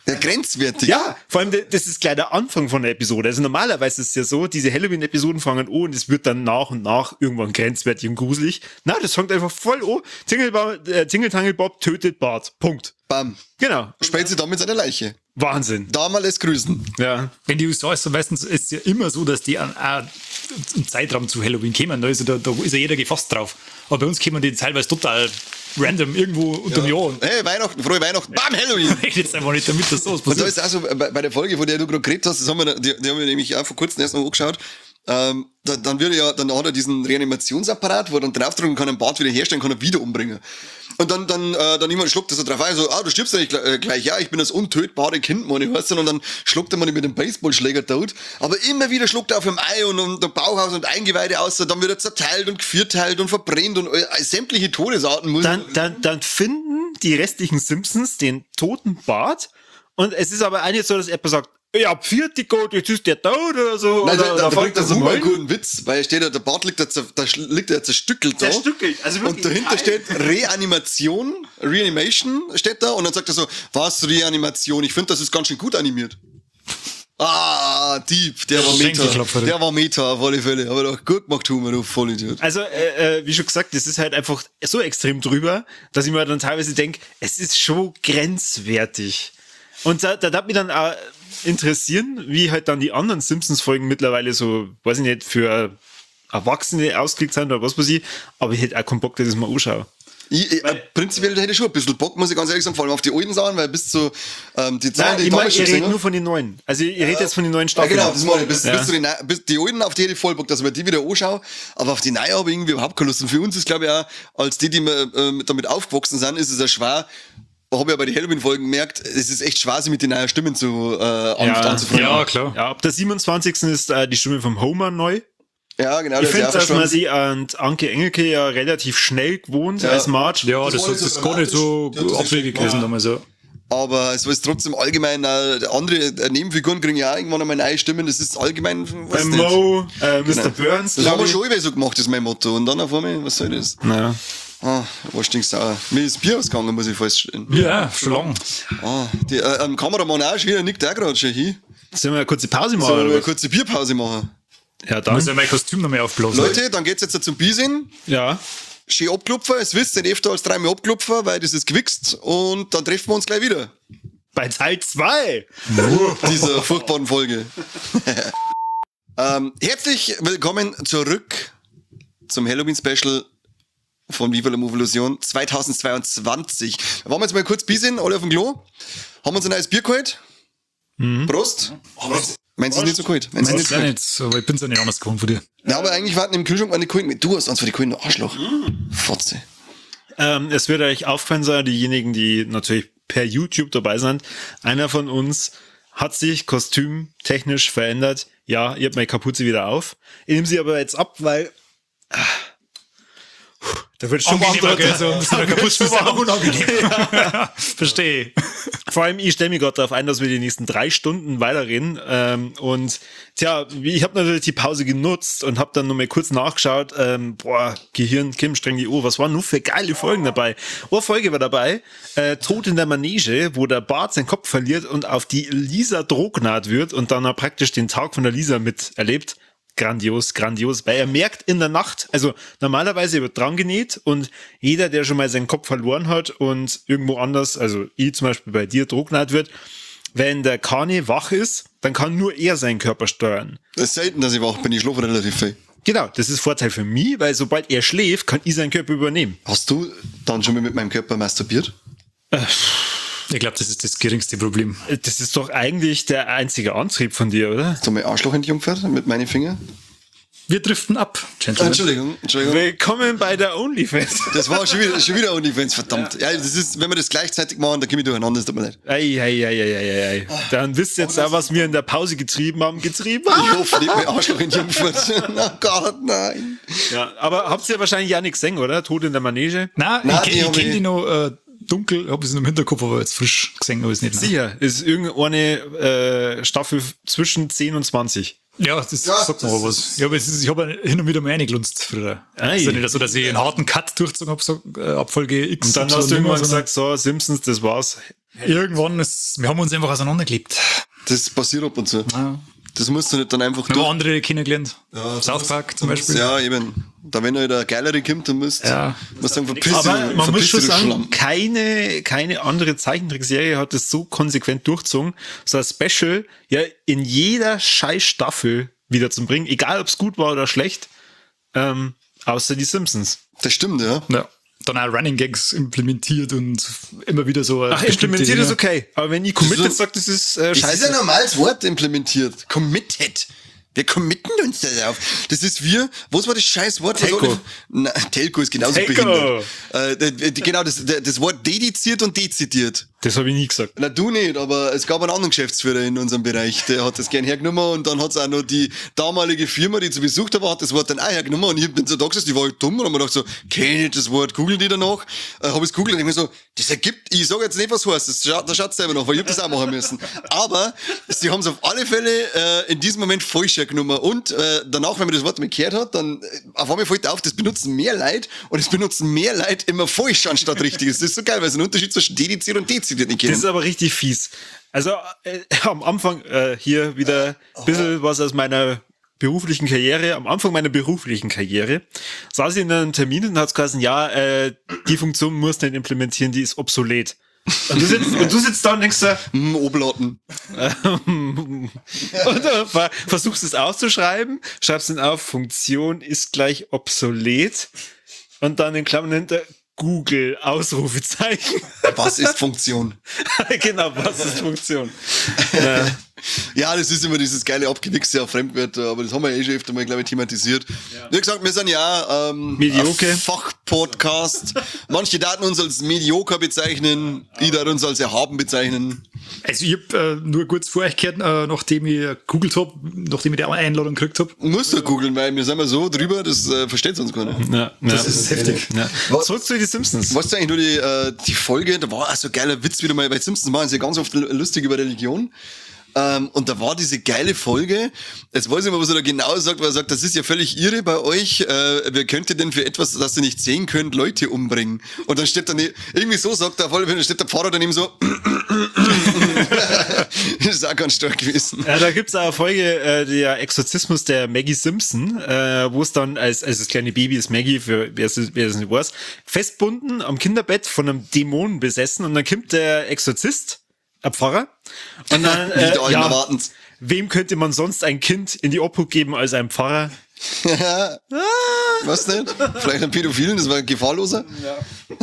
S1: Ja, grenzwertig.
S2: Ja, vor allem, das ist gleich der Anfang von der Episode. Also normalerweise ist es ja so, diese Halloween-Episoden fangen an und es wird dann nach und nach irgendwann grenzwertig und gruselig. Na, das fängt einfach voll an. Tingle, äh, Tingle Bob tötet Bart. Punkt.
S1: Bam.
S2: Genau.
S1: Spät sie damit seine Leiche.
S2: Wahnsinn.
S1: Da mal es grüßen.
S2: Ja.
S3: Wenn die U S A ist, so meistens ist es ja immer so, dass die an einen Zeitraum zu Halloween kommen. Da ist, ja, da, da ist ja jeder gefasst drauf. Aber bei uns kommen die teilweise total random irgendwo unter dem Jahr.
S1: Hey, Weihnachten, frohe Weihnachten. Bam, Halloween.
S3: Ich jetzt einfach nicht damit, dass sowas
S1: Und da
S3: passiert.
S1: ist auch so, bei, bei der Folge, von der du gerade geredet hast, das haben wir, die, die haben wir nämlich auch vor kurzem erst mal angeschaut. Ähm, da, dann wird er ja, dann hat er diesen Reanimationsapparat, wo er dann draufdrücken kann, einen Bart wieder herstellen, kann er wieder umbringen. Und dann, dann, äh, dann jemand schluckt das so drauf ein, so, ah, du stirbst ja nicht gleich, äh, gleich, ja, ich bin das untötbare Kind, Mann, ich weiß nicht, und dann schluckt er mal mit dem Baseballschläger tot, aber immer wieder schluckt er auf dem Ei und, und der Bauchhaus und Eingeweide aus, dann wird er zerteilt und gevierteilt und verbrennt und äh, sämtliche Todesarten muss.
S2: Dann, dann, dann finden die restlichen Simpsons den toten Bart und es ist aber auch nicht so, dass jemand sagt, ja, vierte Gott, jetzt ist der tot oder so.
S1: Nein,
S2: oder,
S1: da,
S2: oder
S1: da bringt
S2: fängt
S1: der
S2: er zum
S1: Huber einen
S2: Heulen.
S1: guten Witz, weil steht da, der Bart liegt da, zer- da sch- liegt er zerstückelt da.
S2: Zerstückelt, also wirklich
S1: und dahinter
S2: Teil.
S1: steht Reanimation, Reanimation steht da und dann sagt er so, was Reanimation? Ich finde, das ist ganz schön gut animiert. Ah, Dieb, der war Meta.
S3: Schenkelklopfer.
S1: Der war Meta auf alle Fälle. Aber doch gut gemacht, Huber, du Vollidiot.
S2: Also, äh, äh, wie schon gesagt, das ist halt einfach so extrem drüber, dass ich mir dann teilweise denke, es ist schon grenzwertig. Und da, da darf mich dann auch interessieren, wie halt dann die anderen Simpsons-Folgen mittlerweile so, weiß ich nicht, für Erwachsene ausgelegt sind oder was weiß ich, aber ich hätte auch keinen Bock, dass ich das mal anschaue.
S1: Ich, ich, äh, prinzipiell hätte ich schon ein bisschen Bock, muss ich ganz ehrlich sagen, vor allem auf die alten Sachen, weil bis zu ähm, die Zahlen,
S2: Nein,
S1: die
S2: ich
S1: ich
S2: meine,
S1: damals
S2: ihr
S1: schon gesehen
S2: redet
S1: habe.
S2: nur von den neuen. Also, ihr redet jetzt von den neuen
S1: Ja,
S2: Staffeln.
S1: genau, das meine ich. Bis,
S2: Ja.
S1: bis, zu den, Neu- bis die alten, auf die hätte ich voll Bock, dass ich mir die wieder anschaue. Aber auf die neuen habe ich irgendwie überhaupt keine Lust. Und für uns ist, glaube ich, auch, als die, die wir, ähm, damit aufgewachsen sind, ist es ja schwer, habe ich ja bei den Halloween-Folgen gemerkt, es ist echt schwer, sich mit den neuen Stimmen zu, äh, an,
S2: Ja,
S1: anzufreunden.
S3: Ja, klar.
S2: Ja, ab der siebenundzwanzigsten ist äh, die Stimme vom Homer neu.
S1: Ja, genau.
S2: Ich
S1: das ist
S2: finde,
S1: ja auch
S2: dass
S1: schon-
S2: man sie an Anke Engelke ja relativ schnell gewohnt
S1: Ja.
S2: als Marge.
S3: Ja,
S1: Das
S3: das,
S1: war
S3: das,
S1: nicht
S3: ist
S1: so
S3: gar nicht so
S1: dramatisch. Ja, das ist
S3: abwegig
S1: echt
S3: gewesen
S1: wahr.
S3: damals. Ja.
S1: Aber es ist trotzdem allgemein, äh, andere äh, Nebenfiguren kriegen ja auch irgendwann einmal neue Stimmen. Das ist allgemein, weiß
S2: Äh,
S1: nicht.
S2: Mo, äh, Mister
S1: Genau.
S2: Burns.
S1: Das haben wir
S2: glaub ich.
S1: schon immer so gemacht, ist mein Motto. Und dann auf einmal, was soll das?
S2: Ja.
S1: Ah, was stinksauer. Mir ist das Bier ausgegangen, muss ich feststellen.
S3: ja, schon lang.
S1: Ah, die, äh, am Kameramann auch schon wieder, nickt auch gerade schon hin.
S2: Sollen wir eine kurze Pause machen?
S1: Sollen wir
S2: oder
S1: eine
S2: was?
S1: kurze Bierpause machen?
S2: Ja,
S3: Da muss
S2: dann.
S3: ja mein Kostüm noch mehr aufblasen.
S1: Leute, dann geht's jetzt zum Biersinn.
S2: Ja.
S1: Schön abklopfen, es wisst ihr, öfter als dreimal abklopfen, weil das ist gewichst. Und dann treffen wir uns gleich wieder.
S2: Bei Teil zwei.
S1: Dieser furchtbaren Folge. ähm, herzlich willkommen zurück zum Halloween-Special von Viva la Movilusion zweitausendzweiundzwanzig. Da waren wir jetzt mal kurz Biersinn, alle auf dem Klo. Haben uns ein neues Bier geholt. Prost. Meinst du es nicht so kalt? Meinst du
S3: Ich
S1: nicht
S3: weiß
S1: so
S3: ja
S1: kalt?
S3: nicht, aber ich bin ja nicht anders gewohnt von dir.
S1: Ja, aber eigentlich warten im Kühlschrank meine Kohlen. Du hast uns für die Kohlen, du Arschloch. Fotze.
S2: Ähm, es wird euch aufgefallen sein, diejenigen, die natürlich per YouTube dabei sind. Einer von uns hat sich kostümtechnisch verändert. Ja, ihr habt meine Kapuze wieder auf. Ich nehme sie aber jetzt ab, weil ah, puh, da wird schon warm
S3: Angenehmer, gell,
S2: dort.
S3: so, so eine Kapuze ist ja auch unangenehm. Verstehe.
S2: Vor allem, ich stelle mich gerade darauf ein, dass wir die nächsten drei Stunden weiterreden. Ähm, und tja, wie- ich habe natürlich die Pause genutzt und habe dann noch mal kurz nachgeschaut. Ähm, boah, Gehirn, Kim, streng die Uhr. Was waren nur für geile Folgen dabei? Eine Folge war dabei, äh, Tod in der Manege, wo der Bart seinen Kopf verliert und auf die Lisa drohgenagt wird und dann auch praktisch den Tag von der Lisa miterlebt. Grandios, grandios, weil er merkt in der Nacht, also normalerweise wird dran genäht und jeder, der schon mal seinen Kopf verloren hat und irgendwo anders, also ich zum Beispiel bei dir drohgenagt wird, wenn der Kani wach ist, dann kann nur er seinen Körper steuern.
S1: Das ist selten, dass ich wach bin. Ich schlafe relativ viel.
S2: Genau, das ist Vorteil für mich, weil sobald er schläft, kann ich seinen Körper übernehmen.
S1: Hast du dann schon mal mit meinem Körper masturbiert?
S3: Ich glaube, das ist das geringste Problem.
S2: Das ist doch eigentlich der einzige Antrieb von dir, oder?
S1: Hast du mein Arschloch entjungfert mit meinen Fingern?
S3: Wir driften ab, Gentlemen.
S1: Entschuldigung, Entschuldigung.
S2: Willkommen bei der OnlyFans.
S1: Das war schon wieder, schon wieder OnlyFans, verdammt. Ja, das ist, wenn wir das gleichzeitig machen, dann komme ich durcheinander, das tut mir leid.
S2: Ei, ei, ei, ei, ei, ei. Dann wisst ihr jetzt auch, was wir in der Pause getrieben haben. Getrieben haben.
S1: Ich hoffe nicht, mein Arschloch entjungfert. Oh Gott, nein.
S2: Ja, aber habt ihr wahrscheinlich ja nichts gesehen, oder? Tod in der Manege?
S3: Nein,
S1: Nein,
S3: ich,
S1: die
S3: ich
S1: hab
S3: kenne
S1: ich-
S3: die noch äh, dunkel, habe es noch im Hinterkopf, aber jetzt frisch gesehen habe ich es nicht. Nein.
S2: Sicher, ist irgendeine äh, Staffel zwischen zehn und zwanzig.
S3: Ja, das
S1: Ja,
S3: sagt mir
S1: das
S3: aber was. Ja, aber es ist, ich habe hin und wieder mal reingelunzt früher.
S2: Ei.
S3: Es ist ja nicht so, dass ich einen harten Cut durchgezogen habe, so, äh, ab Folge X.
S2: Und dann
S3: so
S2: hast du
S3: nimmer,
S2: irgendwann
S3: sondern-
S2: gesagt, so, Simpsons, das war's.
S3: Irgendwann ist, wir haben uns einfach auseinandergelebt.
S1: Das passiert ab und zu.
S3: Ja.
S1: Das musst du nicht dann einfach
S3: Wir haben andere kennengelernt.
S1: Ja,
S3: South Park zum Beispiel.
S1: Ja, eben. Da wenn halt der Geilere kommt, dann müsst
S3: Ja.
S1: musst du sagen, verpiss dich,
S2: Aber man muss
S1: verpiss
S2: schon
S1: dich, du
S2: sagen,
S1: Schlamm.
S2: keine, keine andere Zeichentrickserie hat das so konsequent durchzogen, so ein Special ja in jeder scheiß Staffel wieder zu bringen, egal ob es gut war oder schlecht, ähm, außer die Simpsons.
S1: Das stimmt, ja.
S3: Ja. Dann auch Running Gags implementiert und immer wieder so.
S2: Ach, implementiert ist okay, aber wenn ich committed
S1: So-
S2: sage, das ist äh,
S1: Das
S2: scheiße.
S1: ist ein normales Wort implementiert. Committed. Wir committen uns darauf. Das ist wir, was war das scheiß Wort? Was
S2: Telco.
S1: alle- Na, Telco ist genauso
S2: Telco.
S1: behindert. Äh, d- d- genau, das, d- das Wort dediziert und dezidiert.
S2: Das habe ich nie gesagt.
S1: Na, du nicht, aber es gab einen anderen Geschäftsführer in unserem Bereich, der hat das gern hergenommen und dann hat es auch noch die damalige Firma, die zu Besuch da war, hat das Wort dann auch hergenommen und ich bin so da gesessen, die war halt dumm und hab mir gedacht so, kenn ich das Wort, googeln die danach, äh, hab ich's googelt und ich mir so, das ergibt, ich sag jetzt nicht, was heißt, das schaut, da schaut's selber nach, weil ich hab das auch machen müssen. Aber sie haben es auf alle Fälle äh, in diesem Moment falsch hergenommen und äh, danach, wenn man das Wort mal gehört hat, dann äh, auf einmal fällt auf, das benutzen mehr Leute und es benutzen mehr Leute immer falsch anstatt richtig. Das ist so geil, weil sie einen Unterschied zwischen dediziert und dezidiert nicht
S2: Das
S1: kennen.
S2: ist aber richtig fies. Also äh, am Anfang äh, hier wieder ein bisschen was aus meiner beruflichen Karriere. Am Anfang meiner beruflichen Karriere saß ich in einem Termin und hat es geheißen, ja, äh, die Funktion musst du nicht implementieren, die ist obsolet. Und du sitzt, und du sitzt da und denkst so,
S1: Hm, Oblaten.
S2: und du ver- versuchst es auszuschreiben, schreibst dann auf, Funktion ist gleich obsolet und dann in Klammern hinter Google, Ausrufezeichen.
S1: Was ist Funktion?
S2: Genau, was ist Funktion? Na,
S1: Ja, das ist immer dieses geile Abgewichse auf Fremdwörter, aber das haben wir eh schon öfter mal, glaube ich, thematisiert. Wie gesagt, wir sind ja ähm,
S2: Mediocre.
S1: ein Fachpodcast. Manche daten uns als mediocre bezeichnen, ich darf uns als erhaben bezeichnen.
S3: Also ich hab äh, nur kurz vor euch gehört, äh, nachdem ich gegoogelt hab, nachdem ich die Einladung gekriegt hab.
S1: Musst du googeln, weil wir sind mal so drüber, das äh, versteht uns gar nicht.
S2: ja,
S3: Das
S2: ja.
S3: ist heftig.
S2: Ja.
S1: Was-
S2: Zurück zu den Simpsons.
S1: Was ist eigentlich nur die, äh, die Folge, da war auch so ein geiler Witz wieder mal, bei Simpsons machen sie ja ganz oft lustig über Religion. Ähm, und da war diese geile Folge, jetzt weiß ich nicht mehr, was er da genau sagt, weil er sagt, das ist ja völlig irre bei euch, äh, wer könnte denn für etwas, das ihr nicht sehen könnt, Leute umbringen? Und dann steht dann, irgendwie so sagt er, auf alle Fälle, dann steht der Pfarrer daneben so, das ist auch ganz stark gewesen.
S2: Ja, da gibt's auch eine Folge, äh, der Exorzismus der Maggie Simpson, äh, wo es dann als, als das kleine Baby ist Maggie, für wer es, wer es nicht weiß, festbunden am Kinderbett von einem Dämon besessen und dann kommt der Exorzist, ein Pfarrer, und dann, äh,
S1: Nicht allen
S2: ja,
S1: erwarten's.
S2: wem könnte man sonst ein Kind in die Obhut geben als einem Pfarrer?
S1: Was nicht? Vielleicht ein Pädophilen, das war gefahrloser. Ja.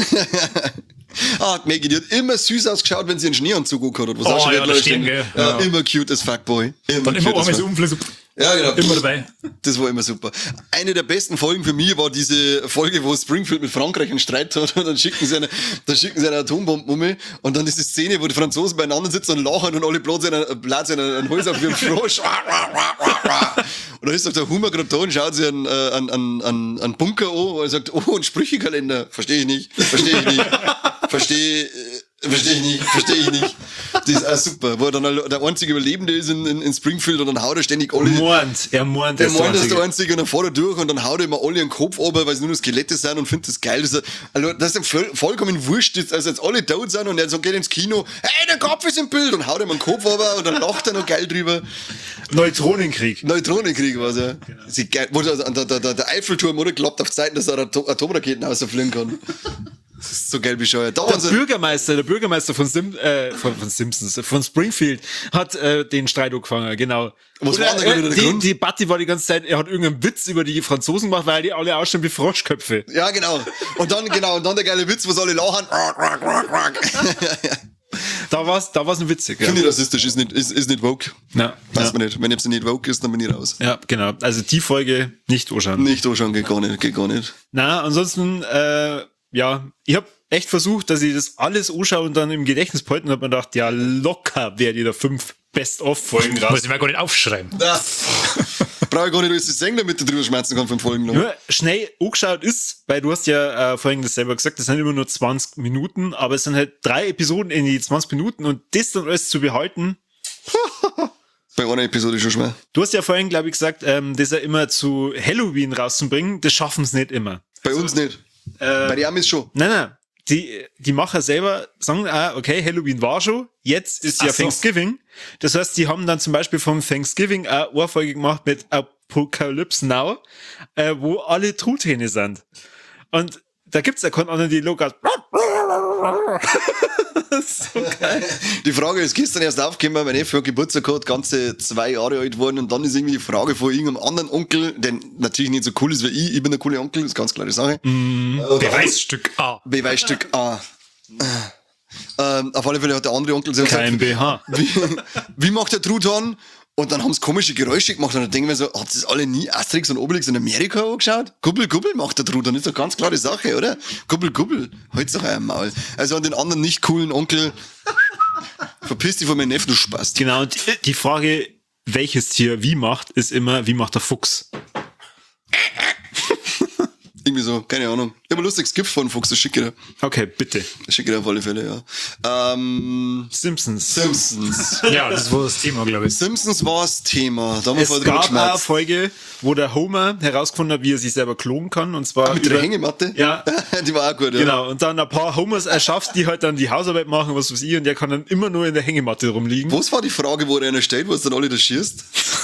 S1: Ah, Maggie, die hat immer süß ausgeschaut, wenn sie einen Schneeanzug hat oder was
S3: Oh,
S1: auch schon
S3: ja,
S1: wieder
S3: das
S1: stehen.
S3: stimmt, gell.
S1: Ja,
S3: Ja.
S1: immer cute as Fuckboy. Immer
S3: Dann immer
S1: cute as
S3: einmal so
S1: fuck.
S3: umfliegen, so
S1: Ja, genau.
S3: immer dabei.
S1: Das war immer super. Eine der besten Folgen für mich war diese Folge, wo Springfield mit Frankreich einen Streit hat und dann schicken sie eine, dann schicken sie eine Atombombe um und dann diese Szene, wo die Franzosen beieinander sitzen und lachen und alle blasen einen, blasen einen Hals auf ihren Frosch. Und dann ist doch der Humor gerade da und schaut sich einen, äh, einen, einen, einen, einen Bunker an und er sagt, oh, ein Sprüchekalender. Verstehe ich nicht. Verstehe ich nicht. Verstehe, äh, verstehe ich nicht. Verstehe ich nicht. Das ist auch super. Wo er dann der einzige Überlebende ist in, in, in Springfield und dann haut er ständig alle.
S2: Mord, er mord,
S1: Der
S2: ist
S1: meint, das ist der
S2: Einzige.
S1: Einzige und dann fährt er durch und dann haut er immer alle den Kopf runter, weil es nur noch Skelette sind und findet das geil. Das ist, also, das ist ihm voll, vollkommen wurscht, dass also jetzt alle tot sind und er so geht ins Kino, hey, der Kopf ist im Bild und haut ihm den Kopf runter und dann lacht er noch geil drüber.
S2: Neutronenkrieg.
S1: Neutronenkrieg war es ja. Das ist geil. Wo der, der, der, der Eiffelturm oder klappt auf Zeiten, dass er Atom Atomraketen rausfliegen kann. Das ist so geil bescheuert. Da
S2: Der
S1: waren sie,
S2: Bürgermeister, der Bürgermeister von, Sim, äh, von, von Simpsons, von Springfield, hat äh, den Streit angefangen, genau.
S1: Was
S2: Oder,
S1: war denn da wieder der
S2: die,
S1: Grund?
S2: die Debatte war die ganze Zeit, er hat irgendeinen Witz über die Franzosen gemacht, weil die alle ausschauen wie Froschköpfe.
S1: ja, genau. Und dann, genau, und dann der geile Witz, wo sie alle lachen.
S2: Da war's, da war's ein witzig. Ja,
S1: Finde ich rassistisch, ist nicht, ist, ist nicht woke.
S2: ja,
S1: Weiß
S2: ja.
S1: man nicht. Wenn jetzt nicht woke ist, dann bin ich raus.
S2: ja genau. Also die Folge nicht anschauen.
S1: Nicht anschauen, geht gar nicht, geht gar nicht.
S2: Na, ansonsten, äh, ja, ich habe echt versucht, dass ich das alles anschaue und dann im Gedächtnis behalten und hab mir gedacht, ja, locker werde ich da fünf Best-of-Folgen raus.
S3: Muss ich mir gar nicht aufschreiben.
S1: Brauche ich gar nicht alles zu sagen, damit du drüber schmerzen kannst von Folgen lang.
S2: Nur schnell angeschaut ist, weil du hast ja äh, vorhin das selber gesagt, das sind immer nur zwanzig Minuten, aber es sind halt drei Episoden in die zwanzig Minuten und das dann alles zu behalten.
S1: Bei einer Episode schon schwer.
S2: Du hast ja vorhin, glaube ich, gesagt, ähm, das ja immer zu Halloween rauszubringen, das schaffen es nicht immer.
S1: Bei uns nicht.
S2: Äh,
S1: Bei den Amis schon.
S2: Nein, nein. die, die Macher selber sagen, ah, okay, Halloween war schon, jetzt ist ja
S3: Ach so.
S2: Thanksgiving. Das heißt, die haben dann zum Beispiel vom Thanksgiving eine Ohrfolge gemacht mit Apocalypse Now, äh, wo alle Truthähne sind. Und da gibt's ja keinen anderen Dialog als so geil.
S1: Die Frage ist gestern erst aufgekommen, weil mein Neffe Geburtstag hat, ganze zwei Jahre alt geworden und dann ist irgendwie die Frage von irgendeinem anderen Onkel, der natürlich nicht so cool ist wie ich, ich bin der coole Onkel, das ist ganz klare Sache.
S3: Mm, Beweisstück A.
S1: Beweisstück A. Ähm, auf alle Fälle hat der andere Onkel gesagt,
S2: Kein B H.
S1: wie, wie macht der Truthahn? Und dann haben sie komische Geräusche gemacht und dann denken wir so, hat das alle nie Asterix und Obelix in Amerika angeschaut? Kubbel, kubbel macht der Truthahn, ist doch ganz klare Sache, oder? Kubbel, kubbel, halt's doch euer Maul. Also an den anderen nicht coolen Onkel, verpiss dich von meinem Neffen, du Spast.
S2: Genau, und die Frage, welches Tier wie macht, ist immer, wie macht der Fuchs?
S1: Irgendwie so, keine Ahnung. Ich habe ein lustiges Gift von Fuchs, das schicke ich dir.
S2: Okay, bitte.
S1: Das schicke ich dir auf alle Fälle, ja. Ähm,
S2: Simpsons.
S1: Simpsons.
S3: Ja, das war das Thema, glaube ich.
S1: Simpsons war das Thema. Da haben wir
S2: Es
S1: vorher drüber
S2: gab eine
S1: geschmerzt.
S2: Folge, wo der Homer herausgefunden hat, wie er sich selber klonen kann. Und zwar
S1: Mit der Hängematte?
S2: Ja.
S1: Die war auch gut, ja.
S2: Genau, und dann ein paar Homers erschafft, die halt dann die Hausarbeit machen, was weiß ich, und der kann dann immer nur in der Hängematte rumliegen.
S1: Was war die Frage, wo er einer stellt, wo es dann alle da schießt?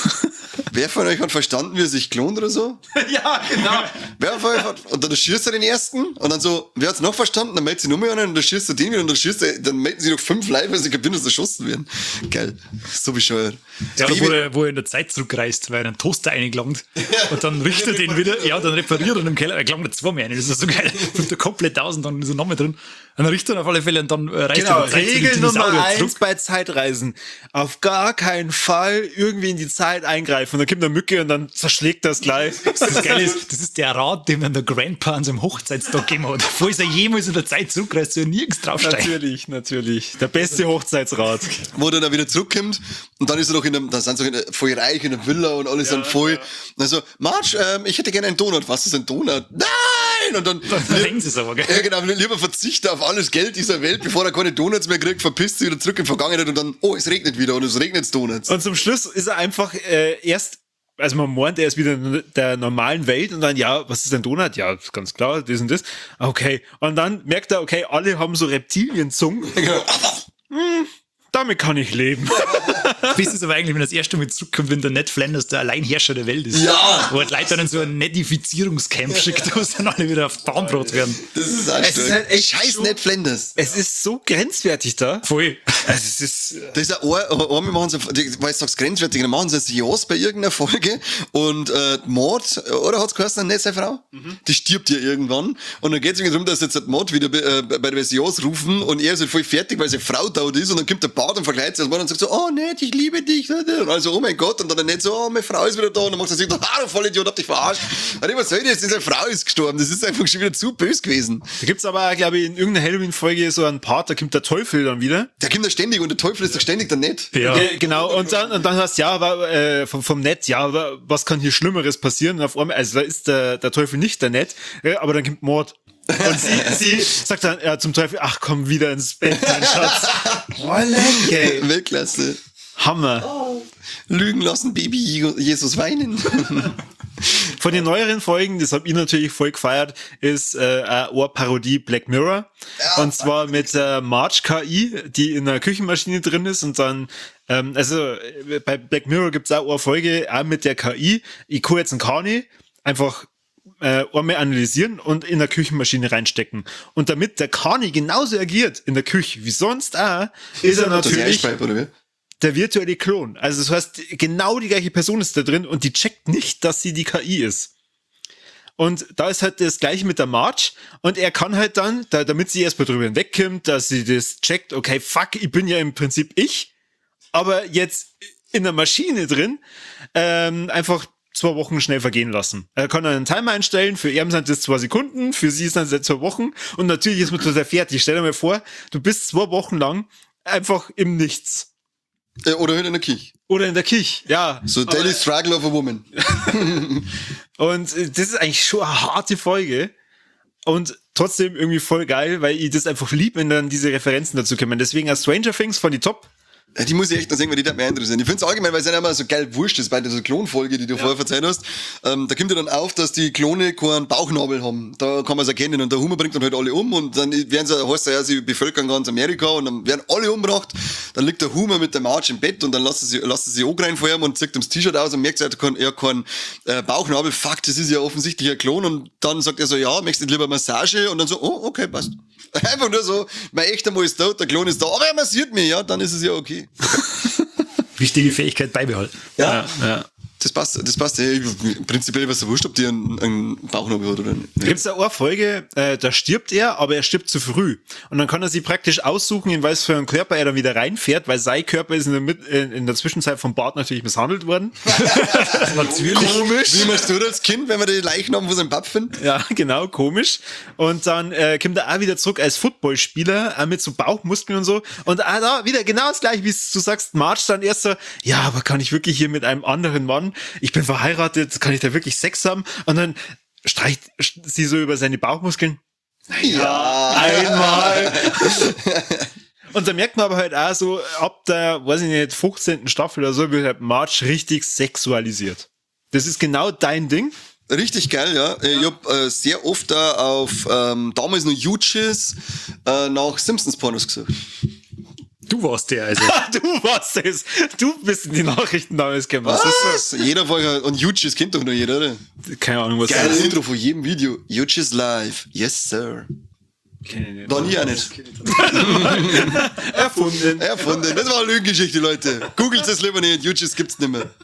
S1: Wer von euch hat verstanden, wie er sich klont oder so?
S2: Ja, genau.
S1: Wer von euch hat, und dann schießt er den ersten und dann so, wer hat's noch verstanden? Dann meldet sich nur mehr einen und dann schießt er den wieder und dann schießt er, dann melden sich noch fünf live, weil sie kapieren, dass erschossen werden. Geil. So bescheuert.
S3: Ja,
S1: Das
S3: wo
S1: Baby-
S3: er, wo er in der Zeit zurückreist, weil er einen Toaster eingelangt und dann richtet er den wieder, ja, dann repariert er ihn im Keller, er gelangt zwei mehr ein, das ist so geil, fünft er komplett aus und dann ist er nochmal drin. Und dann richtet er auf alle Fälle und dann äh, reist
S2: Genau,
S3: er in der Zeit zu den
S2: Regel Nummer
S3: Dinosauriern
S2: eins
S3: zurück.
S2: bei Zeitreisen. Auf gar keinen Fall irgendwie in die Zeit eingreifen. Und dann kommt eine Mücke und dann zerschlägt das gleich.
S3: Das Geile ist, das ist der Rat, den dann der Grandpa an seinem Hochzeitstag gegeben hat. Falls er jemals in der Zeit zurückreist, soll er nirgends draufsteigen.
S2: Natürlich, natürlich. Der beste Hochzeitsrat.
S1: Wo er dann wieder zurückkommt und dann ist er noch in einem, da sind sie in einer, voll reich in einer Villa und alles sind voll. Und dann so, Marge, ähm, ich hätte gerne einen Donut. Was ist ein Donut? Nein! Und dann,
S3: Dann denken sie es aber, gell?
S1: ja genau, lieber verzichte auf alles Geld dieser Welt, bevor er keine Donuts mehr kriegt, verpisst sich wieder zurück in die Vergangenheit und dann, oh, es regnet wieder und es regnet Donuts.
S2: Und zum Schluss ist er einfach äh, erst, also man meint, er ist wieder in der normalen Welt und dann, ja, was ist ein Donut? Ja, ganz klar, das und das. Okay. Und dann merkt er, okay, alle haben so Reptilienzungen. Hm, damit kann ich leben.
S3: Bis es aber eigentlich, wenn das erste Mal zurückkommt, wenn der Ned Flanders der Alleinherrscher der Welt ist.
S1: Ja.
S3: Wo halt Leute dann so ein Nedifizierungscamp schickt, wo es dann alle wieder auf Bahnbrot werden.
S1: Das ist auch
S2: Es
S1: stark.
S2: ist halt echt
S1: Scheiß
S2: so-
S1: Ned Flanders.
S2: Es ist so grenzwertig da.
S3: Voll.
S2: Also es ist,
S1: Das ist ein, ein, einmal machen sie, weil du sagst grenzwertig, dann machen sie ein Jahr bei irgendeiner Folge und äh, Mord, oder hat's geheißen, nicht seine Frau? Mhm. Die stirbt ja irgendwann und dann geht's irgendwie darum, dass jetzt der Mord wieder äh, bei der Jaws rufen und er ist halt voll fertig, weil seine Frau tot ist und dann kommt der Bart und verkleidet sich als Mann und sagt so, oh Ned, ich liebe dich. Und also, oh mein Gott, und dann der Ned so, oh, meine Frau ist wieder da und dann macht er sich, ah, du Vollidiot, hab dich verarscht. Und ich, was soll das, diese Frau ist gestorben, das ist einfach schon wieder zu böse gewesen.
S2: da gibt's aber, glaube ich, in irgendeiner Halloween-Folge so einen Part, da kommt der Teufel dann wieder.
S1: Der kommt da ständig und der Teufel ist doch ständig der Ned.
S3: Ja.
S2: Ge- Genau, und dann, und dann hast du, ja, aber, äh, vom, vom Ned, ja, aber was kann hier Schlimmeres passieren? Und auf einmal, also da ist der, der Teufel nicht der Ned, äh, aber dann kommt Mord. Und sie, sie sagt dann ja, zum Teufel, ach komm wieder ins Bett, mein Schatz. Okay.
S1: Weltklasse.
S2: Hammer.
S1: Lügen lassen, Baby Jesus weinen.
S2: Von den neueren Folgen, das hab ich natürlich voll gefeiert, ist äh, eine Ohrparodie Black Mirror. Und zwar mit der Marge K I, die in einer Küchenmaschine drin ist und dann, ähm, also äh, bei Black Mirror gibt's auch eine Folge, auch mit der K I. Ich kann jetzt einen Kani einfach äh, einmal analysieren und in der Küchenmaschine reinstecken. Und damit der Kani genauso agiert in der Küche wie sonst auch, ist er
S1: Das ist
S2: natürlich
S1: Eichpipe, oder wie?
S2: der virtuelle Klon. Also das heißt, genau die gleiche Person ist da drin und die checkt nicht, dass sie die K I ist. Und da ist halt das Gleiche mit der Marge und er kann halt dann, da, damit sie erstmal drüber hinwegkommt, dass sie das checkt, okay, fuck, ich bin ja im Prinzip ich, aber jetzt in der Maschine drin, ähm, einfach zwei Wochen schnell vergehen lassen. Er kann einen Timer einstellen, für ihn sind das zwei Sekunden, für sie sind das zwei Wochen und natürlich ist man total fertig. Stell dir mal vor, du bist zwei Wochen lang einfach im Nichts.
S1: Äh, Oder in der Kirche.
S2: Oder in der Kirche, ja.
S1: So Daily Struggle of a Woman.
S2: Und äh, das ist eigentlich schon eine harte Folge. Und trotzdem irgendwie voll geil, weil ich das einfach lieb, wenn dann diese Referenzen dazu kommen. Deswegen als Stranger Things von die Top.
S1: Ja, die muss ich echt noch sehen, weil die hat mich interessieren. Ich finde es allgemein, weil es ja immer so geil wurscht ist bei dieser Klonfolge, die du ja. vorher erzählt hast. Ähm, da kommt ja dann auf, dass die Klone keinen Bauchnabel haben. Da kann man es erkennen. Und der Humor bringt dann halt alle um und dann werden sie, heißt ja, sie bevölkern ganz Amerika und dann werden alle umgebracht. Dann liegt der Humor mit der Marge im Bett und dann lassen sie, lassen sie auch rein vor ihm und zieht ihm das T-Shirt aus und merkt, er hat keinen, er hat keinen äh, Bauchnabel. Fuck, das ist ja offensichtlich ein Klon. Und dann sagt er so, ja, möchtest du lieber Massage? Und dann so, oh, okay, passt. Einfach nur so, mein echter Mann ist tot, der Klon ist da, aber er massiert mich, ja, dann ist es ja okay.
S3: Wichtige Fähigkeit beibehalten.
S1: Ja,
S2: ja. ja.
S1: Das passt, das passt. Ey, prinzipiell was so wurscht, ob die einen, einen Bauchnabel hat oder nicht.
S2: Da gibt's da eine Folge, äh, da stirbt er, aber er stirbt zu früh. Und dann kann er sich praktisch aussuchen, in was für einen Körper er dann wieder reinfährt, weil sein Körper ist in der, Mit äh, in der Zwischenzeit vom Bart natürlich misshandelt worden.
S1: Das war natürlich komisch. Wie machst du das als Kind, wenn wir die Leichnam von seinem Pap finden?
S2: Ja, genau, komisch. Und dann äh, kommt er auch wieder zurück als Footballspieler, äh, mit so Bauchmuskeln und so. Und ah, da wieder genau das gleiche, wie du sagst, Marge dann erst so, ja, aber kann ich wirklich hier mit einem anderen Mann, ich bin verheiratet, kann ich da wirklich Sex haben? Und dann streicht sie so über seine Bauchmuskeln.
S1: Ja,
S2: einmal. Und da merkt man aber halt auch so, ab der, weiß ich nicht, fünfzehnten Staffel oder so, wird halt Marge richtig sexualisiert. Das ist genau dein Ding.
S1: Richtig geil, ja. Ich hab äh, sehr oft da auf ähm, damals noch YouTubes äh, nach Simpsons-Pornos gesucht.
S3: Du warst der, also.
S2: Du warst es. Du bist in die Nachrichten damals gekommen.
S1: Was? Was? Jeder Folge, und YouTubes kennt doch nur jeder, oder?
S2: Keine Ahnung, was
S1: Geiles
S2: das ist.
S1: Intro von jedem Video. YouTubes live. Yes, sir. War nie auch nicht.
S2: Erfunden.
S1: Erfunden. Das war eine Lügengeschichte, Leute. Googelt es lieber nicht. YouTubes gibt's nicht mehr.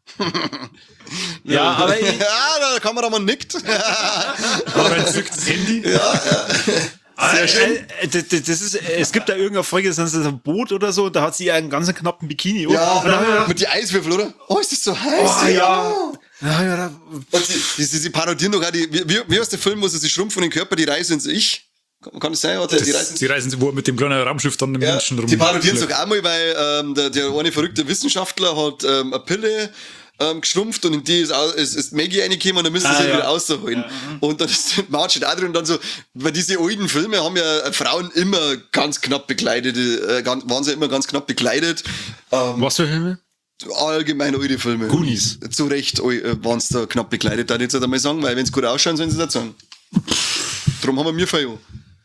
S2: Ja, aber ich,
S1: ja, da kann man da mal nickt.
S3: Aber ein zücktes Handy.
S1: Ja, ja. Sehr schön.
S2: Äh, äh, das ist, es gibt da irgendeine Folge, das ist ein Boot oder so, und da hat sie einen ganz knappen Bikini.
S1: Ja,
S2: und dann,
S1: ja, mit die Eiswürfel, oder? Oh, ist das so heiß?
S2: Oh, ja. Ja, ja, da,
S1: und sie, sie, sie parodieren doch auch die, wie, wie, wie heißt der Film, wo sie sich schrumpfen den Körper, die Reise ins Ich? Kann, kann das sein? Oder?
S3: Das,
S1: die Reise,
S3: die Reisen, wo er mit dem kleinen Raumschiff dann den
S1: ja,
S3: Menschen rum.
S1: die parodieren es doch auch mal, weil ähm, der, der eine verrückte Wissenschaftler hat ähm, eine Pille ähm, geschrumpft und in die ist, ist, ist Maggie reingekommen und dann müssen sie
S2: ah,
S1: sich
S2: ja.
S1: wieder rausholen. Ja. Und dann ist Marge auch drin und dann so, weil diese alten Filme haben ja Frauen immer ganz knapp bekleidet, äh, ganz, waren sie immer ganz knapp bekleidet. Ähm,
S2: was für Filme?
S1: Allgemein alte Filme.
S2: Goonies.
S1: Zu Recht äh, waren sie da knapp bekleidet, darf ich jetzt einmal sagen, weil wenn sie gut ausschauen, sollen sie das sagen. Darum haben wir mir Feier.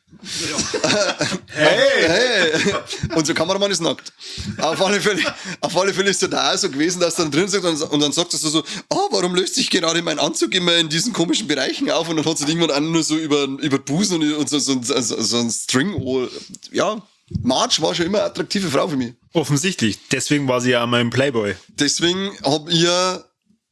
S1: Hey! Hey! Unser Kameramann ist nackt. Auf alle Fälle, auf alle Fälle ist es da auch so gewesen, dass er dann drin sagt und, und dann sagt er so, oh, warum löst sich gerade mein Anzug immer in diesen komischen Bereichen auf? Und dann hat sie irgendwann auch nur so über, über Busen und, und so, so, so, so ein String. Oh, ja, Marge war schon immer eine attraktive Frau für mich.
S2: Offensichtlich. Deswegen war sie ja mein Playboy.
S1: Deswegen hab ich ja...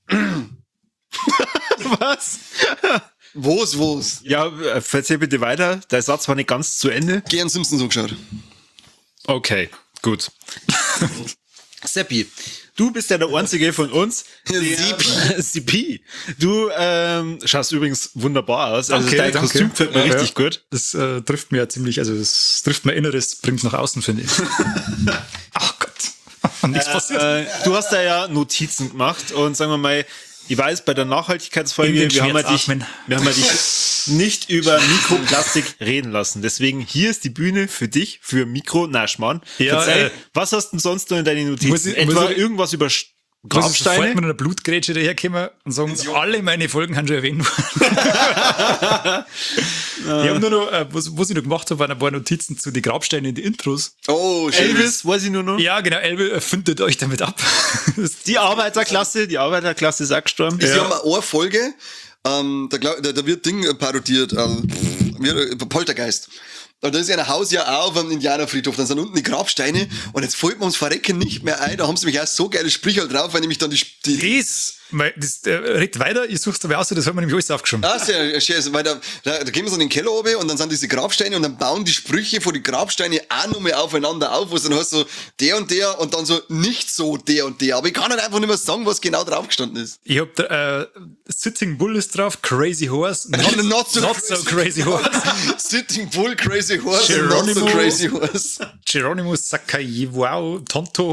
S2: Was?
S1: Was, was?
S2: Ja, erzähl bitte weiter. Der Satz war nicht ganz zu Ende.
S1: Gern Simpsons angeschaut.
S2: Okay, gut. Seppi, du bist ja der Einzige von uns.
S1: Seppi.
S2: Seppi. Du ähm, schaust übrigens wunderbar aus. Also
S3: Danke,
S2: dein
S3: danke.
S2: Kostüm gefällt mir
S3: Ja,
S2: richtig
S3: ja.
S2: gut.
S3: Das äh, trifft mir ja ziemlich, also das trifft mein Inneres, bringt nach außen, finde ich. Ach Gott. Nichts passiert.
S2: Äh, du hast da ja Notizen gemacht und sagen wir mal, ich weiß, bei der Nachhaltigkeitsfolge,
S3: In den
S2: wir haben, ja
S3: Schmerz
S2: dich,
S3: atmen.
S2: wir haben ja dich nicht über Mikroplastik reden lassen. Deswegen, hier ist die Bühne für dich, für Mikro, na Schmarrn.
S3: Ja,
S2: Verzeih,
S3: äh,
S2: was hast du denn sonst noch in deinen Notizen?
S3: muss ich-
S2: Etwa
S3: muss ich-
S2: irgendwas über
S3: Muss ich sofort
S2: Grabsteine?
S3: mit einer Blutgrätsche daherkommen und sagen, alle meine Folgen haben schon erwähnt worden. Ich habe nur noch, äh, was, was ich noch gemacht habe, waren ein paar Notizen zu den Grabsteinen in die Intros.
S1: Oh, schön.
S2: Elvis, weiß ich nur noch.
S3: Ja, genau, Elvis, äh, findet euch damit ab. Das-
S2: Die Arbeiterklasse, die Arbeiterklasse ist auch gestorben.
S1: Sie haben eine Folge, ähm, da, glaub, da, da wird Ding parodiert, ähm, wie- Poltergeist. Und da ist ja ein Haus ja auch auf einem Indianerfriedhof, dann sind unten die Grabsteine und jetzt fällt mir ums Verrecken nicht mehr ein, da haben sie mich auch so geile Sprichwörter drauf, weil nämlich dann die... die
S3: Das, mein, das äh, redet weiter, ich such's dabei aus, das haben wir nämlich alles aufgeschrieben.
S1: Ah, sehr schön, also, weil da, da, da gehen wir so in den Keller oben und dann sind diese Grabsteine und dann bauen die Sprüche von den Grabsteine auch nochmal aufeinander auf, wo es dann heißt so, der und der und dann so, nicht so der und der, aber ich kann halt einfach nicht mehr sagen, was genau drauf gestanden ist.
S3: Ich hab da, äh, Sitting Bull ist drauf, Crazy Horse, not,
S1: Not
S3: not,
S1: so
S3: so,
S1: crazy.
S3: crazy Horse,
S1: Sitting Bull, Crazy Horse, and not so
S3: Geronimo.
S1: Crazy Horse.
S3: Geronimo Sakayiwao, Tonto,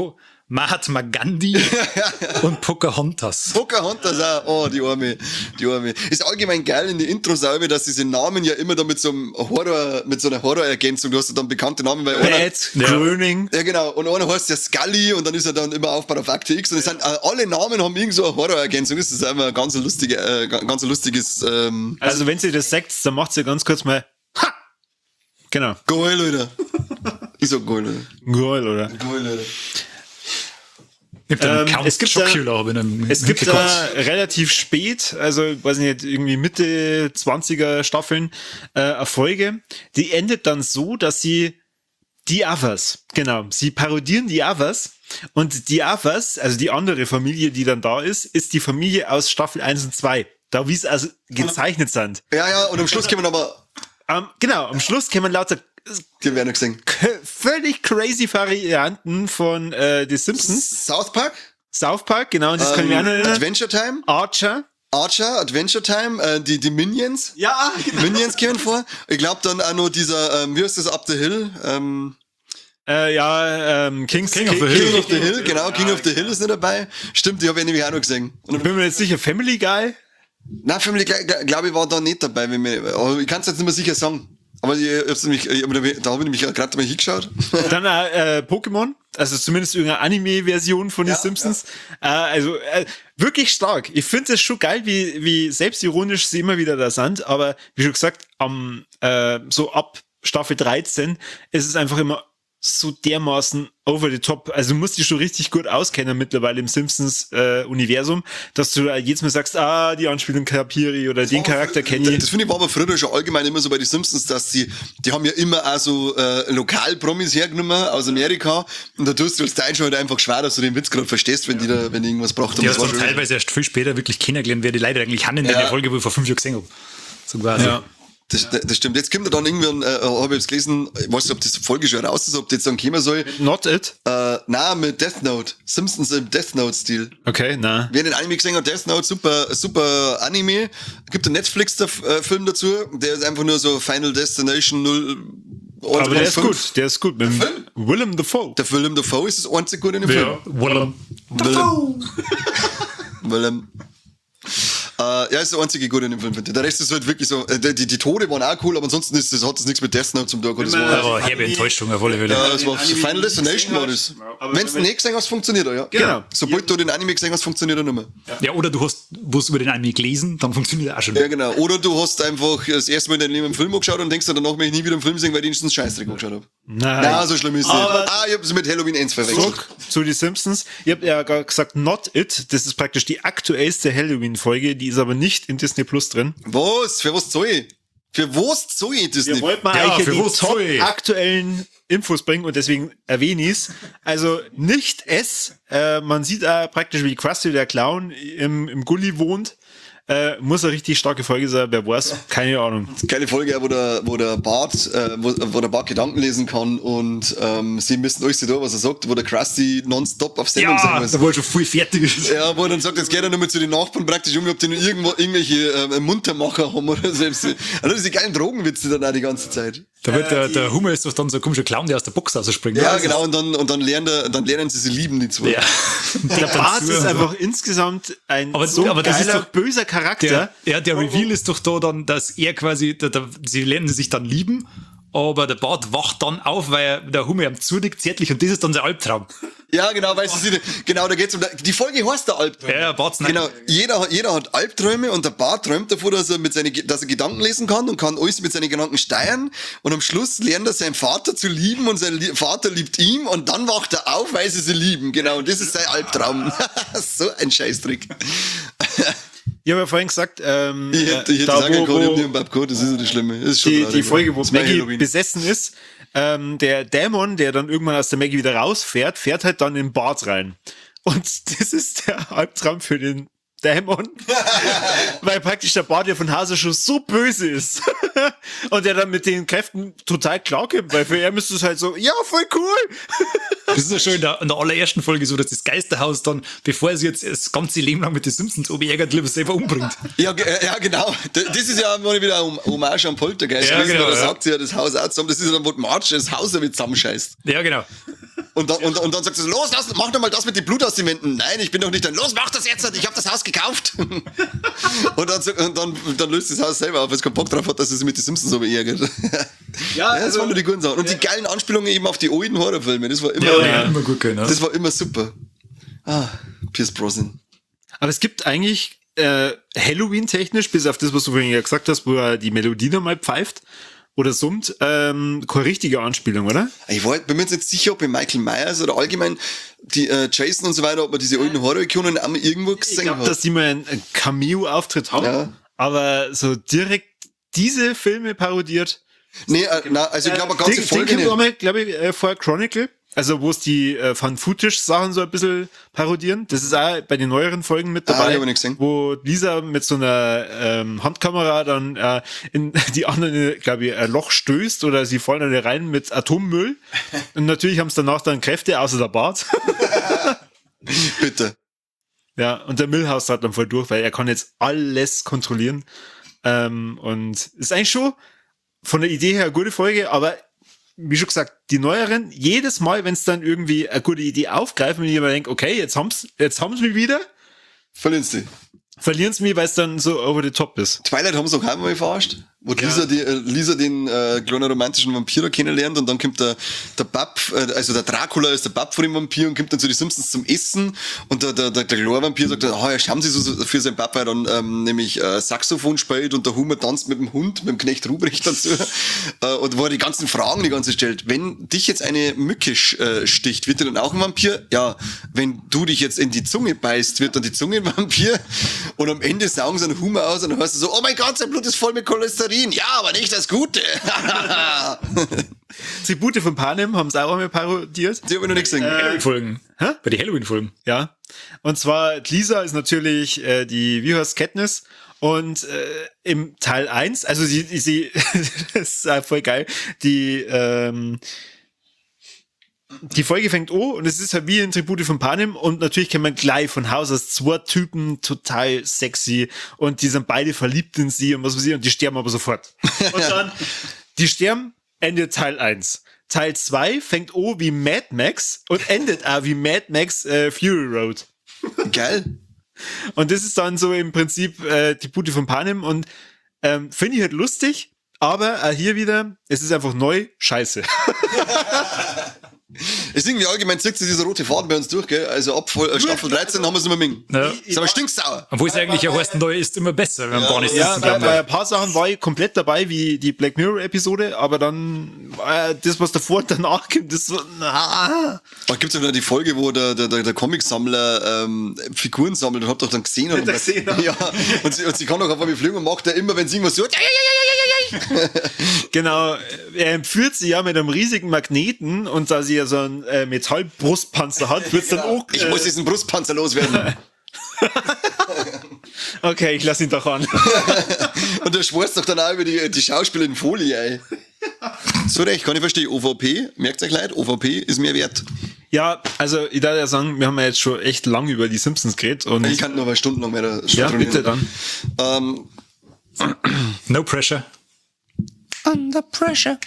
S3: Mahatma Gandhi und Pocahontas.
S1: Pocahontas auch. Oh, die Arme. Die Arme. Ist allgemein geil in die Intros auch immer, dass diese Namen ja immer da mit so einem Horror, mit so einer Horror-Ergänzung, du hast ja dann bekannte Namen, weil einer,
S2: Bad, Gröning.
S1: ja genau, und einer heißt ja Scully und dann ist er dann immer aufgebaut auf Akte X und es sind, äh, alle Namen haben irgend so eine Horror-Ergänzung. Das ist immer ein ganz lustige, äh, ganz lustiges, ähm,
S2: Also wenn sie das sagt, dann macht sie ganz kurz mal ha! Genau.
S1: geil, Alter. Ich sag geil, Alter.
S2: Geil, oder?
S1: Geil, Alter.
S3: Ich hab da einen
S2: Ähm,
S3: Count
S2: es gibt da-
S3: Chocula, aber in einem
S2: Es gibt
S3: Hinterkopf.
S2: da relativ spät, also weiß nicht, irgendwie Mitte zwanziger Staffeln, äh, eine Folge, die endet dann so, dass sie die Others, genau, sie parodieren die Others und die Others, also die andere Familie, die dann da ist, ist die Familie aus Staffel eins und zwei. Da wie es also gezeichnet sind.
S1: Ja, ja, und am Schluss kommen aber,
S2: Ähm, genau, am Schluss kommen lauter
S1: die werden gesehen.
S2: k- völlig crazy Varianten von äh, The Simpsons.
S1: South Park,
S2: South Park, genau, und das können
S1: ähm,
S2: wir auch noch erinnern.
S1: Adventure Time,
S2: Archer.
S1: Archer, Adventure Time, äh, die, die Minions.
S2: Ja,
S1: Minions kommen vor. Ich glaube dann auch noch dieser, ähm, wie heißt das, Up the Hill? Ähm,
S2: Äh, ja, ähm, Kings,
S3: King of the Hill.
S1: King of the Hill, genau, King of the Hill ist nicht dabei. Stimmt, die habe ich nämlich auch noch gesehen. Und,
S2: Bin mir jetzt sicher, Family Guy.
S1: nein, Family, glaube glaub ich, war da nicht dabei. Wenn mir, aber ich kann es jetzt nicht mehr sicher sagen. Aber ich, ich hab's nämlich, ich, da habe ich nämlich gerade mal hingeschaut.
S2: Dann äh, äh, Pokémon, also zumindest irgendeine Anime-Version von
S1: Ja,
S2: den Simpsons. Äh, also äh, wirklich stark. Ich finde es schon geil, wie, wie selbstironisch sie immer wieder da sind. Aber wie schon gesagt, am äh, so ab Staffel dreizehn ist es einfach immer so dermaßen over the top. Also du musst dich schon richtig gut auskennen mittlerweile im Simpsons-Universum, dass du jedes Mal sagst, ah, die Anspielung kapiere ich oder den Charakter kenne ich.
S1: Das finde ich war aber früher schon allgemein immer so bei den Simpsons, dass sie, die haben ja immer auch so äh, Lokalpromis hergenommen aus Amerika und da tust du als Deutscher halt einfach schwer, dass du den Witz gerade verstehst, wenn die da, wenn die irgendwas braucht.
S3: Die hast du teilweise erst viel später wirklich kennengelernt, wer die Leute eigentlich haben in der
S1: Ja.
S3: Folge, wo ich vor fünf Jahren gesehen habe. So quasi.
S2: Ja.
S1: Das, das stimmt. Jetzt kommt er dann irgendwann, äh, habe ich jetzt gelesen, ich weiß nicht, ob das Folge schon raus ist, ob das jetzt dann kommen soll.
S2: Not it.
S1: Äh, nein, mit Death Note. Simpsons im Death Note-Stil.
S2: Okay, na.
S1: Wer den Anime gesehen hat, Death Note, super, super Anime. Gibt einen Netflix-Film dazu, der ist einfach nur so Final Destination null.
S2: Aber der ist
S1: fünf.
S2: gut, der ist gut. Mit dem
S1: Film?
S2: Willem Dafoe.
S1: Der Willem Dafoe ist das einzige Gute in dem Film.
S3: Willem.
S1: Willem. Willem. Äh, ja, ist der einzige Gute in dem Film, finde ich. Der Rest ist halt wirklich so, äh, die, die Tode waren auch cool, aber ansonsten ist das, hat das nichts mit Death Note zum Tag. Das
S2: Wenn man-
S1: war,
S3: Aber herbe Enttäuschung auf alle Fälle.
S1: ja, das war
S2: den Anime
S1: Final
S2: nicht
S1: Destination war das.
S2: gesehen hast, aber
S1: Wenn du
S2: wenn-
S1: den nicht gesehen hast, funktioniert er, ja.
S2: Genau.
S1: Sobald du den Anime gesehen hast, funktioniert er nicht mehr.
S3: Ja, oder du hast was über den Anime gelesen, dann funktioniert er auch schon.
S1: Ja, genau. Oder du hast einfach das erste Mal in deinem Leben einen Film angeschaut und denkst dir, danach möchte ich nie wieder einen Film sehen, weil ich den Scheißdreck angeschaut habe.
S2: Nein.
S1: Na, so schlimm ist es nicht.
S2: Aber-
S1: Ah, ich hab's mit Halloween eins verwechselt.
S2: Zurück zu die Simpsons. Ihr habt ja gar gesagt, Not It. Das ist praktisch die aktuellste Halloween-Folge. Die ist aber nicht in Disney Plus drin.
S1: Was? Für was soll ich? Für was soll ich das
S2: Wir
S1: nicht?
S2: wollten mal
S3: Ja,
S2: eigentlich
S3: für
S2: die
S3: was
S2: top
S3: soll ich?
S2: aktuellen Infos bringen und deswegen erwähne ich es. Also nicht es. Äh, man sieht äh, praktisch, wie Krusty der Clown im, im Gully wohnt. Äh, muss eine richtig starke Folge sein, wer weiß, keine Ahnung.
S1: Keine Folge, wo der, wo der Bart, äh, wo, wo der Bart Gedanken lesen kann und ähm, sie müssen euch da, was er sagt, wo der Krusty nonstop auf Sendung sein
S3: Ja,
S1: muss.
S3: da war er schon viel fertig. ist.
S1: Ja, wo er dann sagt, jetzt geht er nochmal zu den Nachbarn praktisch um, ob die noch irgendwo irgendwelche äh, Muntermacher haben oder selbst. Also diese geilen Drogenwitze dann auch die ganze Zeit.
S3: Da wird der, der Humor ist doch dann so ein komischer Clown, der aus der Box rausspringt.
S1: Ja,
S3: Also,
S1: genau, und dann, und dann lernen, er, dann lernen sie sie lieben, die zwei.
S3: Ja.
S2: Der Bart ist einfach insgesamt ein
S3: Aber-
S2: so
S3: aber das ist
S2: geiler,
S3: doch-
S2: böser Charakter.
S3: Der, ja, der Reveal ist doch da dann, dass er quasi, der, der, sie lernen sich dann lieben, aber der Bart wacht dann auf, weil der Humor ihm zunickt, zärtlich, und das ist dann sein Albtraum.
S1: Ja, genau, weißt du, sie- genau, da geht's um, die Folge heißt der Albtraum.
S3: Ja, ja, Bart's nicht.
S1: Genau, jeder, hat- jeder hat Albträume und der Bart träumt davor, dass er, mit seine, dass er Gedanken lesen kann und kann alles mit seinen Gedanken steuern und am Schluss lernt er seinen Vater zu lieben und sein Lie- Vater liebt ihn und dann wacht er auf, weil sie sie lieben. Genau, und das ist sein Albtraum. So ein Scheißtrick.
S2: Ich habe ja vorhin gesagt, ähm,
S1: Ich hätte, ich hätte
S2: da,
S1: sagen
S2: wo,
S1: können, ich hab
S2: wo
S1: nie einen Bab gehabt, das ist ja das Schlimme. Das ist schon
S2: die,
S1: traurig,
S2: die Folge, wo
S1: das ist mein
S2: Maggie
S1: Halloween.
S2: besessen ist, ähm, der Dämon, der dann irgendwann aus der Maggie wieder rausfährt, fährt halt dann in den Bart rein. Und das ist der Albtraum für den Dämon, weil praktisch der Bart ja von Hause schon so böse ist und der dann mit den Kräften total klarkommt, weil für ihn ist es halt so, ja, voll cool.
S3: Das ist ja schon in der, in der allerersten Folge so, dass das Geisterhaus dann, bevor sie jetzt das ganze Leben lang mit den Simpsons obärgert, lieber selber umbringt.
S1: Ja, ge- äh, ja, genau. D- Das ist ja mal wieder ein Hommage am Poltergeist.
S3: Ja,
S1: gewesen,
S3: genau,
S1: weil da
S3: ja.
S1: sagt sie ja das Haus auch zusammen. Das ist ja dann, wo die Marge das Haus damit zusammenscheißt.
S3: Ja, genau.
S1: Und dann, und, und dann sagt sie so, los, lass, mach doch mal das mit dem Blut aus den Wänden. Nein, ich bin doch nicht dann. Los, mach das jetzt, ich habe das Haus gekauft. Und dann, und dann, dann löst das Haus selber auf, weil es keinen Bock drauf hat, dass es sich mit den Simpsons so beärgert. Ja, das
S2: also,
S1: waren nur die guten Sachen. Und die geilen Anspielungen eben auf die alten Horrorfilme, das war immer,
S3: Ja,
S1: ja,
S3: ja, immer gut gehen, ne?
S1: das war immer super. Ah, Pierce Brosnan.
S2: Aber es gibt eigentlich äh, Halloween-technisch, bis auf das, was du vorhin ja gesagt hast, wo er die Melodie nochmal pfeift oder summt, ähm, keine richtige Anspielung, oder?
S1: Ich war, bin mir jetzt nicht sicher, ob bei Michael Myers oder allgemein die äh, Jason und so weiter, ob man diese alten Horror-Ikonen auch mal irgendwo
S2: Ich
S1: gesehen
S2: glaube,
S1: hat.
S2: dass die mal einen, einen Cameo-Auftritt haben,
S1: Ja.
S2: aber so direkt diese Filme parodiert.
S1: Nee, äh, na, also ich glaube, eine ganze
S2: den,
S1: Folge
S2: den
S1: nicht.
S2: haben wir, glaube ich, äh, vorher Chronicle, also wo es die äh, Fan-Footage-Sachen so ein bisschen parodieren. Das ist auch bei den neueren Folgen mit
S1: Ah, die
S2: dabei,
S1: hab ich nicht gesehen.
S2: wo Lisa mit so einer ähm, Handkamera dann äh, in die anderen, glaube ich, ein Loch stößt oder sie fallen alle rein mit Atommüll. Und natürlich haben es danach dann Kräfte, außer der Bart.
S1: Bitte.
S2: Ja, und der Milhouse hat dann voll durch, weil er kann jetzt alles kontrollieren. Ähm, und ist eigentlich schon von der Idee her eine gute Folge, aber wie schon gesagt, die neueren, jedes Mal, wenn es dann irgendwie eine gute Idee aufgreifen, wenn ich mir denke, okay, jetzt haben's, jetzt haben's mich wieder,
S1: Verlieren sie.
S2: verlieren sie mich, weil es dann so over the top ist.
S1: Twilight haben sie auch einmal verarscht, wo
S2: Ja.
S1: Lisa, die, äh, Lisa den äh, kleinen romantischen Vampir kennenlernt und dann kommt der, der Bab, äh, also der Dracula ist der Bab von dem Vampir und kommt dann zu den Simpsons zum Essen und der, der, der, der kleine Vampir sagt, oh, ja, schauen Sie so für seinen Bab, weil er dann ähm, nämlich äh, Saxophon spielt und der Hummer tanzt mit dem Hund, mit dem Knecht Ruprecht dazu äh, und wo er die ganzen Fragen die ganze stellt. Wenn dich jetzt eine Mücke äh, sticht, wird er dann auch ein Vampir? Ja, wenn du dich jetzt in die Zunge beißt, wird dann die Zunge ein Vampir? Und am Ende saugen sie einen Hummer aus und dann hörst du so, oh mein Gott, sein Blut ist voll mit Cholesterin. Ja, aber nicht das Gute.
S2: Tribute von Panem haben sie auch einmal parodiert.
S1: Die habe ich noch nicht gesehen.
S3: Halloween-Folgen.
S2: Hä?
S3: Bei den Halloween-Folgen.
S2: Ja. Und zwar, Lisa ist natürlich äh, die, wie heißt Katniss? Und äh, im Teil eins, also sie, sie das ist äh, voll geil, die, ähm, die Folge fängt an und es ist halt wie in Tribute von Panem und natürlich kennt man gleich von Haus aus zwei Typen, total sexy und die sind beide verliebt in sie und was weiß ich und die sterben aber sofort. Und dann, die sterben, Ende Teil eins. Teil zwei fängt an wie Mad Max und endet auch wie Mad Max äh, Fury Road.
S1: Geil.
S2: Und das ist dann so im Prinzip äh, die Tribute von Panem und ähm, finde ich halt lustig, aber auch hier wieder, es ist einfach neu, scheiße.
S1: Es ist irgendwie allgemein zirkt sich dieser rote Faden bei uns durch, gell? Also ab Vol- äh, Staffel dreizehn haben wir es nicht mehr mengen.
S3: Ja.
S1: Ist aber stinksauer.
S3: Obwohl es eigentlich ja heißt, neu ist immer besser, wenn man gar nicht
S2: Ja,
S3: sitzen
S2: bei,
S3: kann.
S2: bei ein paar Sachen war ich komplett dabei, wie die Black Mirror Episode, aber dann äh, das, was davor und danach kommt, das so, na.
S1: Da gibt's ja wieder die Folge, wo der, der, der, der Comicsammler ähm, Figuren sammelt und hat doch dann gesehen. Und,
S2: er gesehen, ja.
S1: ja, und, sie, und sie kann doch auf einmal fliegen und macht er immer, wenn sie irgendwas so, ja, ja, ja, ja, ja, ja.
S2: Genau, er entführt sie ja mit einem riesigen Magneten und da sie ja so einen äh, Metallbrustpanzer hat, wird's dann auch.
S1: Ich muss diesen Brustpanzer loswerden.
S2: Okay, ich lass ihn doch an.
S1: Und der schworst doch dann auch über die, die Schauspieler in Folie, ey. So recht, kann ich verstehen. O V P, merkt euch leid, O V P ist mehr wert.
S2: Ja, also ich darf ja sagen, wir haben ja jetzt schon echt lang über die Simpsons geredet und
S1: Ich kann nur mal stundenlang mehr da
S2: ja, bitte dann.
S1: Ähm,
S3: No pressure.
S1: Under pressure.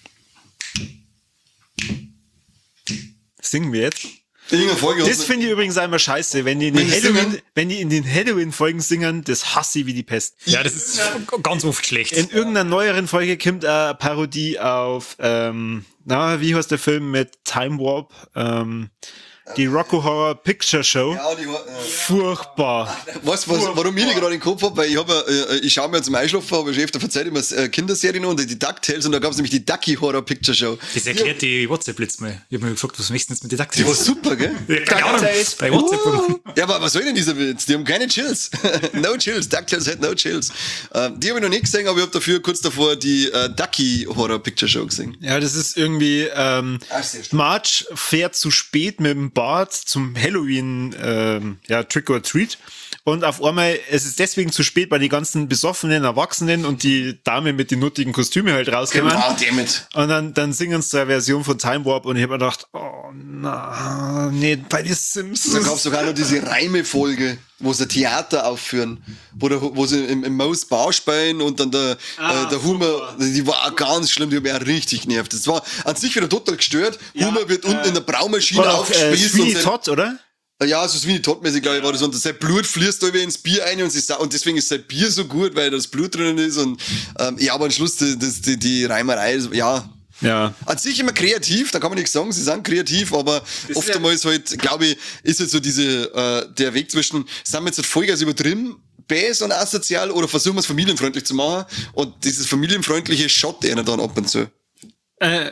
S2: Singen wir jetzt?
S1: Irgendeine Folge
S2: Das
S1: hast du-
S2: finde ich übrigens einmal scheiße, wenn die in den
S1: Wenn die
S2: Halloween,
S1: singen?
S2: wenn die in den Halloween-Folgen singen, das hasse ich wie die Pest.
S3: Ja, das ist ganz oft schlecht.
S2: In irgendeiner neueren Folge kommt eine Parodie auf, ähm, na, wie heißt der Film mit Time Warp? Ähm, die Rocco Horror Picture Show.
S1: Ja, die, äh,
S2: Furchtbar.
S1: Weißt du, was, warum ich die gerade im Kopf habe? Weil ich, hab, äh, ich schaue mir zum Einschlafen, aber ich öfter verzeiht immer äh, Kinderserien und die DuckTales und da gab es nämlich die Ducky Horror Picture Show.
S3: Das erklärt die WhatsApp letztes Mal. Ich habe mir gefragt, was möchtest du jetzt mit den
S1: Die war
S3: DuckTales?
S1: super, gell?
S3: Ja, keine Ahnung.
S2: DuckTales.
S3: Bei WhatsApp.
S1: Ja, aber was soll denn dieser Witz? Die haben keine Chills. No Chills. DuckTales hat no Chills. Ähm, die habe ich noch nicht gesehen, aber ich habe dafür kurz davor die äh, Ducky Horror Picture Show gesehen.
S2: Ja, das ist irgendwie, ähm,
S1: Ach, sehr schön.
S2: Marge fährt zu spät mit dem Bart zum Halloween, ähm, ja, Trick or Treat. Und auf einmal, es ist deswegen zu spät, weil die ganzen besoffenen Erwachsenen und die Dame mit den nuttigen Kostümen halt rauskommen.
S1: Wow, dammit.
S2: Und dann, dann singen sie eine Version von Time Warp und ich habe mir gedacht, oh na, nee, bei den
S1: Da
S2: Simpsons.
S1: gab es sogar noch diese Reime-Folge. wo sie Theater aufführen, wo, der, wo sie im, im Maus Bar spielen und dann der,
S2: Ah,
S1: äh, der Humor, die war auch ganz schlimm, die hat mich auch richtig genervt. Das war an sich wieder total gestört.
S2: Ja,
S1: Humor wird
S2: äh,
S1: unten in der Braumaschine
S2: War doch, äh,
S1: aufgespießt.
S2: Sweeney
S1: und sein-
S2: Todd, oder?
S1: Ja, so Sweeney Todd-mäßig, glaube ich, war das. Und sein Blut fließt da wieder ins Bier rein und, sie, sa- und deswegen ist sein Bier so gut, weil das Blut drinnen ist. Und ähm, ja, aber am Schluss die, das, die, die Reimerei, ist- ja.
S2: Ja.
S1: An sich immer kreativ, da kann man nichts sagen, sie sind kreativ, aber oftmals halt, glaube ich, ist halt so diese, äh, der Weg zwischen, sind wir jetzt halt Vollgas übertrieben, bäs und asozial, oder versuchen wir es familienfreundlich zu machen, und dieses familienfreundliche schaut einer dann ab und zu.
S2: Äh,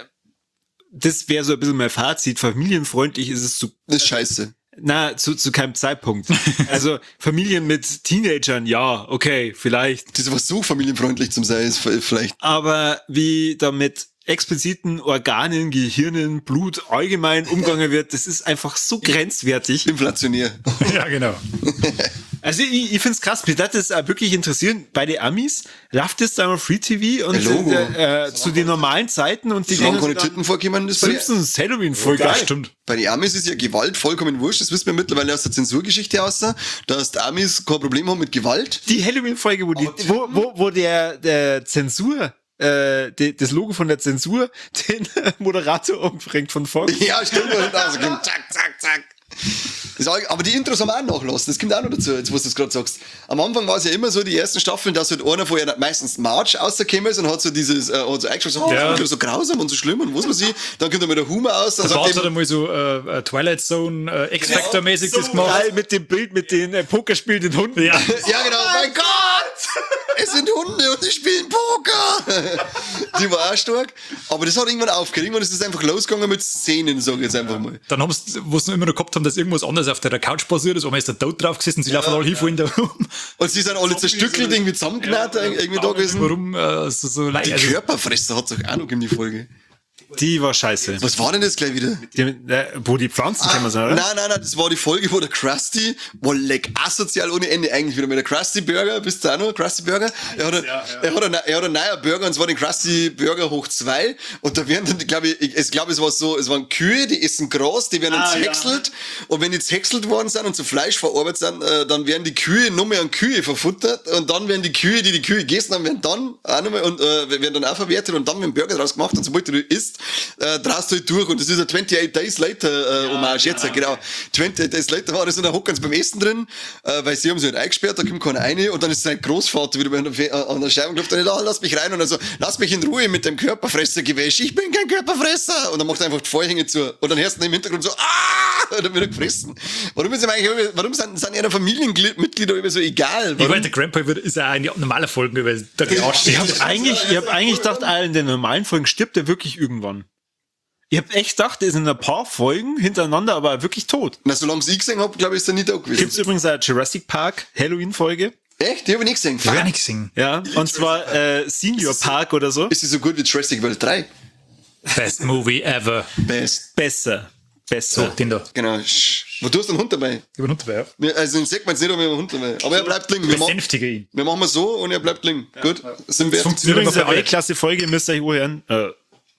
S2: das wäre so ein bisschen mein Fazit. Familienfreundlich ist es zu,
S1: Das ist scheiße.
S2: na, zu, zu keinem Zeitpunkt. Also Familien mit Teenagern, ja, okay, vielleicht.
S1: Das war so familienfreundlich zum sein, ist vielleicht.
S2: Aber wie da mit expliziten Organen, Gehirnen, Blut allgemein umgegangen wird, das ist einfach so grenzwertig.
S1: Inflationär.
S3: Ja, genau.
S2: Also ich, ich find's krass, mich würde das auch wirklich interessieren, bei den Amis, läuft das da mal Free T V und
S1: Ja, Logo.
S2: äh, äh, zu den normalen Zeiten und die
S1: Solange keine
S2: denken
S1: Titten vorkommen, das bei, die,
S2: Simpsons Halloween voll geil.
S3: Stimmt.
S1: bei den Amis ist ja Gewalt vollkommen wurscht, das wissen wir mittlerweile aus der Zensurgeschichte aus, dass die Amis kein Problem haben mit Gewalt.
S2: Die Halloween-Folge, wo, die, wo, wo, wo der, der Zensur, äh, die, das Logo von der Zensur den Moderator umbringt von Fox.
S1: Ja, stimmt. Und also, zack, zack, zack. Das auch, aber die Intros haben wir auch nachlassen. Das kommt auch noch dazu, jetzt wo du es gerade sagst. Am Anfang war es ja immer so, die ersten Staffeln, dass halt einer von einer, meistens March rausgekommen ist und hat so dieses, äh, hat so eingeschaut, so,
S3: Ja.
S1: oh, so grausam und so schlimm und was weiß ich. Dann kommt er mit der Humor aus. Dann
S3: Das
S1: sagt
S3: war
S1: er
S3: hat
S1: ihm,
S3: einmal so äh, äh, Twilight Zone, äh, X-Factor-mäßig das
S2: So
S3: gemacht.
S2: geil mit dem Bild mit den äh, Pokerspielenden Hunden.
S3: Ja.
S1: ja genau, mein Gott! Es sind Hunde und die spielen Poker! Die war auch stark. Aber das hat irgendwann aufgehört. Irgendwann ist es einfach losgegangen mit Szenen, sag ich jetzt einfach mal.
S3: Dann haben sie, wo sie noch immer noch gehabt haben, dass irgendwas anderes auf der Couch passiert ist, einmal ist der Tod drauf gesessen, sie laufen alle hinfallen da rum.
S1: Und sie sind alle zerstückelt, irgendwie zusammengenäht, irgendwie da gewesen.
S3: Warum äh, so, so leid?
S1: Die
S3: Also,
S1: Körperfresser hat's auch noch in die Folge.
S2: Die war scheiße.
S1: Was war denn das gleich wieder?
S2: Die, äh, wo die Pflanzen kennen, oder?
S1: Nein, nein, nein, das war die Folge, wo der Krusty, war leck asozial ohne Ende eigentlich wieder mit der Krusty Burger, bist du auch noch, Krusty Burger? Er hat, einen, er hat, einen, er hat einen neuen Burger, und zwar den Krusty Burger hoch zwei, und da werden dann, glaube ich, ich glaube, es war so, es waren Kühe, die essen Gras, die werden dann
S2: Ah,
S1: zerhäckselt, und wenn die zerhäckselt worden sind und zu Fleisch verarbeitet sind, äh, dann werden die Kühe noch mehr an Kühe verfuttert, und dann werden die Kühe, die die Kühe gegessen haben, werden dann auch nochmal, und äh, werden dann auch verwertet, und dann wird ein Burger draus gemacht, und sobald du isst, äh, drast du halt durch, und das ist ein twenty-eight Days Later äh, Hommage jetzt, genau. twenty-eight Days Later war das, und dann hocken sie beim Essen drin, äh, weil sie haben sich halt eingesperrt, da kommt keiner rein, und dann ist sein Großvater wieder an der, an der Scheibe und klopft, ah, lass mich rein, und dann so, lass mich in Ruhe mit dem Körperfressergewäsch, ich bin kein Körperfresser, und dann macht er einfach die Vorhänge zu, und dann hörst du im Hintergrund so, ah, und dann wird er gefressen. Warum ist ihm eigentlich, warum sind, sind ihre Familienmitglieder immer so egal?
S3: ich
S1: Warum?
S3: meine, der Grandpa wird, ist ja eine normale Folge, weil der die Arsch
S2: Ich hab eigentlich, ich hab eigentlich gedacht, ah, in den normalen Folgen stirbt er wirklich irgendwann. Ich hab echt gedacht, er ist in ein paar Folgen hintereinander aber wirklich tot.
S1: Na, solange ich gesehen habe, glaube ich, ist er nicht da gewesen.
S2: Gibt's übrigens eine Jurassic Park Halloween-Folge.
S1: Echt? Die habe ich nicht gesehen.
S3: Ich will nichts singen.
S2: Ja, und zwar äh, Senior Park oder so.
S1: Ist sie so gut wie Jurassic World drei?
S3: Best Movie ever.
S1: Best.
S2: Besser.
S3: So,
S2: Besser.
S3: den da.
S1: Genau. Sch- Wo du hast einen Hund dabei?
S3: Ich bin dabei, ja.
S1: Wir- Also den sieht man jetzt nicht, aber wir haben einen Hund dabei. Aber er bleibt liegen. Wir, ma
S3: Besänftige ihn.
S1: wir machen es so und er bleibt liegen. Gut, sind wir.
S3: funktioniert
S2: Übrigens
S3: aber
S2: eine
S3: bei allen.
S2: klasse Folge, müsst ihr euch hören. Äh,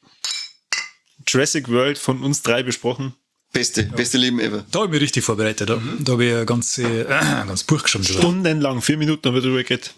S2: Jurassic World von uns drei besprochen.
S1: Beste, beste Leben ever.
S3: Da habe ich mich richtig vorbereitet. Da, da habe ich ein ganz, äh, ganz Buch geschrieben. drüber.
S2: Stundenlang, vier Minuten haben wir drüber geredet.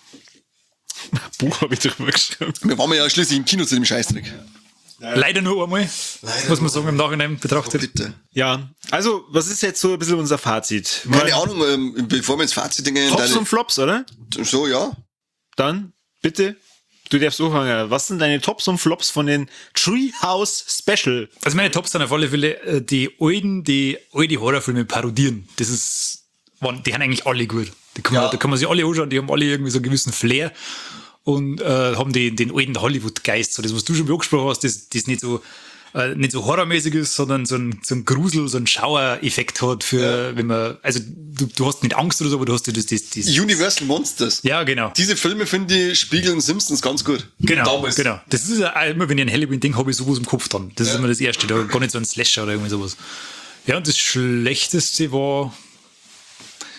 S2: Buch habe ich drüber geschrieben.
S1: Wir waren ja schließlich im Kino zu dem Scheißdreck.
S3: Leider nur einmal, muss man sagen, im Nachhinein betrachtet.
S1: Bitte.
S2: Ja, also, was ist jetzt so ein bisschen unser Fazit?
S1: Keine
S2: Mal
S1: Ahnung, ähm, bevor wir ins Fazit gehen,
S2: Tops und
S1: deine,
S2: Flops, oder?
S1: so, ja.
S2: Dann, bitte, du darfst so fangen. Was sind deine Tops und Flops von den Treehouse Special?
S3: Also meine Tops sind auf alle Fälle äh, die alten, die alte Horrorfilme parodieren. Das ist, waren, die haben eigentlich alle gut. Die kann man,
S1: Ja.
S3: Da kann man sich alle anschauen, die haben alle irgendwie so einen gewissen Flair und äh, haben die, den alten Hollywood-Geist. So das, was du schon angesprochen hast, das, das nicht so äh, nicht so horrormäßig ist, sondern so ein, so ein Grusel, so ein Schauereffekt hat für, wenn man, also du, du hast nicht Angst oder so, aber du hast das, das, das
S1: Universal Monsters.
S3: ja, genau.
S1: Diese Filme, finde ich, spiegeln Simpsons ganz gut.
S3: Genau,
S1: Damals.
S3: genau. Das ist ja immer, wenn ich ein Halloween denke, habe ich sowas im Kopf dann. Das ist immer das Erste, da gar nicht so ein Slasher oder irgendwie sowas. Ja, und das Schlechteste war,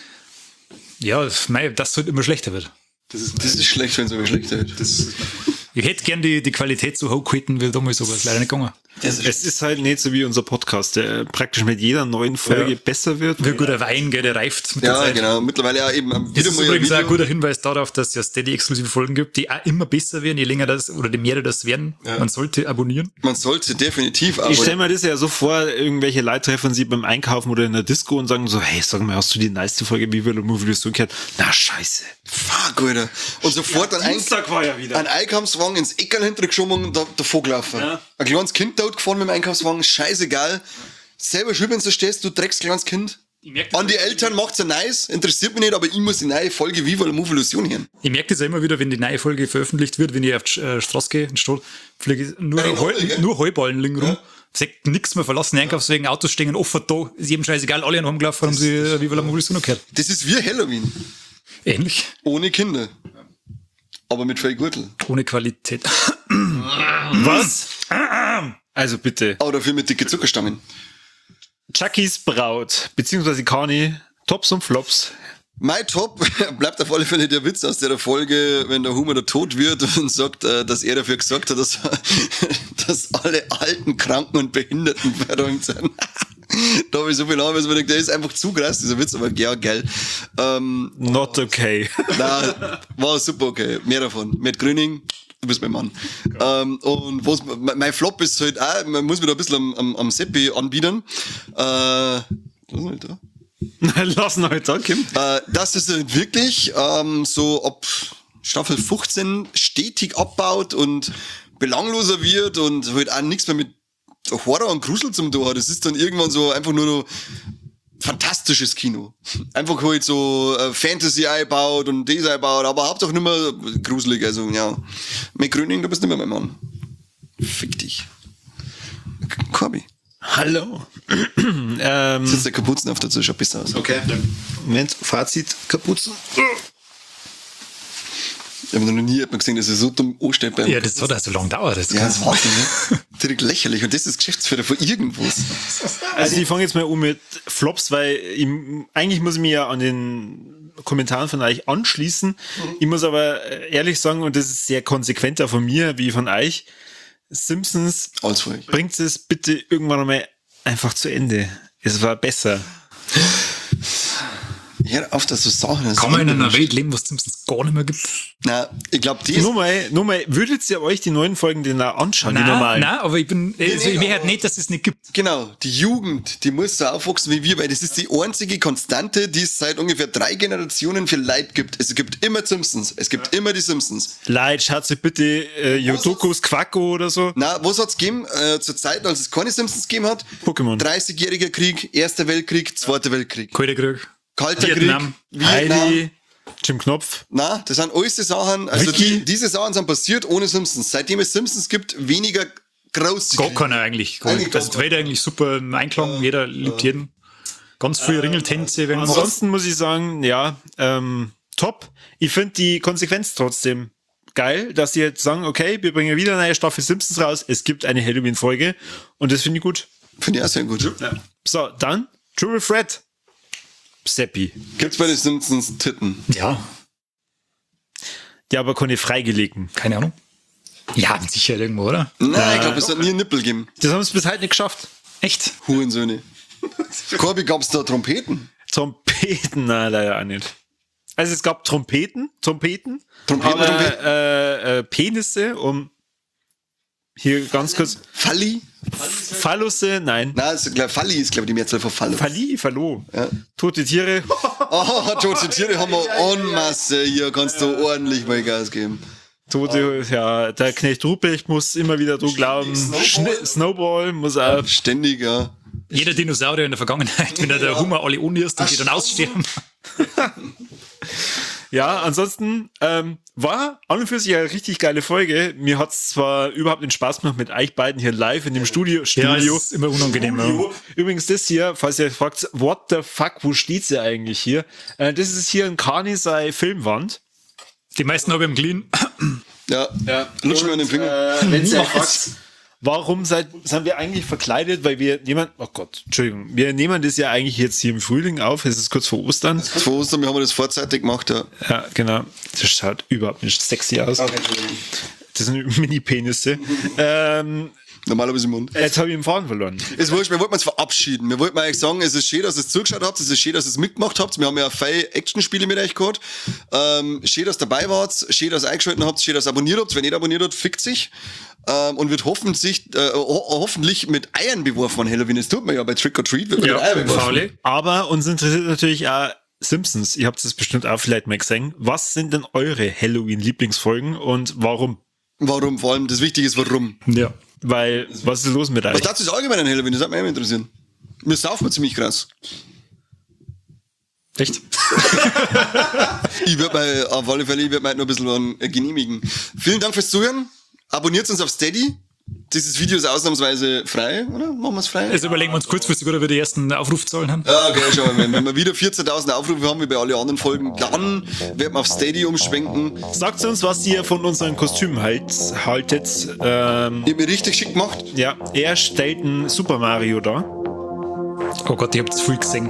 S3: ja, das, mei, das halt immer schlechter wird.
S1: Das ist, das ist schlecht, wenn es immer schlechter wird. Das,
S3: Ich hätte gern die, die Qualität so hochgehalten, wie damals, aber es ist leider nicht gegangen.
S2: Es ist halt nicht so wie unser Podcast, der praktisch mit jeder neuen Folge
S3: Ja.
S2: besser wird.
S3: Wie ein guter Wein, gell, der reift mit
S1: Ja,
S3: der Zeit.
S1: genau. Mittlerweile ja eben am-
S3: Das
S1: wieder
S3: ist
S1: mal ein
S3: übrigens auch ein
S1: Video.
S3: guter Hinweis darauf, dass es ja Steady-exklusive Folgen gibt, die auch immer besser werden, je länger das oder je mehr das werden. Man sollte abonnieren.
S1: Man sollte definitiv, aber
S2: Ich stelle mir das ja so vor, irgendwelche Leute treffen sie beim Einkaufen oder in der Disco und sagen so, hey, sag mal, hast du die nice Folge Viva la Movie so gehört? Na, scheiße.
S1: fuck, Alter. Und sofort ein,
S2: Dienstag war ja wieder.
S1: ein Einkaufswagen ins Eckerl hintergeschoben und da, davor gelaufen.
S2: Ja.
S1: Ein kleines Kind dort gefahren mit dem Einkaufswagen, scheißegal. Selber schuld, wenn du stehst, du dreckst kleines Kind.
S3: merk das
S1: An die Eltern macht's ja nice, interessiert mich nicht, aber ich muss die neue Folge Viva la Movie Illusion hören.
S3: Ich merke das ja immer wieder, wenn die neue Folge veröffentlicht wird, wenn ich auf die äh, Straße gehe, in die Stadt, fliege ich nur,
S1: Ja,
S3: Heu,
S1: gell?
S3: nur Heuballen liegen rum.
S1: Ja.
S3: Sagt nichts mehr verlassen, Einkaufswegen, Autos stehen offen da, ist jedem scheißegal, alle haben gelaufen, haben sie äh, Viva la Movie Illusion gehört.
S1: Das ist wie Halloween.
S3: Ähnlich,
S1: Ohne Kinder. Aber mit viel Gürtel.
S3: ohne Qualität.
S2: Was? Also bitte.
S1: Aber dafür mit dicke Zuckerstangen.
S2: Chuckys Braut, beziehungsweise Kani, Tops und Flops.
S1: Mein Top bleibt auf alle Fälle der Witz aus der Folge, wenn der Humor da tot wird und sagt, äh, dass er dafür gesagt hat, dass, dass alle Alten, Kranken und Behinderten verräumt sind. Da habe ich so viel Angst, dass man denkt, der ist einfach zu krass, dieser Witz, aber ja, geil. Ähm,
S2: Not okay.
S1: na, war super okay. Mehr davon. Mit Grüning, du bist mein Mann. Ähm, und was, mein Flop ist halt auch, man muss mich da ein bisschen am, am, am Seppi anbieten. Äh, was ist denn da?
S2: Lass ihn halt da, Kim.
S1: Äh, dass es halt wirklich ähm, so ab Staffel fünfzehn stetig abbaut und belangloser wird und halt auch nichts mehr mit Horror und Grusel zum tun hat. Das ist dann irgendwann so einfach nur noch fantastisches Kino. Einfach halt so äh, Fantasy einbaut und das einbaut, aber hauptsächlich nicht mehr gruselig. Also ja, mit Gröning, du bist nicht mehr mein Mann. Fick dich. Corby.
S2: Hallo. ähm,
S1: Sitzt der Kapuzen auf dazu, schaut besser aus.
S2: okay. Moment, Fazit, Kapuzen.
S1: Ich habe noch nie jemanden gesehen, dass er so dumm ansteht beim
S3: Ja, das hat auch so lange gedauert. Das
S1: Ja,
S3: kann-
S1: das ist Wahnsinn, ne? Direkt lächerlich. Und das ist Geschäftsführer von irgendwas.
S2: Also ich fange jetzt mal um mit Flops, weil ich, eigentlich muss ich mich ja an den Kommentaren von euch anschließen. Ich muss aber ehrlich sagen, und das ist sehr konsequenter von mir wie von euch, Simpsons,
S1: Alles für euch.
S2: bringt es bitte irgendwann einmal einfach zu Ende. Es war besser.
S1: Hör auf, dass du Sachen
S3: Kann man in einer Welt leben, wo es Simpsons gar nicht mehr gibt?
S1: Na, ich glaube, die ist.
S2: Nur mal, nur mal, würdet ihr euch die neuen Folgen denn auch anschauen, die normalen?
S3: nein, aber ich bin, also ich will halt nicht, dass es nicht gibt.
S1: Genau, die Jugend, die muss so aufwachsen wie wir, weil das ist die einzige Konstante, die es seit ungefähr drei Generationen für Leid gibt. Es gibt immer Simpsons. Es gibt immer die Simpsons.
S2: Leute, schaut sich bitte äh, Yodokus Quacko oder so.
S1: Na, was hat's gegeben? Äh, zur Zeit, als es keine Simpsons gegeben hat?
S2: Pokémon.
S1: dreißigjähriger Krieg, Erster Weltkrieg, Zweiter Weltkrieg.
S3: Kalter Krieg.
S1: Kalter
S3: Vietnam.
S1: Krieg, Vietnam.
S2: Heidi, Jim Knopf.
S1: Na, das sind alles die Sachen, also
S2: Wiki.
S1: die, diese Sachen sind passiert ohne Simpsons. Seitdem es Simpsons gibt, weniger groß zu
S3: Gar
S1: kriegen.
S3: keiner eigentlich.
S1: Eigentlich
S3: Das
S1: gar
S3: ist eigentlich super im Einklang. Jeder liebt jeden. Ganz viele Ringeltänze. Wenn man
S2: Ansonsten muss ich sagen, ja, ähm, top. Ich finde die Konsequenz trotzdem geil, dass sie jetzt sagen, okay, wir bringen wieder eine neue Staffel Simpsons raus. Es gibt eine Halloween-Folge und das finde ich gut.
S1: Finde ich auch sehr gut.
S2: So, dann Triple Threat. Seppi.
S1: Gibt's bei den Simpsons Titten?
S3: ja,
S2: Ja, aber keine freigelegten.
S3: keine Ahnung. Ja, sicher irgendwo, oder?
S1: Nein, ich glaube, es hat nie einen Nippel gegeben.
S2: Das haben sie bis heute nicht geschafft.
S3: Echt?
S1: Hurensöhne. Corby, gab's da Trompeten?
S2: Trompeten, nein, leider auch nicht. Also es gab Trompeten, Trompeten,
S1: Trompeten,
S2: aber
S1: Trompeten.
S2: Äh, äh, Penisse, um hier ganz kurz,
S1: Falli?
S2: Phallusse, nein.
S1: Nein, ist, glaub, Falli ist, glaube ich, die Mehrzahl von Fallo.
S2: Falli, Fallo.
S1: Ja.
S2: Tote Tiere.
S1: Oh, tote Tiere haben wir en masse. Hier kannst du ordentlich mal Gas geben.
S2: Tote, ja, der Knecht Ruprecht muss immer wieder dran glauben.
S1: Snowball.
S2: Schne Snowball muss auch.
S1: Ständig, ja.
S3: Jeder Dinosaurier in der Vergangenheit, wenn er der Hummer alle unnirst und die dann aussterben.
S2: Ja, ansonsten ähm, war an und für sich eine richtig geile Folge. Mir hat's zwar überhaupt den Spaß gemacht mit euch beiden hier live in dem Studio.
S3: Ja, das
S2: Studio.
S3: ist immer unangenehm. Ja.
S2: Übrigens das hier, falls ihr euch fragt, what the fuck, wo steht's ja eigentlich hier? Äh, das ist hier ein Kani sei Filmwand.
S3: Die meisten habe ich im Clean.
S1: Ja,
S2: Ja.
S1: lutsch mir an den Finger.
S2: Äh, wenn ihr euch
S3: Niemals.
S2: fragt, warum seid, sind wir eigentlich verkleidet? Weil wir nehmen, oh Gott, Entschuldigung, wir nehmen das ja eigentlich jetzt hier im Frühling auf. Es ist kurz vor Ostern.
S1: Vor Ostern, wir haben das vorzeitig gemacht, ja.
S2: Ja, genau. Das schaut überhaupt nicht sexy aus. Das sind Mini-Penisse. ähm,
S1: Normalerweise im Mund.
S2: jetzt habe ich den Faden verloren.
S1: Es wurscht, wir wollten uns verabschieden. Wir wollten eigentlich sagen, es ist schön, dass ihr es zugeschaut habt, es ist schön, dass ihr es mitgemacht habt. Wir haben ja viele Action-Spiele mit euch gehabt. Ähm, schön, dass ihr dabei wart, schön, dass ihr eingeschaltet habt, schön, dass ihr abonniert habt. Wenn ihr nicht abonniert habt, fickt sich. Ähm, und wird hoffentlich, äh, ho hoffentlich mit Eiern beworfen an Halloween. Das tut man ja bei Trick or Treat. Wird man mit Eiern beworfen.
S2: Faule. Aber uns interessiert natürlich auch Simpsons. Ihr habt es bestimmt auch vielleicht mal gesehen. Was sind denn eure Halloween-Lieblingsfolgen und warum?
S1: Warum? Vor allem das Wichtige ist, warum.
S3: Ja.
S2: Weil, was ist los mit euch?
S1: Was dazu ist allgemein an Halloween? Das hat mich immer interessieren. Mir saufen wir ziemlich krass.
S3: Echt?
S1: Ich würde mal, auf alle Fälle, ich würde mal nur ein bisschen genehmigen. Vielen Dank fürs Zuhören. Abonniert uns auf Steady. Dieses Video ist ausnahmsweise frei, oder? Machen wir es frei?
S3: Jetzt überlegen wir uns kurzfristig, oder wir die ersten Aufrufzahlen haben.
S1: Ja, okay, schau mal. Wenn, wenn wir wieder vierzehntausend Aufrufe haben, wie bei allen anderen Folgen, dann werden wir auf Steady umschwenken.
S2: Sagt uns, was ihr von unseren Kostümen halt, haltet. Ähm,
S1: Ich hab mich richtig schick gemacht.
S2: ja, er stellt ein Super Mario dar.
S3: Oh Gott, ihr habt es viel gesehen.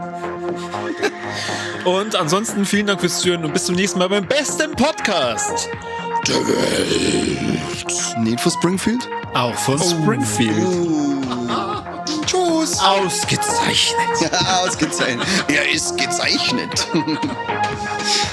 S2: Und ansonsten vielen Dank fürs Zuhören und bis zum nächsten Mal beim besten Podcast
S1: Der Welt. Nicht von Springfield?
S2: auch von Springfield.
S1: Tschüss.
S2: Ausgezeichnet.
S1: Ja, ausgezeichnet. Er ist gezeichnet.